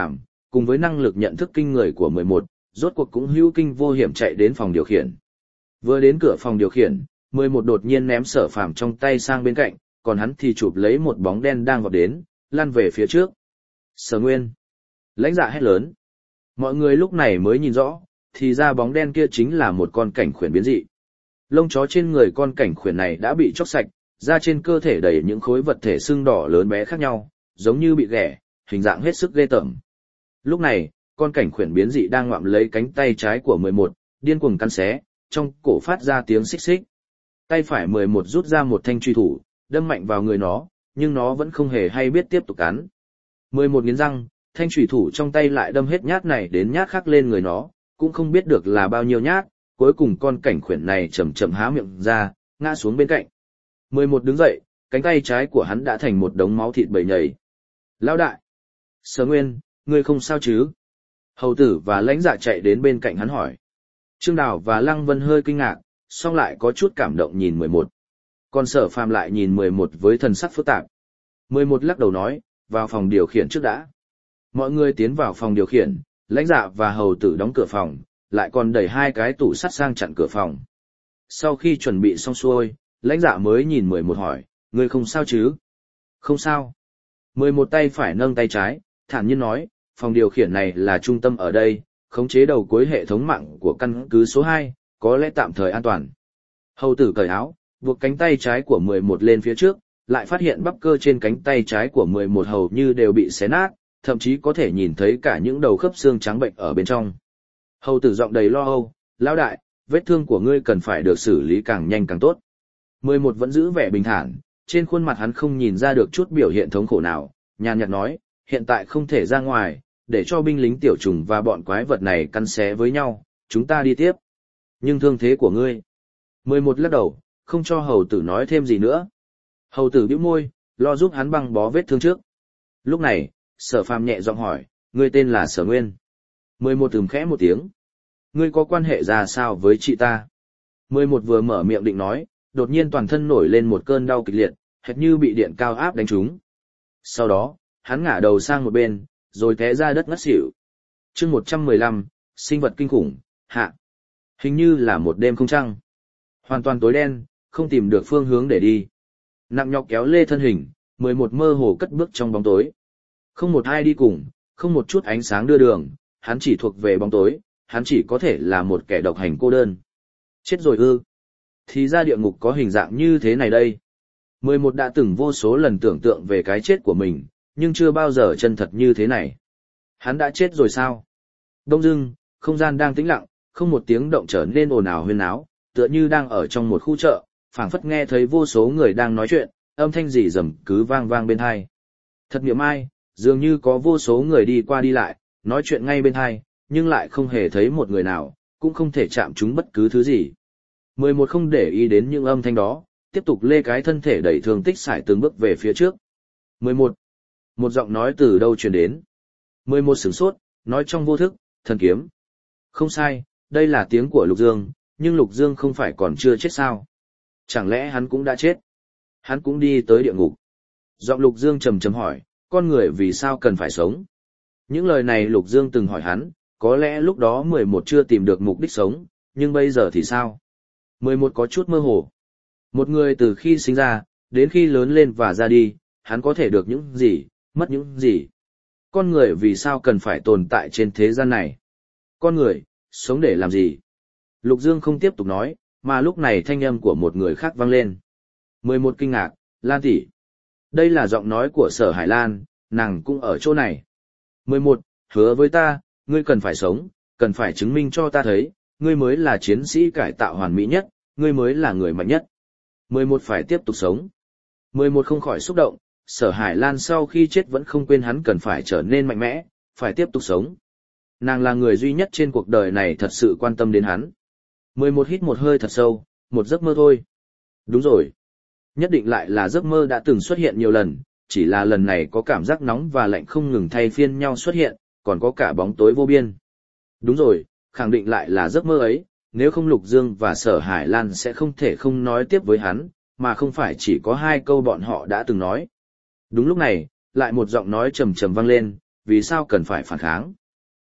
cùng với năng lực nhận thức kinh người của mười một, rốt cuộc cũng hữu kinh vô hiểm chạy đến phòng điều khiển. Vừa đến cửa phòng điều khiển, mười một đột nhiên ném Sở Phàm trong tay sang bên cạnh, còn hắn thì chụp lấy một bóng đen đang vọt đến, lăn về phía trước. Sở Nguyên. Lãnh Dạ hét lớn. Mọi người lúc này mới nhìn rõ, thì ra bóng đen kia chính là một con cảnh khuyển biến dị. Lông chó trên người con cảnh khuyển này đã bị chóc sạch, da trên cơ thể đầy những khối vật thể sưng đỏ lớn bé khác nhau, giống như bị ghẻ, hình dạng hết sức ghê tởm. Lúc này, con cảnh khuyển biến dị đang ngoạm lấy cánh tay trái của mười một, điên cuồng cắn xé, trong cổ phát ra tiếng xích xích. Tay phải mười một rút ra một thanh truy thủ, đâm mạnh vào người nó, nhưng nó vẫn không hề hay biết tiếp tục cắn. mười một nghiến răng, thanh truy thủ trong tay lại đâm hết nhát này đến nhát khác lên người nó, cũng không biết được là bao nhiêu nhát, cuối cùng con cảnh khuyển này chậm chậm há miệng ra, ngã xuống bên cạnh. mười một đứng dậy, cánh tay trái của hắn đã thành một đống máu thịt bầy nhầy. Lão đại! Sở Nguyên, ngươi không sao chứ? Hầu tử và Lãnh Dạ chạy đến bên cạnh hắn hỏi. Trương Đào và Lăng Vân hơi kinh ngạc, song lại có chút cảm động nhìn mười một. Còn Sở Phàm lại nhìn mười một với thần sắc phức tạp. mười một lắc đầu nói, vào phòng điều khiển trước đã. Mọi người tiến vào phòng điều khiển, Lãnh Dạ và Hầu tử đóng cửa phòng, lại còn đẩy hai cái tủ sắt sang chặn cửa phòng. Sau khi chuẩn bị xong xuôi, Lãnh Dạ mới nhìn mười một hỏi, ngươi không sao chứ? Không sao. mười một tay phải nâng tay trái, thản nhiên nói, phòng điều khiển này là trung tâm ở đây, khống chế đầu cuối hệ thống mạng của căn cứ số hai, có lẽ tạm thời an toàn. Hầu tử cởi áo, buộc cánh tay trái của mười một lên phía trước, lại phát hiện bắp cơ trên cánh tay trái của mười một hầu như đều bị xé nát, thậm chí có thể nhìn thấy cả những đầu khớp xương trắng bệnh ở bên trong. Hầu tử giọng đầy lo âu, lão đại, vết thương của ngươi cần phải được xử lý càng nhanh càng tốt. mười một vẫn giữ vẻ bình thản, trên khuôn mặt hắn không nhìn ra được chút biểu hiện thống khổ nào, nhàn nhạt nói, hiện tại không thể ra ngoài, để cho binh lính tiểu trùng và bọn quái vật này cắn xé với nhau, chúng ta đi tiếp. Nhưng thương thế của ngươi. mười một lắc đầu, không cho hầu tử nói thêm gì nữa. Hầu tử bĩu môi, lo giúp hắn băng bó vết thương trước. Lúc này, Sở Phàm nhẹ giọng hỏi, ngươi tên là Sở Nguyên. mười một ừm khẽ một tiếng. Ngươi có quan hệ ra sao với chị ta? mười một vừa mở miệng định nói, đột nhiên toàn thân nổi lên một cơn đau kịch liệt, hệt như bị điện cao áp đánh trúng. Sau đó, hắn ngả đầu sang một bên, rồi té ra đất ngất xỉu. Chương một trăm mười lăm, sinh vật kinh khủng, hạ. Hình như là một đêm không trăng. Hoàn toàn tối đen, không tìm được phương hướng để đi. Nặng nhọc kéo lê thân hình, mười một mơ hồ cất bước trong bóng tối. Không một ai đi cùng, không một chút ánh sáng đưa đường, hắn chỉ thuộc về bóng tối, hắn chỉ có thể là một kẻ độc hành cô đơn. Chết rồi ư? Thì ra địa ngục có hình dạng như thế này đây. mười một đã từng vô số lần tưởng tượng về cái chết của mình, nhưng chưa bao giờ chân thật như thế này. Hắn đã chết rồi sao? Đông dưng, không gian đang tĩnh lặng, không một tiếng động trở nên ồn ào huyên náo, tựa như đang ở trong một khu chợ, phảng phất nghe thấy vô số người đang nói chuyện, âm thanh rỉ rầm cứ vang vang bên tai. Thật niệm ai, dường như có vô số người đi qua đi lại, nói chuyện ngay bên tai, nhưng lại không hề thấy một người nào, cũng không thể chạm trúng bất cứ thứ gì. mười một không để ý đến những âm thanh đó, tiếp tục lê cái thân thể đầy thương tích sải từng bước về phía trước. mười một. Một giọng nói từ đâu truyền đến. mười một sửng sốt, nói trong vô thức, thần kiếm. Không sai, đây là tiếng của Lục Dương, nhưng Lục Dương không phải còn chưa chết sao? Chẳng lẽ hắn cũng đã chết? Hắn cũng đi tới địa ngục. Giọng Lục Dương trầm trầm hỏi, con người vì sao cần phải sống? Những lời này Lục Dương từng hỏi hắn, có lẽ lúc đó mười một chưa tìm được mục đích sống, nhưng bây giờ thì sao? mười một có chút mơ hồ. Một người từ khi sinh ra, đến khi lớn lên và ra đi, hắn có thể được những gì, mất những gì? Con người vì sao cần phải tồn tại trên thế gian này? Con người, sống để làm gì? Lục Dương không tiếp tục nói, mà lúc này thanh âm của một người khác vang lên. mười một kinh ngạc, Lan tỷ. Đây là giọng nói của Sở Hải Lan, nàng cũng ở chỗ này. mười một, hứa với ta, ngươi cần phải sống, cần phải chứng minh cho ta thấy, ngươi mới là chiến sĩ cải tạo hoàn mỹ nhất, ngươi mới là người mạnh nhất. mười một phải tiếp tục sống. mười một không khỏi xúc động, Sở Hải Lan sau khi chết vẫn không quên hắn cần phải trở nên mạnh mẽ, phải tiếp tục sống. Nàng là người duy nhất trên cuộc đời này thật sự quan tâm đến hắn. mười một hít một hơi thật sâu, một giấc mơ thôi. Đúng rồi. Nhất định lại là giấc mơ đã từng xuất hiện nhiều lần, chỉ là lần này có cảm giác nóng và lạnh không ngừng thay phiên nhau xuất hiện, còn có cả bóng tối vô biên. Đúng rồi, khẳng định lại là giấc mơ ấy, nếu không Lục Dương và Sở Hải Lan sẽ không thể không nói tiếp với hắn, mà không phải chỉ có hai câu bọn họ đã từng nói. Đúng lúc này, lại một giọng nói trầm trầm vang lên, vì sao cần phải phản kháng?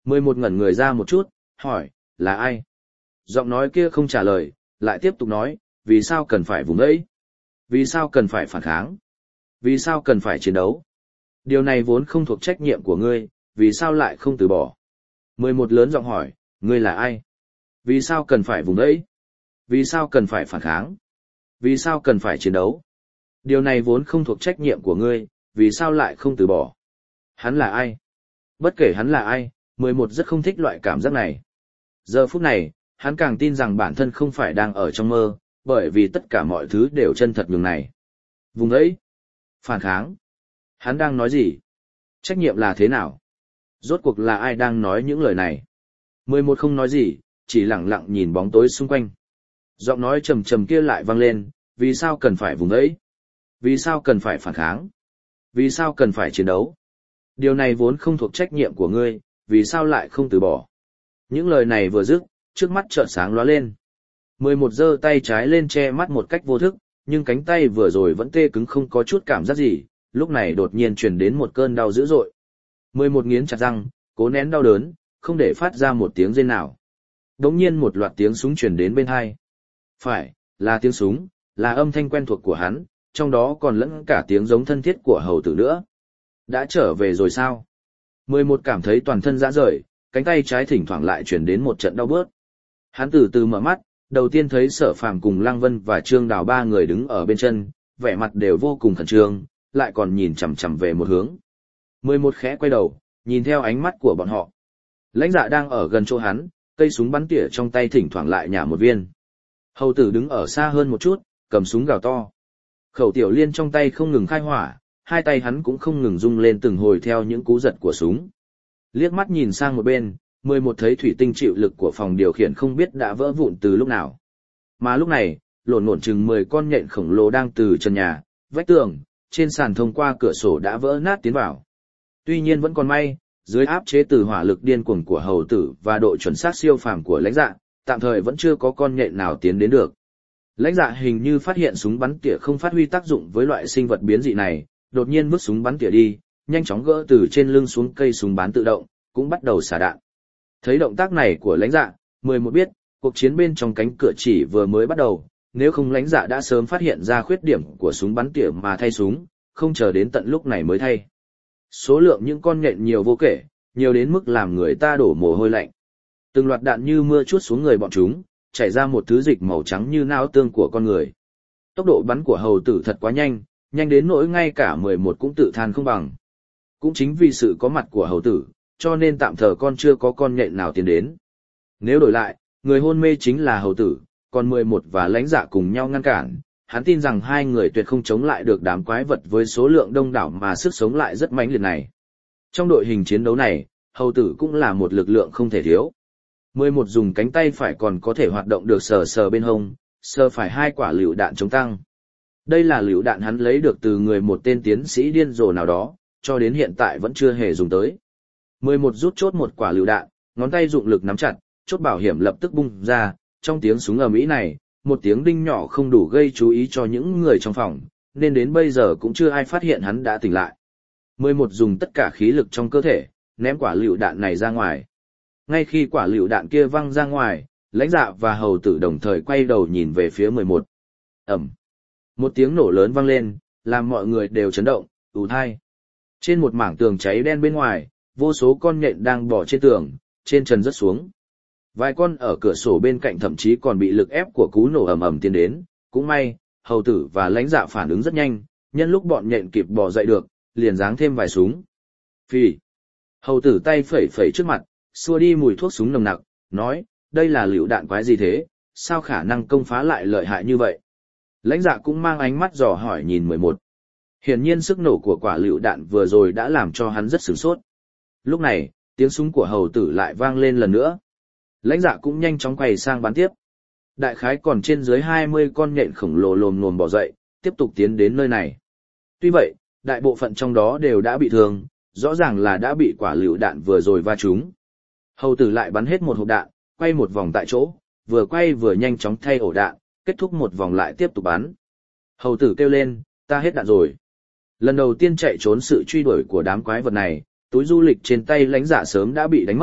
Mười một ngẩn người ra một chút, hỏi, là ai? Giọng nói kia không trả lời, lại tiếp tục nói, vì sao cần phải vùng ấy? Vì sao cần phải phản kháng? Vì sao cần phải chiến đấu? Điều này vốn không thuộc trách nhiệm của ngươi, vì sao lại không từ bỏ? Mười một lớn giọng hỏi, ngươi là ai? Vì sao cần phải vùng ấy? Vì sao cần phải phản kháng? Vì sao cần phải chiến đấu? Điều này vốn không thuộc trách nhiệm của ngươi, vì sao lại không từ bỏ? Hắn là ai? Bất kể hắn là ai, mười một rất không thích loại cảm giác này. Giờ phút này, hắn càng tin rằng bản thân không phải đang ở trong mơ, bởi vì tất cả mọi thứ đều chân thật nhường này. Vùng ấy? Phản kháng? Hắn đang nói gì? Trách nhiệm là thế nào? Rốt cuộc là ai đang nói những lời này? Mười một không nói gì, chỉ lặng lặng nhìn bóng tối xung quanh. Giọng nói trầm trầm kia lại vang lên, vì sao cần phải vùng ấy? Vì sao cần phải phản kháng? Vì sao cần phải chiến đấu? Điều này vốn không thuộc trách nhiệm của ngươi, vì sao lại không từ bỏ? Những lời này vừa dứt, trước mắt chợt sáng lóa lên. Mười một giơ tay trái lên che mắt một cách vô thức, nhưng cánh tay vừa rồi vẫn tê cứng không có chút cảm giác gì, lúc này đột nhiên truyền đến một cơn đau dữ dội. Mười một nghiến chặt răng, cố nén đau đớn, không để phát ra một tiếng rên nào. Đống nhiên một loạt tiếng súng truyền đến bên tai. Phải, là tiếng súng, là âm thanh quen thuộc của hắn, trong đó còn lẫn cả tiếng giống thân thiết của hầu tử nữa. Đã trở về rồi sao? Mười một cảm thấy toàn thân rã rời, cánh tay trái thỉnh thoảng lại truyền đến một trận đau bớt. Hắn từ từ mở mắt, đầu tiên thấy Sở Phàm cùng Lăng Vân và Trương Đào ba người đứng ở bên chân, vẻ mặt đều vô cùng khẩn trương, lại còn nhìn chằm chằm về một hướng. Mười một khẽ quay đầu, nhìn theo ánh mắt của bọn họ. Lãnh Dạ đang ở gần chỗ hắn, cây súng bắn tỉa trong tay thỉnh thoảng lại nhả một viên. Hầu tử đứng ở xa hơn một chút, cầm súng gào to. Khẩu tiểu liên trong tay không ngừng khai hỏa, hai tay hắn cũng không ngừng rung lên từng hồi theo những cú giật của súng. Liếc mắt nhìn sang một bên, mười một thấy thủy tinh chịu lực của phòng điều khiển không biết đã vỡ vụn từ lúc nào. Mà lúc này, lổn lổn chừng mười con nhện khổng lồ đang từ trần nhà, vách tường, trên sàn thông qua cửa sổ đã vỡ nát tiến vào. Tuy nhiên vẫn còn may, dưới áp chế từ hỏa lực điên cuồng của hầu tử và độ chuẩn xác siêu phàm của lãnh dạ, tạm thời vẫn chưa có con nhện nào tiến đến được. Lãnh dạ hình như phát hiện súng bắn tỉa không phát huy tác dụng với loại sinh vật biến dị này, đột nhiên vứt súng bắn tỉa đi, nhanh chóng gỡ từ trên lưng xuống cây súng bắn tự động, cũng bắt đầu xả đạn. Thấy động tác này của lãnh dạ, mười một biết, cuộc chiến bên trong cánh cửa chỉ vừa mới bắt đầu, nếu không lãnh dạ đã sớm phát hiện ra khuyết điểm của súng bắn tỉa mà thay súng, không chờ đến tận lúc này mới thay. Số lượng những con nhện nhiều vô kể, nhiều đến mức làm người ta đổ mồ hôi lạnh. Từng loạt đạn như mưa trút xuống người bọn chúng, chảy ra một thứ dịch màu trắng như nao tương của con người. Tốc độ bắn của hầu tử thật quá nhanh, nhanh đến nỗi ngay cả mười một cũng tự than không bằng. Cũng chính vì sự có mặt của hầu tử, cho nên tạm thời con chưa có con nhện nào tiến đến. Nếu đổi lại, người hôn mê chính là hầu tử, còn mười một và lãnh dạ cùng nhau ngăn cản, hắn tin rằng hai người tuyệt không chống lại được đám quái vật với số lượng đông đảo mà sức sống lại rất mãnh liệt này. Trong đội hình chiến đấu này, hầu tử cũng là một lực lượng không thể thiếu. mười một dùng cánh tay phải còn có thể hoạt động được sờ sờ bên hông, sờ phải hai quả lựu đạn chống tăng. Đây là lựu đạn hắn lấy được từ người một tên tiến sĩ điên rồ nào đó, cho đến hiện tại vẫn chưa hề dùng tới. mười một rút chốt một quả lựu đạn, ngón tay dụng lực nắm chặt, chốt bảo hiểm lập tức bung ra, trong tiếng súng ầm ĩ này, một tiếng đinh nhỏ không đủ gây chú ý cho những người trong phòng, nên đến bây giờ cũng chưa ai phát hiện hắn đã tỉnh lại. mười một dùng tất cả khí lực trong cơ thể, ném quả lựu đạn này ra ngoài. Ngay khi quả lựu đạn kia văng ra ngoài, lãnh dạ và hầu tử đồng thời quay đầu nhìn về phía mười một. Ẩm. Một tiếng nổ lớn vang lên, làm mọi người đều chấn động, ù thai. Trên một mảng tường cháy đen bên ngoài, vô số con nhện đang bò trên tường, trên trần rớt xuống. Vài con ở cửa sổ bên cạnh thậm chí còn bị lực ép của cú nổ ầm ầm tiến đến, cũng may, hầu tử và lãnh dạ phản ứng rất nhanh, nhân lúc bọn nhện kịp bò dậy được, liền giáng thêm vài súng. Phì. Hầu tử tay phẩy phẩy trước mặt, xua đi mùi thuốc súng nồng nặc, nói, đây là lựu đạn quái gì thế, sao khả năng công phá lại lợi hại như vậy? Lãnh dạ cũng mang ánh mắt dò hỏi nhìn mười một. Hiển nhiên sức nổ của quả lựu đạn vừa rồi đã làm cho hắn rất sửng sốt. Lúc này, tiếng súng của hầu tử lại vang lên lần nữa. Lãnh dạ cũng nhanh chóng quay sang bắn tiếp. Đại khái còn trên dưới hai mươi con nhện khổng lồ lồm lồm bò dậy, tiếp tục tiến đến nơi này. Tuy vậy, đại bộ phận trong đó đều đã bị thương, rõ ràng là đã bị quả lựu đạn vừa rồi va trúng. Hầu tử lại bắn hết một hộp đạn, quay một vòng tại chỗ, vừa quay vừa nhanh chóng thay ổ đạn, kết thúc một vòng lại tiếp tục bắn. Hầu tử kêu lên, ta hết đạn rồi. Lần đầu tiên chạy trốn sự truy đuổi của đám quái vật này, túi du lịch trên tay lãnh dạ sớm đã bị đánh mất,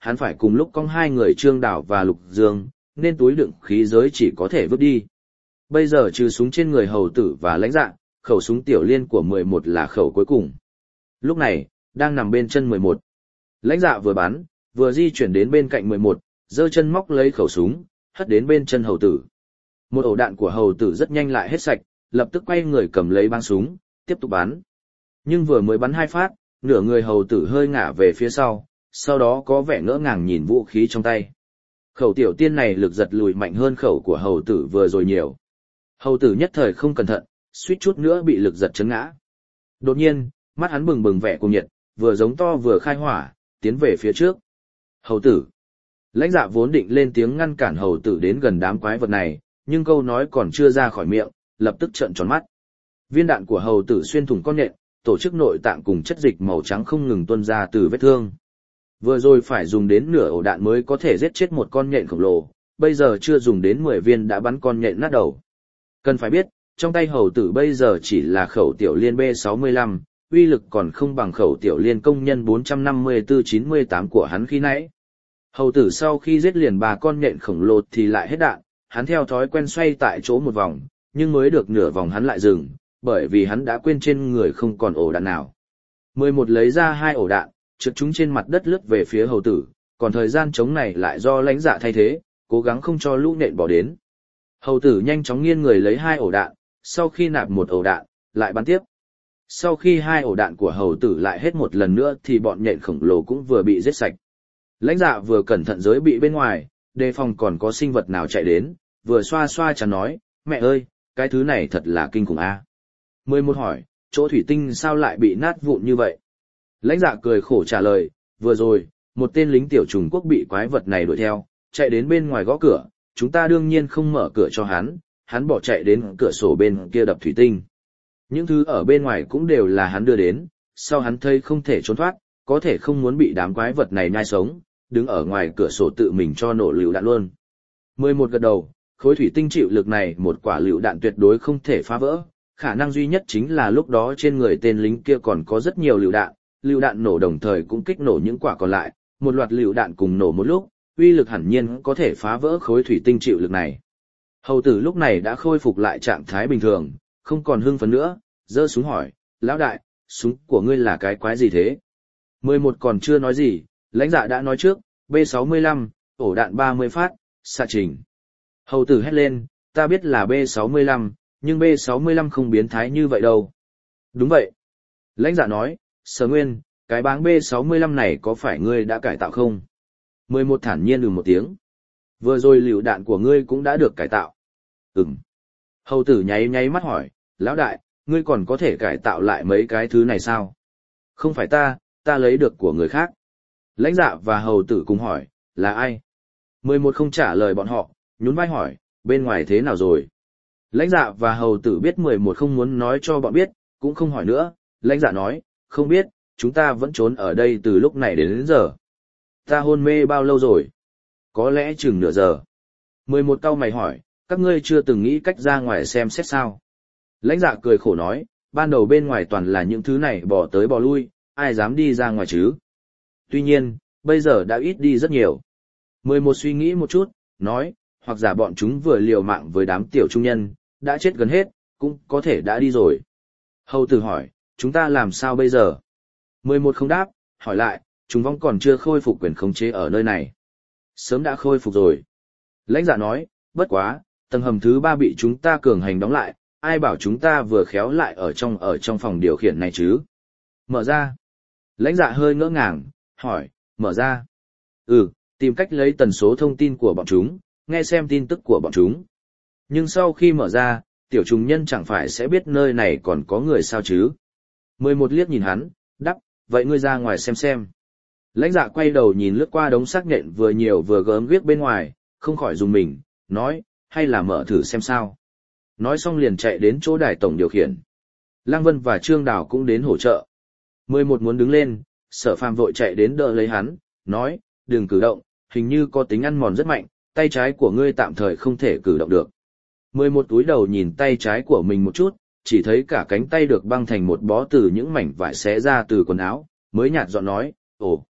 hắn phải cùng lúc cong hai người Trương Đảo và Lục Dương, nên túi đựng khí giới chỉ có thể vứt đi. Bây giờ trừ súng trên người hầu tử và lãnh dạ, khẩu súng tiểu liên của mười một là khẩu cuối cùng. Lúc này, đang nằm bên chân mười một. Lãnh dạ vừa bắn, vừa di chuyển đến bên cạnh mười một, giơ chân móc lấy khẩu súng, hất đến bên chân hầu tử. Một ổ đạn của hầu tử rất nhanh lại hết sạch, lập tức quay người cầm lấy băng súng, tiếp tục bắn. Nhưng vừa mới bắn hai phát, nửa người hầu tử hơi ngả về phía sau, sau đó có vẻ ngỡ ngàng nhìn vũ khí trong tay. Khẩu tiểu tiên này lực giật lùi mạnh hơn khẩu của hầu tử vừa rồi nhiều. Hầu tử nhất thời không cẩn thận, suýt chút nữa bị lực giật chấn ngã. Đột nhiên, mắt hắn bừng bừng vẻ cuồng nhiệt, vừa giống to vừa khai hỏa, tiến về phía trước. Hầu tử. Lãnh dạ vốn định lên tiếng ngăn cản hầu tử đến gần đám quái vật này, nhưng câu nói còn chưa ra khỏi miệng, lập tức trợn tròn mắt. Viên đạn của hầu tử xuyên thủng con nhện, tổ chức nội tạng cùng chất dịch màu trắng không ngừng tuôn ra từ vết thương. Vừa rồi phải dùng đến nửa ổ đạn mới có thể giết chết một con nhện khổng lồ, bây giờ chưa dùng đến mười viên đã bắn con nhện nát đầu. Cần phải biết, trong tay hầu tử bây giờ chỉ là khẩu tiểu liên B sáu mươi lăm, uy lực còn không bằng khẩu tiểu liên công nhân bốn năm tư chín tám của hắn khi nãy. Hầu tử sau khi giết liền ba con nhện khổng lồ thì lại hết đạn, hắn theo thói quen xoay tại chỗ một vòng, nhưng mới được nửa vòng hắn lại dừng, bởi vì hắn đã quên trên người không còn ổ đạn nào. mười một lấy ra hai ổ đạn, trượt chúng trên mặt đất lướt về phía hầu tử, còn thời gian chống này lại do lãnh dạ thay thế, cố gắng không cho lũ nhện bỏ đến. Hầu tử nhanh chóng nghiêng người lấy hai ổ đạn, sau khi nạp một ổ đạn, lại bắn tiếp. Sau khi hai ổ đạn của hầu tử lại hết một lần nữa thì bọn nhện khổng lồ cũng vừa bị giết sạch. Lãnh dạ vừa cẩn thận giới bị bên ngoài, đề phòng còn có sinh vật nào chạy đến, vừa xoa xoa chắn nói, mẹ ơi, cái thứ này thật là kinh khủng a. mười một hỏi, chỗ thủy tinh sao lại bị nát vụn như vậy? Lãnh dạ cười khổ trả lời, vừa rồi, một tên lính tiểu Trung Quốc bị quái vật này đuổi theo, chạy đến bên ngoài gõ cửa, chúng ta đương nhiên không mở cửa cho hắn, hắn bỏ chạy đến cửa sổ bên kia đập thủy tinh. Những thứ ở bên ngoài cũng đều là hắn đưa đến, sau hắn thấy không thể trốn thoát, có thể không muốn bị đám quái vật này nhai sống, đứng ở ngoài cửa sổ tự mình cho nổ lựu đạn luôn. mười một gật đầu, khối thủy tinh chịu lực này một quả lựu đạn tuyệt đối không thể phá vỡ, khả năng duy nhất chính là lúc đó trên người tên lính kia còn có rất nhiều lựu đạn, lựu đạn nổ đồng thời cũng kích nổ những quả còn lại, một loạt lựu đạn cùng nổ một lúc, uy lực hẳn nhiên có thể phá vỡ khối thủy tinh chịu lực này. Hầu tử lúc này đã khôi phục lại trạng thái bình thường, không còn hưng phấn nữa, giơ súng hỏi, lão đại, súng của ngươi là cái quái gì thế? mười một còn chưa nói gì, lãnh dạ đã nói trước, B sáu mươi lăm, ổ đạn ba mươi phát, xạ trình. Hầu tử hét lên, ta biết là B sáu mươi lăm, nhưng B sáu mươi lăm không biến thái như vậy đâu. Đúng vậy. Lãnh dạ nói, Sở Nguyên, cái báng B sáu mươi lăm này có phải ngươi đã cải tạo không? mười một thản nhiên ừ một tiếng. Vừa rồi lựu đạn của ngươi cũng đã được cải tạo. Ừm. Hầu tử nháy nháy mắt hỏi, lão đại, ngươi còn có thể cải tạo lại mấy cái thứ này sao? Không phải ta, ta lấy được của người khác. Lãnh dạ và hầu tử cùng hỏi, là ai? mười một không trả lời bọn họ, nhún vai hỏi, bên ngoài thế nào rồi? Lãnh dạ và hầu tử biết mười một không muốn nói cho bọn biết, cũng không hỏi nữa. Lãnh dạ nói, không biết, chúng ta vẫn trốn ở đây từ lúc này đến, đến giờ. Ta hôn mê bao lâu rồi? Có lẽ chừng nửa giờ. mười một cau mày hỏi, các ngươi chưa từng nghĩ cách ra ngoài xem xét sao? Lãnh dạ cười khổ nói, ban đầu bên ngoài toàn là những thứ này bỏ tới bỏ lui, ai dám đi ra ngoài chứ? Tuy nhiên, bây giờ đã ít đi rất nhiều. mười một suy nghĩ một chút, nói, hoặc giả bọn chúng vừa liều mạng với đám tiểu trung nhân, đã chết gần hết, cũng có thể đã đi rồi. Hầu tử hỏi, chúng ta làm sao bây giờ? mười một không đáp, hỏi lại, chúng vong còn chưa khôi phục quyền khống chế ở nơi này. Sớm đã khôi phục rồi. Lãnh dạ nói, bất quá, tầng hầm thứ ba bị chúng ta cường hành đóng lại, ai bảo chúng ta vừa khéo lại ở trong ở trong phòng điều khiển này chứ? Mở ra. Lãnh dạ hơi ngỡ ngàng, hỏi, mở ra. Ừ, tìm cách lấy tần số thông tin của bọn chúng, nghe xem tin tức của bọn chúng. Nhưng sau khi mở ra, tiểu trùng nhân chẳng phải sẽ biết nơi này còn có người sao chứ? mười một liếc nhìn hắn, đắp, vậy ngươi ra ngoài xem xem. Lãnh dạ quay đầu nhìn lướt qua đống xác nhện vừa nhiều vừa gớm ghiếc bên ngoài, không khỏi dùng mình, nói, hay là mở thử xem sao. Nói xong liền chạy đến chỗ đài tổng điều khiển. Lăng Vân và Trương Đào cũng đến hỗ trợ. mười một muốn đứng lên, Sở Phàm vội chạy đến đỡ lấy hắn, nói, đừng cử động, hình như có tính ăn mòn rất mạnh, tay trái của ngươi tạm thời không thể cử động được. mười một túi đầu nhìn tay trái của mình một chút, chỉ thấy cả cánh tay được băng thành một bó từ những mảnh vải xé ra từ quần áo, mới nhạt giọng nói, ồ,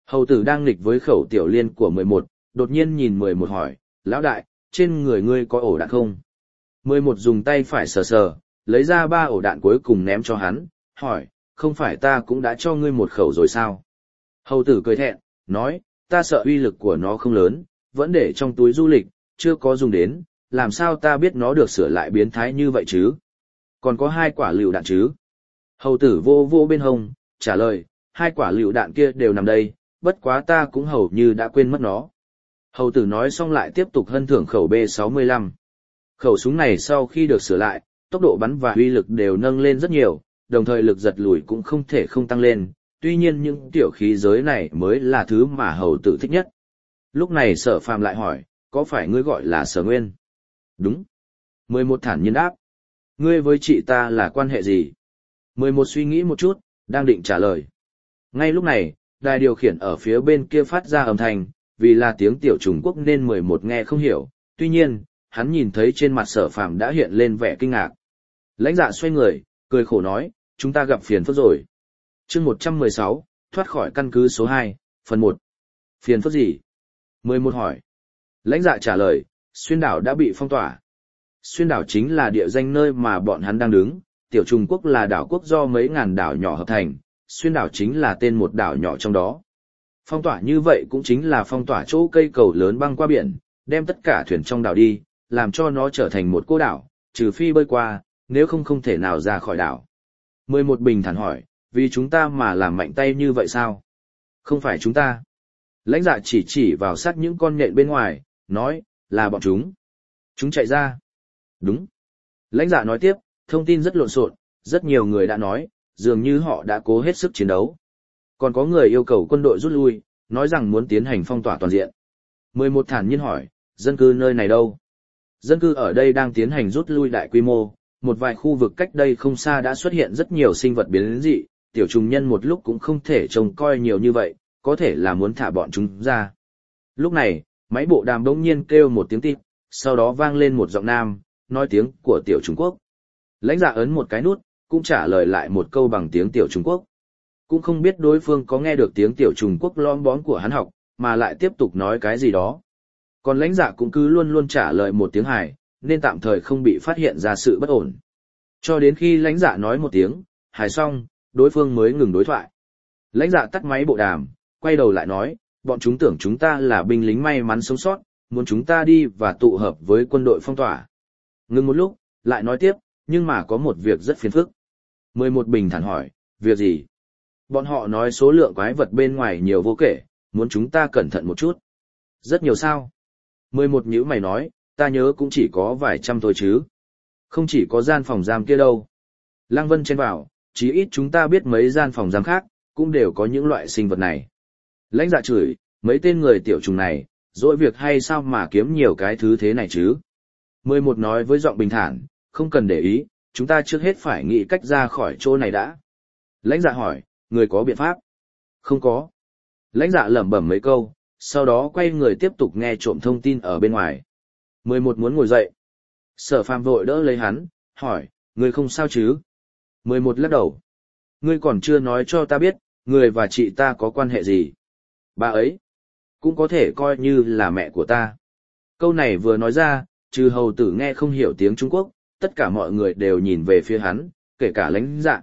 Hầu tử đang nghịch với khẩu tiểu liên của mười một, đột nhiên nhìn mười một hỏi, lão đại, trên người ngươi có ổ đạn không? mười một dùng tay phải sờ sờ, lấy ra ba ổ đạn cuối cùng ném cho hắn, hỏi, không phải ta cũng đã cho ngươi một khẩu rồi sao? Hầu tử cười thẹn, nói, ta sợ uy lực của nó không lớn, vẫn để trong túi du lịch, chưa có dùng đến, làm sao ta biết nó được sửa lại biến thái như vậy chứ? Còn có hai quả lựu đạn chứ? Hầu tử vô vô bên hông, trả lời, hai quả lựu đạn kia đều nằm đây, bất quá ta cũng hầu như đã quên mất nó. Hầu tử nói xong lại tiếp tục hân thưởng khẩu B sáu mươi lăm. Khẩu súng này sau khi được sửa lại, tốc độ bắn và uy lực đều nâng lên rất nhiều, đồng thời lực giật lùi cũng không thể không tăng lên, tuy nhiên những tiểu khí giới này mới là thứ mà hầu tử thích nhất. Lúc này Sở Phàm lại hỏi, có phải ngươi gọi là Sở Nguyên? Đúng. mười một thản nhiên đáp. Ngươi với chị ta là quan hệ gì? mười một suy nghĩ một chút, đang định trả lời. Ngay lúc này, đài điều khiển ở phía bên kia phát ra âm thanh, vì là tiếng tiểu Trung Quốc nên mười một nghe không hiểu, tuy nhiên, hắn nhìn thấy trên mặt Sở Phàm đã hiện lên vẻ kinh ngạc. Lãnh Dạ xoay người, cười khổ nói, chúng ta gặp phiền phức rồi. Chương một trăm mười sáu, thoát khỏi căn cứ số hai, phần một. Phiền phức gì? mười một hỏi. Lãnh Dạ trả lời, xuyên đảo đã bị phong tỏa. Xuyên đảo chính là địa danh nơi mà bọn hắn đang đứng, tiểu Trung Quốc là đảo quốc do mấy ngàn đảo nhỏ hợp thành, xuyên đảo chính là tên một đảo nhỏ trong đó. Phong tỏa như vậy cũng chính là phong tỏa chỗ cây cầu lớn băng qua biển, đem tất cả thuyền trong đảo đi, làm cho nó trở thành một cô đảo, trừ phi bơi qua, nếu không không thể nào ra khỏi đảo. mười một bình thản hỏi, vì chúng ta mà làm mạnh tay như vậy sao? Không phải chúng ta. Lãnh Dạ chỉ chỉ vào sát những con nhện bên ngoài, nói, là bọn chúng. Chúng chạy ra. Đúng. Lãnh Dạ nói tiếp, thông tin rất lộn xộn, rất nhiều người đã nói, dường như họ đã cố hết sức chiến đấu. Còn có người yêu cầu quân đội rút lui, nói rằng muốn tiến hành phong tỏa toàn diện. mười một thản nhiên hỏi, dân cư nơi này đâu? Dân cư ở đây đang tiến hành rút lui đại quy mô, một vài khu vực cách đây không xa đã xuất hiện rất nhiều sinh vật biến dị, tiểu trùng nhân một lúc cũng không thể trông coi nhiều như vậy, có thể là muốn thả bọn chúng ra. Lúc này, máy bộ đàm bỗng nhiên kêu một tiếng tít, sau đó vang lên một giọng nam, nói tiếng của tiểu Trung Quốc. Lãnh Dạ ấn một cái nút, cũng trả lời lại một câu bằng tiếng tiểu Trung Quốc. Cũng không biết đối phương có nghe được tiếng tiểu Trung Quốc lom bóm của hắn học, mà lại tiếp tục nói cái gì đó. Còn Lãnh Dạ cũng cứ luôn luôn trả lời một tiếng hài, nên tạm thời không bị phát hiện ra sự bất ổn. Cho đến khi Lãnh Dạ nói một tiếng, hài xong, đối phương mới ngừng đối thoại. Lãnh Dạ tắt máy bộ đàm, quay đầu lại nói, bọn chúng tưởng chúng ta là binh lính may mắn sống sót, muốn chúng ta đi và tụ hợp với quân đội phong tỏa. Ngừng một lúc, lại nói tiếp, nhưng mà có một việc rất phiền phức. mười một bình thản hỏi, việc gì? Bọn họ nói số lượng quái vật bên ngoài nhiều vô kể, muốn chúng ta cẩn thận một chút. Rất nhiều sao? mười một nhíu mày nói, ta nhớ cũng chỉ có vài trăm thôi chứ. Không chỉ có gian phòng giam kia đâu. Lăng Vân chen vào, chí ít chúng ta biết mấy gian phòng giam khác, cũng đều có những loại sinh vật này. Lãnh Dạ chửi, mấy tên người tiểu trùng này, dỗi việc hay sao mà kiếm nhiều cái thứ thế này chứ? mười một nói với giọng bình thản, không cần để ý, chúng ta trước hết phải nghĩ cách ra khỏi chỗ này đã. Lãnh Dạ hỏi, người có biện pháp? Không có. Lãnh Dạ lẩm bẩm mấy câu, sau đó quay người tiếp tục nghe trộm thông tin ở bên ngoài. mười một muốn ngồi dậy. Sở Phàm vội đỡ lấy hắn, hỏi, người không sao chứ? mười một lắc đầu. Ngươi còn chưa nói cho ta biết, người và chị ta có quan hệ gì? Bà ấy cũng có thể coi như là mẹ của ta. Câu này vừa nói ra, trừ hầu tử nghe không hiểu tiếng Trung Quốc, tất cả mọi người đều nhìn về phía hắn, kể cả Lãnh Dạ.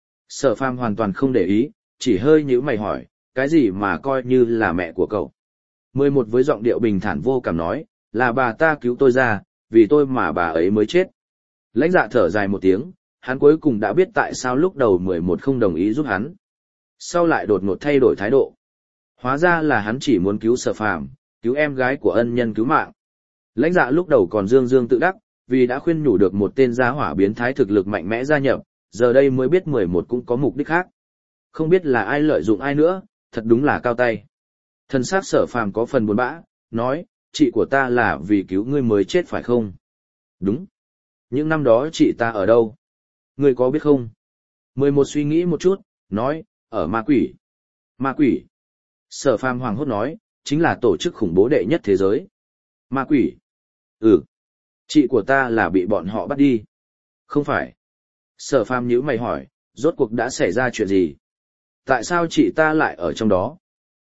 Sở Phàm hoàn toàn không để ý, chỉ hơi nhíu mày hỏi, cái gì mà coi như là mẹ của cậu? mười một với giọng điệu bình thản vô cảm nói, là bà ta cứu tôi ra, vì tôi mà bà ấy mới chết. Lãnh Dạ thở dài một tiếng, hắn cuối cùng đã biết tại sao lúc đầu mười một không đồng ý giúp hắn. Sau lại đột ngột thay đổi thái độ. Hóa ra là hắn chỉ muốn cứu Sở Phàm, cứu em gái của ân nhân cứu mạng. Lãnh Dạ lúc đầu còn dương dương tự đắc, vì đã khuyên nhủ được một tên gia hỏa biến thái thực lực mạnh mẽ gia nhập, giờ đây mới biết mười một cũng có mục đích khác. Không biết là ai lợi dụng ai nữa, thật đúng là cao tay. Thân xác Sở Phàm có phần buồn bã, nói, chị của ta là vì cứu ngươi mới chết phải không? Đúng. Những năm đó chị ta ở đâu? Ngươi có biết không? mười một suy nghĩ một chút, nói, ở ma quỷ. Ma quỷ. Sở Phàm hoảng hốt nói, chính là tổ chức khủng bố đệ nhất thế giới. Ma quỷ. Ừ. Chị của ta là bị bọn họ bắt đi. Không phải. Sở Phàm nhíu mày hỏi, rốt cuộc đã xảy ra chuyện gì? Tại sao chị ta lại ở trong đó?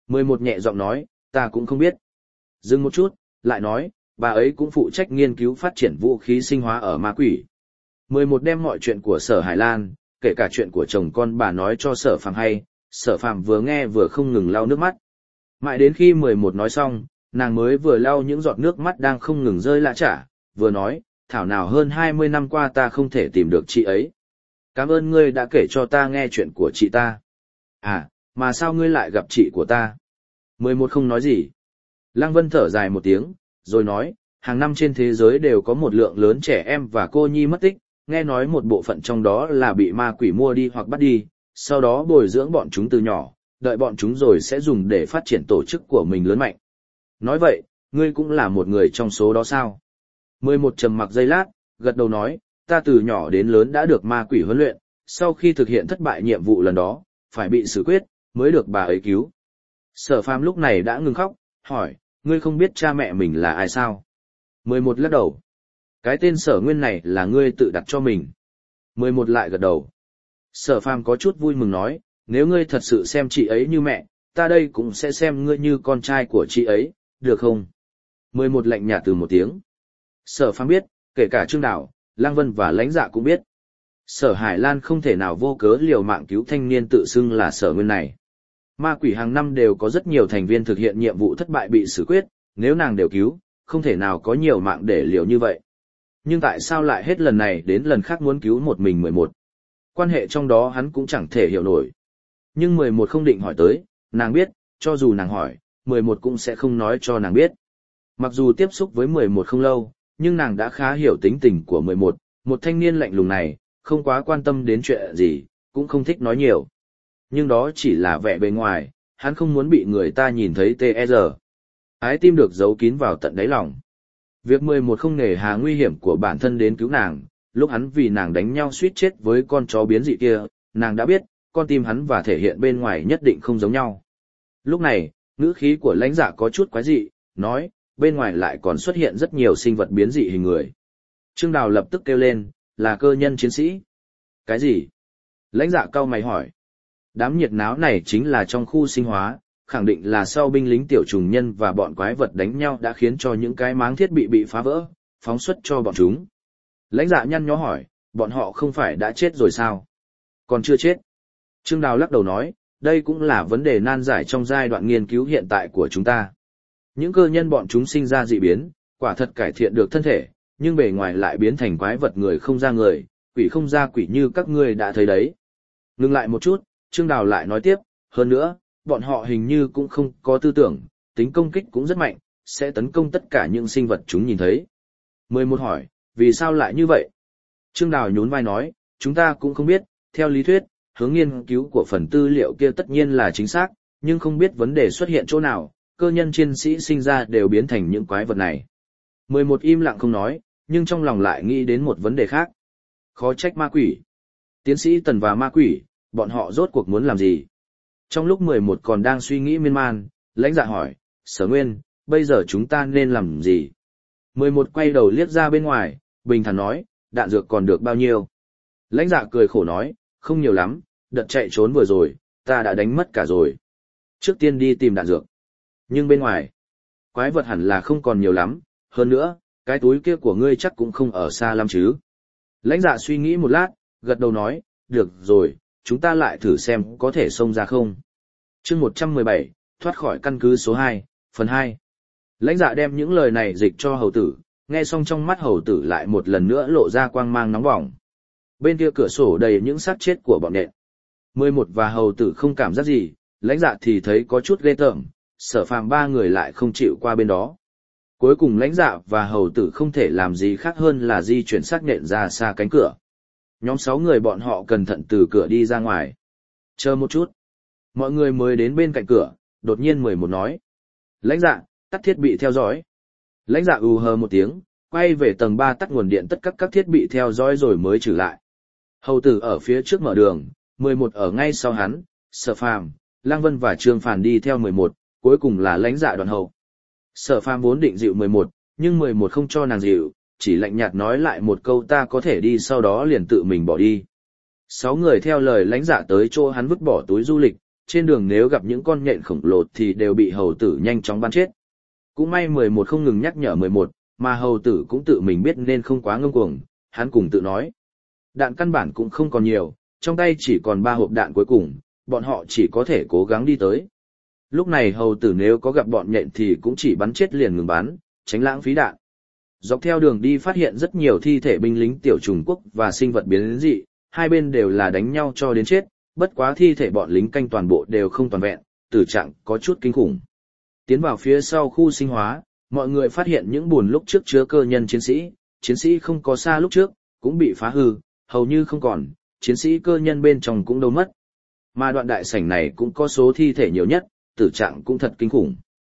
mười một nhẹ giọng nói, ta cũng không biết. Dừng một chút, lại nói, bà ấy cũng phụ trách nghiên cứu phát triển vũ khí sinh hóa ở ma quỷ. mười một đem mọi chuyện của Sở Hải Lan, kể cả chuyện của chồng con bà nói cho Sở Phàm hay, Sở Phàm vừa nghe vừa không ngừng lau nước mắt. Mãi đến khi mười một nói xong, nàng mới vừa lau những giọt nước mắt đang không ngừng rơi lã chả, vừa nói, thảo nào hơn hai mươi năm qua ta không thể tìm được chị ấy. Cảm ơn ngươi đã kể cho ta nghe chuyện của chị ta. À, mà sao ngươi lại gặp chị của ta? mười một không nói gì. Lăng Vân thở dài một tiếng, rồi nói, hàng năm trên thế giới đều có một lượng lớn trẻ em và cô nhi mất tích, nghe nói một bộ phận trong đó là bị ma quỷ mua đi hoặc bắt đi, sau đó bồi dưỡng bọn chúng từ nhỏ, đợi bọn chúng rồi sẽ dùng để phát triển tổ chức của mình lớn mạnh. Nói vậy, ngươi cũng là một người trong số đó sao? mười một trầm mặc giây lát, gật đầu nói, ta từ nhỏ đến lớn đã được ma quỷ huấn luyện, sau khi thực hiện thất bại nhiệm vụ lần đó, phải bị xử quyết, mới được bà ấy cứu. Sở Phàm lúc này đã ngừng khóc, hỏi, ngươi không biết cha mẹ mình là ai sao? mười một lắc đầu. Cái tên Sở Nguyên này là ngươi tự đặt cho mình. mười một lại gật đầu. Sở Phàm có chút vui mừng nói, nếu ngươi thật sự xem chị ấy như mẹ, ta đây cũng sẽ xem ngươi như con trai của chị ấy, được không? mười một lạnh nhạt từ một tiếng. Sở Phàm biết, kể cả Trương Đào, Lăng Vân và Lãnh Dạ cũng biết. Sở Hải Lan không thể nào vô cớ liều mạng cứu thanh niên tự xưng là Sở Nguyên này. Ma quỷ hàng năm đều có rất nhiều thành viên thực hiện nhiệm vụ thất bại bị xử quyết, nếu nàng đều cứu, không thể nào có nhiều mạng để liều như vậy. Nhưng tại sao lại hết lần này đến lần khác muốn cứu một mình mười một? Quan hệ trong đó hắn cũng chẳng thể hiểu nổi. Nhưng mười một không định hỏi tới, nàng biết, cho dù nàng hỏi, mười một cũng sẽ không nói cho nàng biết. Mặc dù tiếp xúc với mười một không lâu, nhưng nàng đã khá hiểu tính tình của mười một, một thanh niên lạnh lùng này, không quá quan tâm đến chuyện gì, cũng không thích nói nhiều. Nhưng đó chỉ là vẻ bề ngoài, hắn không muốn bị người ta nhìn thấy tê rờ. Ái tim được giấu kín vào tận đáy lòng. Việc mười một không nề hà nguy hiểm của bản thân đến cứu nàng, lúc hắn vì nàng đánh nhau suýt chết với con chó biến dị kia, nàng đã biết, con tim hắn và thể hiện bên ngoài nhất định không giống nhau. Lúc này, ngữ khí của Lãnh Dạ có chút quái dị, nói, bên ngoài lại còn xuất hiện rất nhiều sinh vật biến dị hình người. Trương Đào lập tức kêu lên, là cơ nhân chiến sĩ. Cái gì? Lãnh Dạ cau mày hỏi. Đám nhiệt náo này chính là trong khu sinh hóa, khẳng định là sau binh lính tiểu trùng nhân và bọn quái vật đánh nhau đã khiến cho những cái máng thiết bị bị phá vỡ, phóng xuất cho bọn chúng. Lãnh Dạ nhăn nhó hỏi, bọn họ không phải đã chết rồi sao? Còn chưa chết. Trương Đào lắc đầu nói, đây cũng là vấn đề nan giải trong giai đoạn nghiên cứu hiện tại của chúng ta. Những cơ nhân bọn chúng sinh ra dị biến, quả thật cải thiện được thân thể, nhưng bề ngoài lại biến thành quái vật người không ra người, quỷ không ra quỷ như các ngươi đã thấy đấy. Ngừng lại một chút, Trương Đào lại nói tiếp, hơn nữa, bọn họ hình như cũng không có tư tưởng, tính công kích cũng rất mạnh, sẽ tấn công tất cả những sinh vật chúng nhìn thấy. mười một hỏi, vì sao lại như vậy? Trương Đào nhún vai nói, chúng ta cũng không biết, theo lý thuyết, hướng nghiên cứu của phần tư liệu kia tất nhiên là chính xác, nhưng không biết vấn đề xuất hiện chỗ nào, cơ nhân chiến sĩ sinh ra đều biến thành những quái vật này. mười một im lặng không nói, nhưng trong lòng lại nghĩ đến một vấn đề khác. Khó trách ma quỷ. Tiến sĩ Tần và ma quỷ, bọn họ rốt cuộc muốn làm gì? Trong lúc mười một còn đang suy nghĩ miên man, Lãnh Dạ hỏi, Sở Nguyên, bây giờ chúng ta nên làm gì? mười một quay đầu liếc ra bên ngoài, bình thản nói, đạn dược còn được bao nhiêu? Lãnh Dạ cười khổ nói, không nhiều lắm, đợt chạy trốn vừa rồi, ta đã đánh mất cả rồi. Trước tiên đi tìm đạn dược. Nhưng bên ngoài, quái vật hẳn là không còn nhiều lắm, hơn nữa, cái túi kia của ngươi chắc cũng không ở xa lắm chứ. Lãnh Dạ suy nghĩ một lát, gật đầu nói, được rồi, chúng ta lại thử xem có thể xông ra không. Chương một trăm mười bảy, thoát khỏi căn cứ số hai, phần hai. Lãnh Dạ đem những lời này dịch cho hầu tử, nghe xong trong mắt hầu tử lại một lần nữa lộ ra quang mang nóng bỏng. Bên kia cửa sổ đầy những xác chết của bọn nện. mười một và hầu tử không cảm giác gì, Lãnh Dạ thì thấy có chút ghê tởm, Sở Phàm ba người lại không chịu qua bên đó. Cuối cùng Lãnh Dạ và hầu tử không thể làm gì khác hơn là di chuyển xác nện ra xa cánh cửa. Nhóm sáu người bọn họ cẩn thận từ cửa đi ra ngoài. Chờ một chút. Mọi người mới đến bên cạnh cửa, đột nhiên mười một nói. Lãnh Dạ, tắt thiết bị theo dõi. Lãnh Dạ ù hờ một tiếng, quay về tầng ba tắt nguồn điện tất cả các thiết bị theo dõi rồi mới trở lại. Hầu tử ở phía trước mở đường, mười một ở ngay sau hắn, Sở Phàm, Lang Vân và Trương Phàn đi theo mười một, cuối cùng là Lãnh Dạ đoàn hậu. Sở Phàm vốn định dịu mười một, nhưng mười một không cho nàng dịu, chỉ lạnh nhạt nói lại một câu ta có thể đi sau đó liền tự mình bỏ đi. Sáu người theo lời Lãnh Dạ tới chỗ hắn vứt bỏ túi du lịch, trên đường nếu gặp những con nhện khổng lồ thì đều bị hầu tử nhanh chóng bắn chết. Cũng may mười một không ngừng nhắc nhở mười một, mà hầu tử cũng tự mình biết nên không quá ngông cuồng, hắn cùng tự nói. Đạn căn bản cũng không còn nhiều, trong tay chỉ còn ba hộp đạn cuối cùng, bọn họ chỉ có thể cố gắng đi tới. Lúc này hầu tử nếu có gặp bọn nhện thì cũng chỉ bắn chết liền ngừng bắn, tránh lãng phí đạn. Dọc theo đường đi phát hiện rất nhiều thi thể binh lính tiểu Trung Quốc và sinh vật biến dị, hai bên đều là đánh nhau cho đến chết, bất quá thi thể bọn lính canh toàn bộ đều không toàn vẹn, tử trạng có chút kinh khủng. Tiến vào phía sau khu sinh hóa, mọi người phát hiện những buồn lúc trước chứa cơ nhân chiến sĩ, chiến sĩ không có xa lúc trước, cũng bị phá hư, hầu như không còn, chiến sĩ cơ nhân bên trong cũng đâu mất. Mà đoạn đại sảnh này cũng có số thi thể nhiều nhất, tử trạng cũng thật kinh khủng.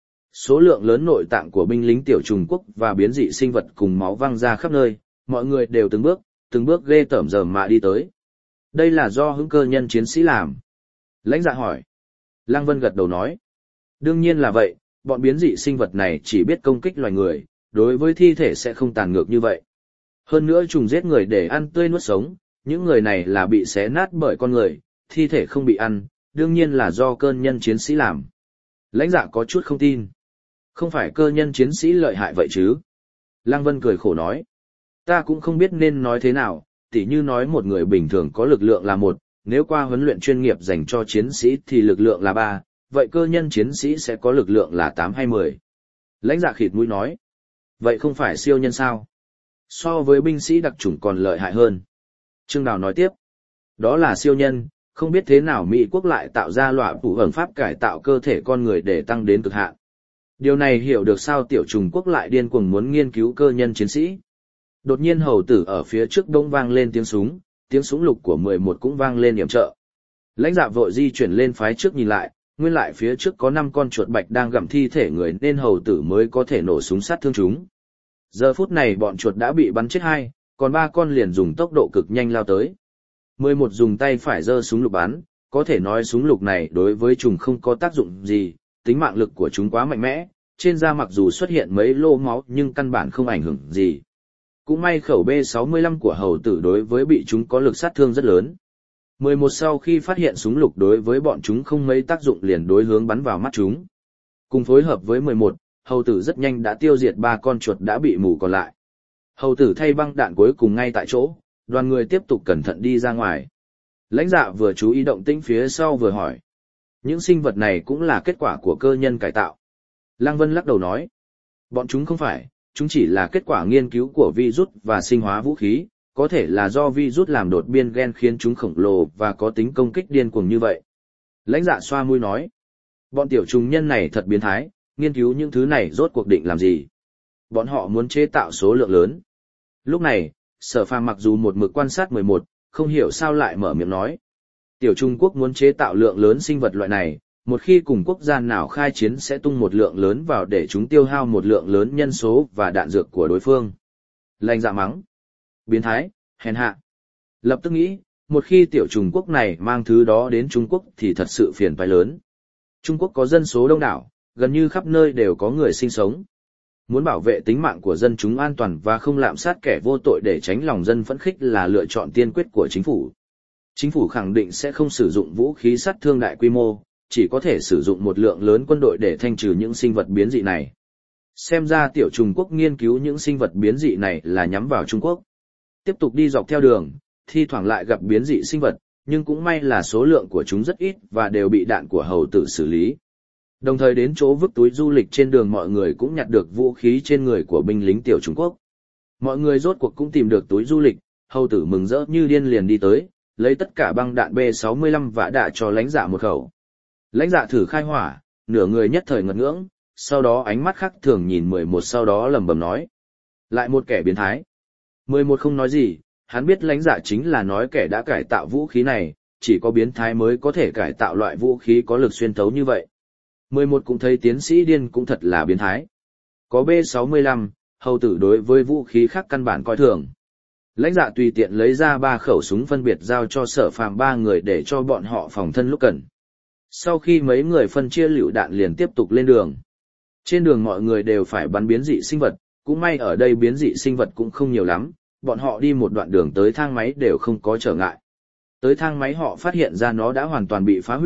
Số lượng lớn nội tạng của binh lính tiểu Trung Quốc và biến dị sinh vật cùng máu văng ra khắp nơi, mọi người đều từng bước, từng bước ghê tởm rờm mà đi tới. Đây là do hứng cơ nhân chiến sĩ làm. Lãnh Dạ hỏi. Lăng Vân gật đầu nói. Đương nhiên là vậy, bọn biến dị sinh vật này chỉ biết công kích loài người, đối với thi thể sẽ không tàn ngược như vậy. Hơn nữa trùng giết người để ăn tươi nuốt sống, những người này là bị xé nát bởi con người, thi thể không bị ăn, đương nhiên là do cơ nhân chiến sĩ làm. Lãnh Dạ có chút không tin. Không phải cơ nhân chiến sĩ lợi hại vậy chứ? Lăng Vân cười khổ nói. Ta cũng không biết nên nói thế nào, tỉ như nói một người bình thường có lực lượng là một, nếu qua huấn luyện chuyên nghiệp dành cho chiến sĩ thì lực lượng là ba, vậy cơ nhân chiến sĩ sẽ có lực lượng là tám hay mười. Lãnh Dạ khịt mũi nói. Vậy không phải siêu nhân sao? So với binh sĩ đặc chủng còn lợi hại hơn. Trương Đào nói tiếp. Đó là siêu nhân, không biết thế nào Mỹ quốc lại tạo ra loại phủ ẩn pháp cải tạo cơ thể con người để tăng đến cực hạn. Điều này hiểu được sao tiểu Trung Quốc lại điên cuồng muốn nghiên cứu cơ nhân chiến sĩ. Đột nhiên hầu tử ở phía trước đông vang lên tiếng súng, tiếng súng lục của mười một cũng vang lên yểm trợ. Lãnh Dạ vội di chuyển lên phái trước nhìn lại, nguyên lại phía trước có năm con chuột bạch đang gặm thi thể người nên hầu tử mới có thể nổ súng sát thương chúng. Giờ phút này bọn chuột đã bị bắn chết hai, còn ba con liền dùng tốc độ cực nhanh lao tới. mười một dùng tay phải giơ súng lục bắn, có thể nói súng lục này đối với trùng không có tác dụng gì, tính mạng lực của chúng quá mạnh mẽ, trên da mặc dù xuất hiện mấy lô máu nhưng căn bản không ảnh hưởng gì. Cũng may khẩu B sáu mươi lăm của hầu tử đối với bị chúng có lực sát thương rất lớn. mười một sau khi phát hiện súng lục đối với bọn chúng không mấy tác dụng liền đối hướng bắn vào mắt chúng. Cùng phối hợp với mười một, hầu tử rất nhanh đã tiêu diệt ba con chuột đã bị mù còn lại. Hầu tử thay băng đạn cuối cùng ngay tại chỗ, đoàn người tiếp tục cẩn thận đi ra ngoài. Lãnh Dạ vừa chú ý động tĩnh phía sau vừa hỏi. Những sinh vật này cũng là kết quả của cơ nhân cải tạo. Lăng Vân lắc đầu nói. Bọn chúng không phải, chúng chỉ là kết quả nghiên cứu của virus và sinh hóa vũ khí, có thể là do virus làm đột biến gen khiến chúng khổng lồ và có tính công kích điên cuồng như vậy. Lãnh Dạ xoa mũi nói. Bọn tiểu trùng nhân này thật biến thái, nghiên cứu những thứ này rốt cuộc định làm gì? Bọn họ muốn chế tạo số lượng lớn. Lúc này, Sở Phàm mặc dù một mực quan sát mười một, không hiểu sao lại mở miệng nói. Tiểu Trung Quốc muốn chế tạo lượng lớn sinh vật loại này, một khi cùng quốc gia nào khai chiến sẽ tung một lượng lớn vào để chúng tiêu hao một lượng lớn nhân số và đạn dược của đối phương. Lãnh Dạ mắng. Biến thái, hèn hạ. Lập tức nghĩ, một khi tiểu Trung Quốc này mang thứ đó đến Trung Quốc thì thật sự phiền toái lớn. Trung Quốc có dân số đông đảo, gần như khắp nơi đều có người sinh sống. Muốn bảo vệ tính mạng của dân chúng an toàn và không lạm sát kẻ vô tội để tránh lòng dân phẫn khích là lựa chọn tiên quyết của chính phủ. Chính phủ khẳng định sẽ không sử dụng vũ khí sát thương đại quy mô, chỉ có thể sử dụng một lượng lớn quân đội để thanh trừ những sinh vật biến dị này. Xem ra tiểu Trung Quốc nghiên cứu những sinh vật biến dị này là nhắm vào Trung Quốc. Tiếp tục đi dọc theo đường, thi thoảng lại gặp biến dị sinh vật, nhưng cũng may là số lượng của chúng rất ít và đều bị đạn của hầu tử xử lý. Đồng thời đến chỗ vứt túi du lịch trên đường mọi người cũng nhặt được vũ khí trên người của binh lính tiểu Trung Quốc. Mọi người rốt cuộc cũng tìm được túi du lịch, hầu tử mừng rỡ như điên liền đi tới, lấy tất cả băng đạn B sáu mươi lăm và đạn cho Lãnh Dạ một khẩu. Lãnh Dạ thử khai hỏa, nửa người nhất thời ngật ngưỡng, sau đó ánh mắt khác thường nhìn mười một sau đó lẩm bẩm nói. Lại một kẻ biến thái. mười một không nói gì, hắn biết Lãnh Dạ chính là nói kẻ đã cải tạo vũ khí này, chỉ có biến thái mới có thể cải tạo loại vũ khí có lực xuyên thấu như vậy. mười một cũng thấy tiến sĩ điên cũng thật là biến thái. Có B sáu mươi lăm, hầu tử đối với vũ khí khác căn bản coi thường. Lãnh Dạ tùy tiện lấy ra ba khẩu súng phân biệt giao cho Sở Phàm ba người để cho bọn họ phòng thân lúc cần. Sau khi mấy người phân chia lựu đạn liền tiếp tục lên đường. Trên đường mọi người đều phải bắn biến dị sinh vật, cũng may ở đây biến dị sinh vật cũng không nhiều lắm, bọn họ đi một đoạn đường tới thang máy đều không có trở ngại. Tới thang máy họ phát hiện ra nó đã hoàn toàn bị phá hủy,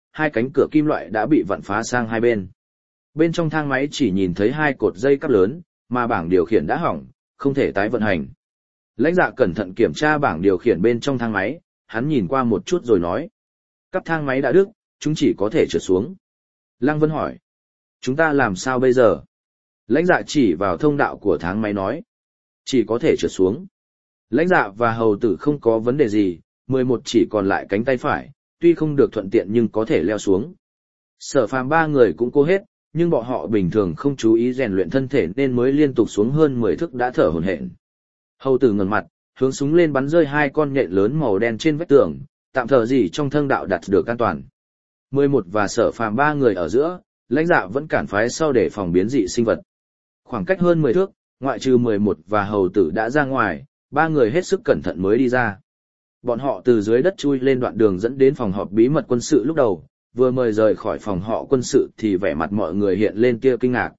hai cánh cửa kim loại đã bị vặn phá sang hai bên. Bên trong thang máy chỉ nhìn thấy hai cột dây cáp lớn, mà bảng điều khiển đã hỏng, không thể tái vận hành. Lãnh Dạ cẩn thận kiểm tra bảng điều khiển bên trong thang máy, hắn nhìn qua một chút rồi nói. Cáp thang máy đã đứt, chúng chỉ có thể trượt xuống. Lăng Vân hỏi. Chúng ta làm sao bây giờ? Lãnh Dạ chỉ vào thông đạo của thang máy nói. Chỉ có thể trượt xuống. Lãnh Dạ và hầu tử không có vấn đề gì, mười một chỉ còn lại cánh tay phải, tuy không được thuận tiện nhưng có thể leo xuống. Sở Phàm ba người cũng cố hết, nhưng bọn họ bình thường không chú ý rèn luyện thân thể nên mới liên tục xuống hơn mười thước đã thở hổn hển. Hầu tử ngẩng mặt, hướng súng lên bắn rơi hai con nhện lớn màu đen trên vách tường, tạm thời gì trong thông đạo đặt được an toàn. mười một và Sở Phàm ba người ở giữa, Lãnh Dạ vẫn cản phái sau để phòng biến dị sinh vật. Khoảng cách hơn mười thước, ngoại trừ mười một và hầu tử đã ra ngoài, ba người hết sức cẩn thận mới đi ra. Bọn họ từ dưới đất chui lên đoạn đường dẫn đến phòng họp bí mật quân sự lúc đầu, vừa mời rời khỏi phòng họ quân sự thì vẻ mặt mọi người hiện lên tia kinh ngạc.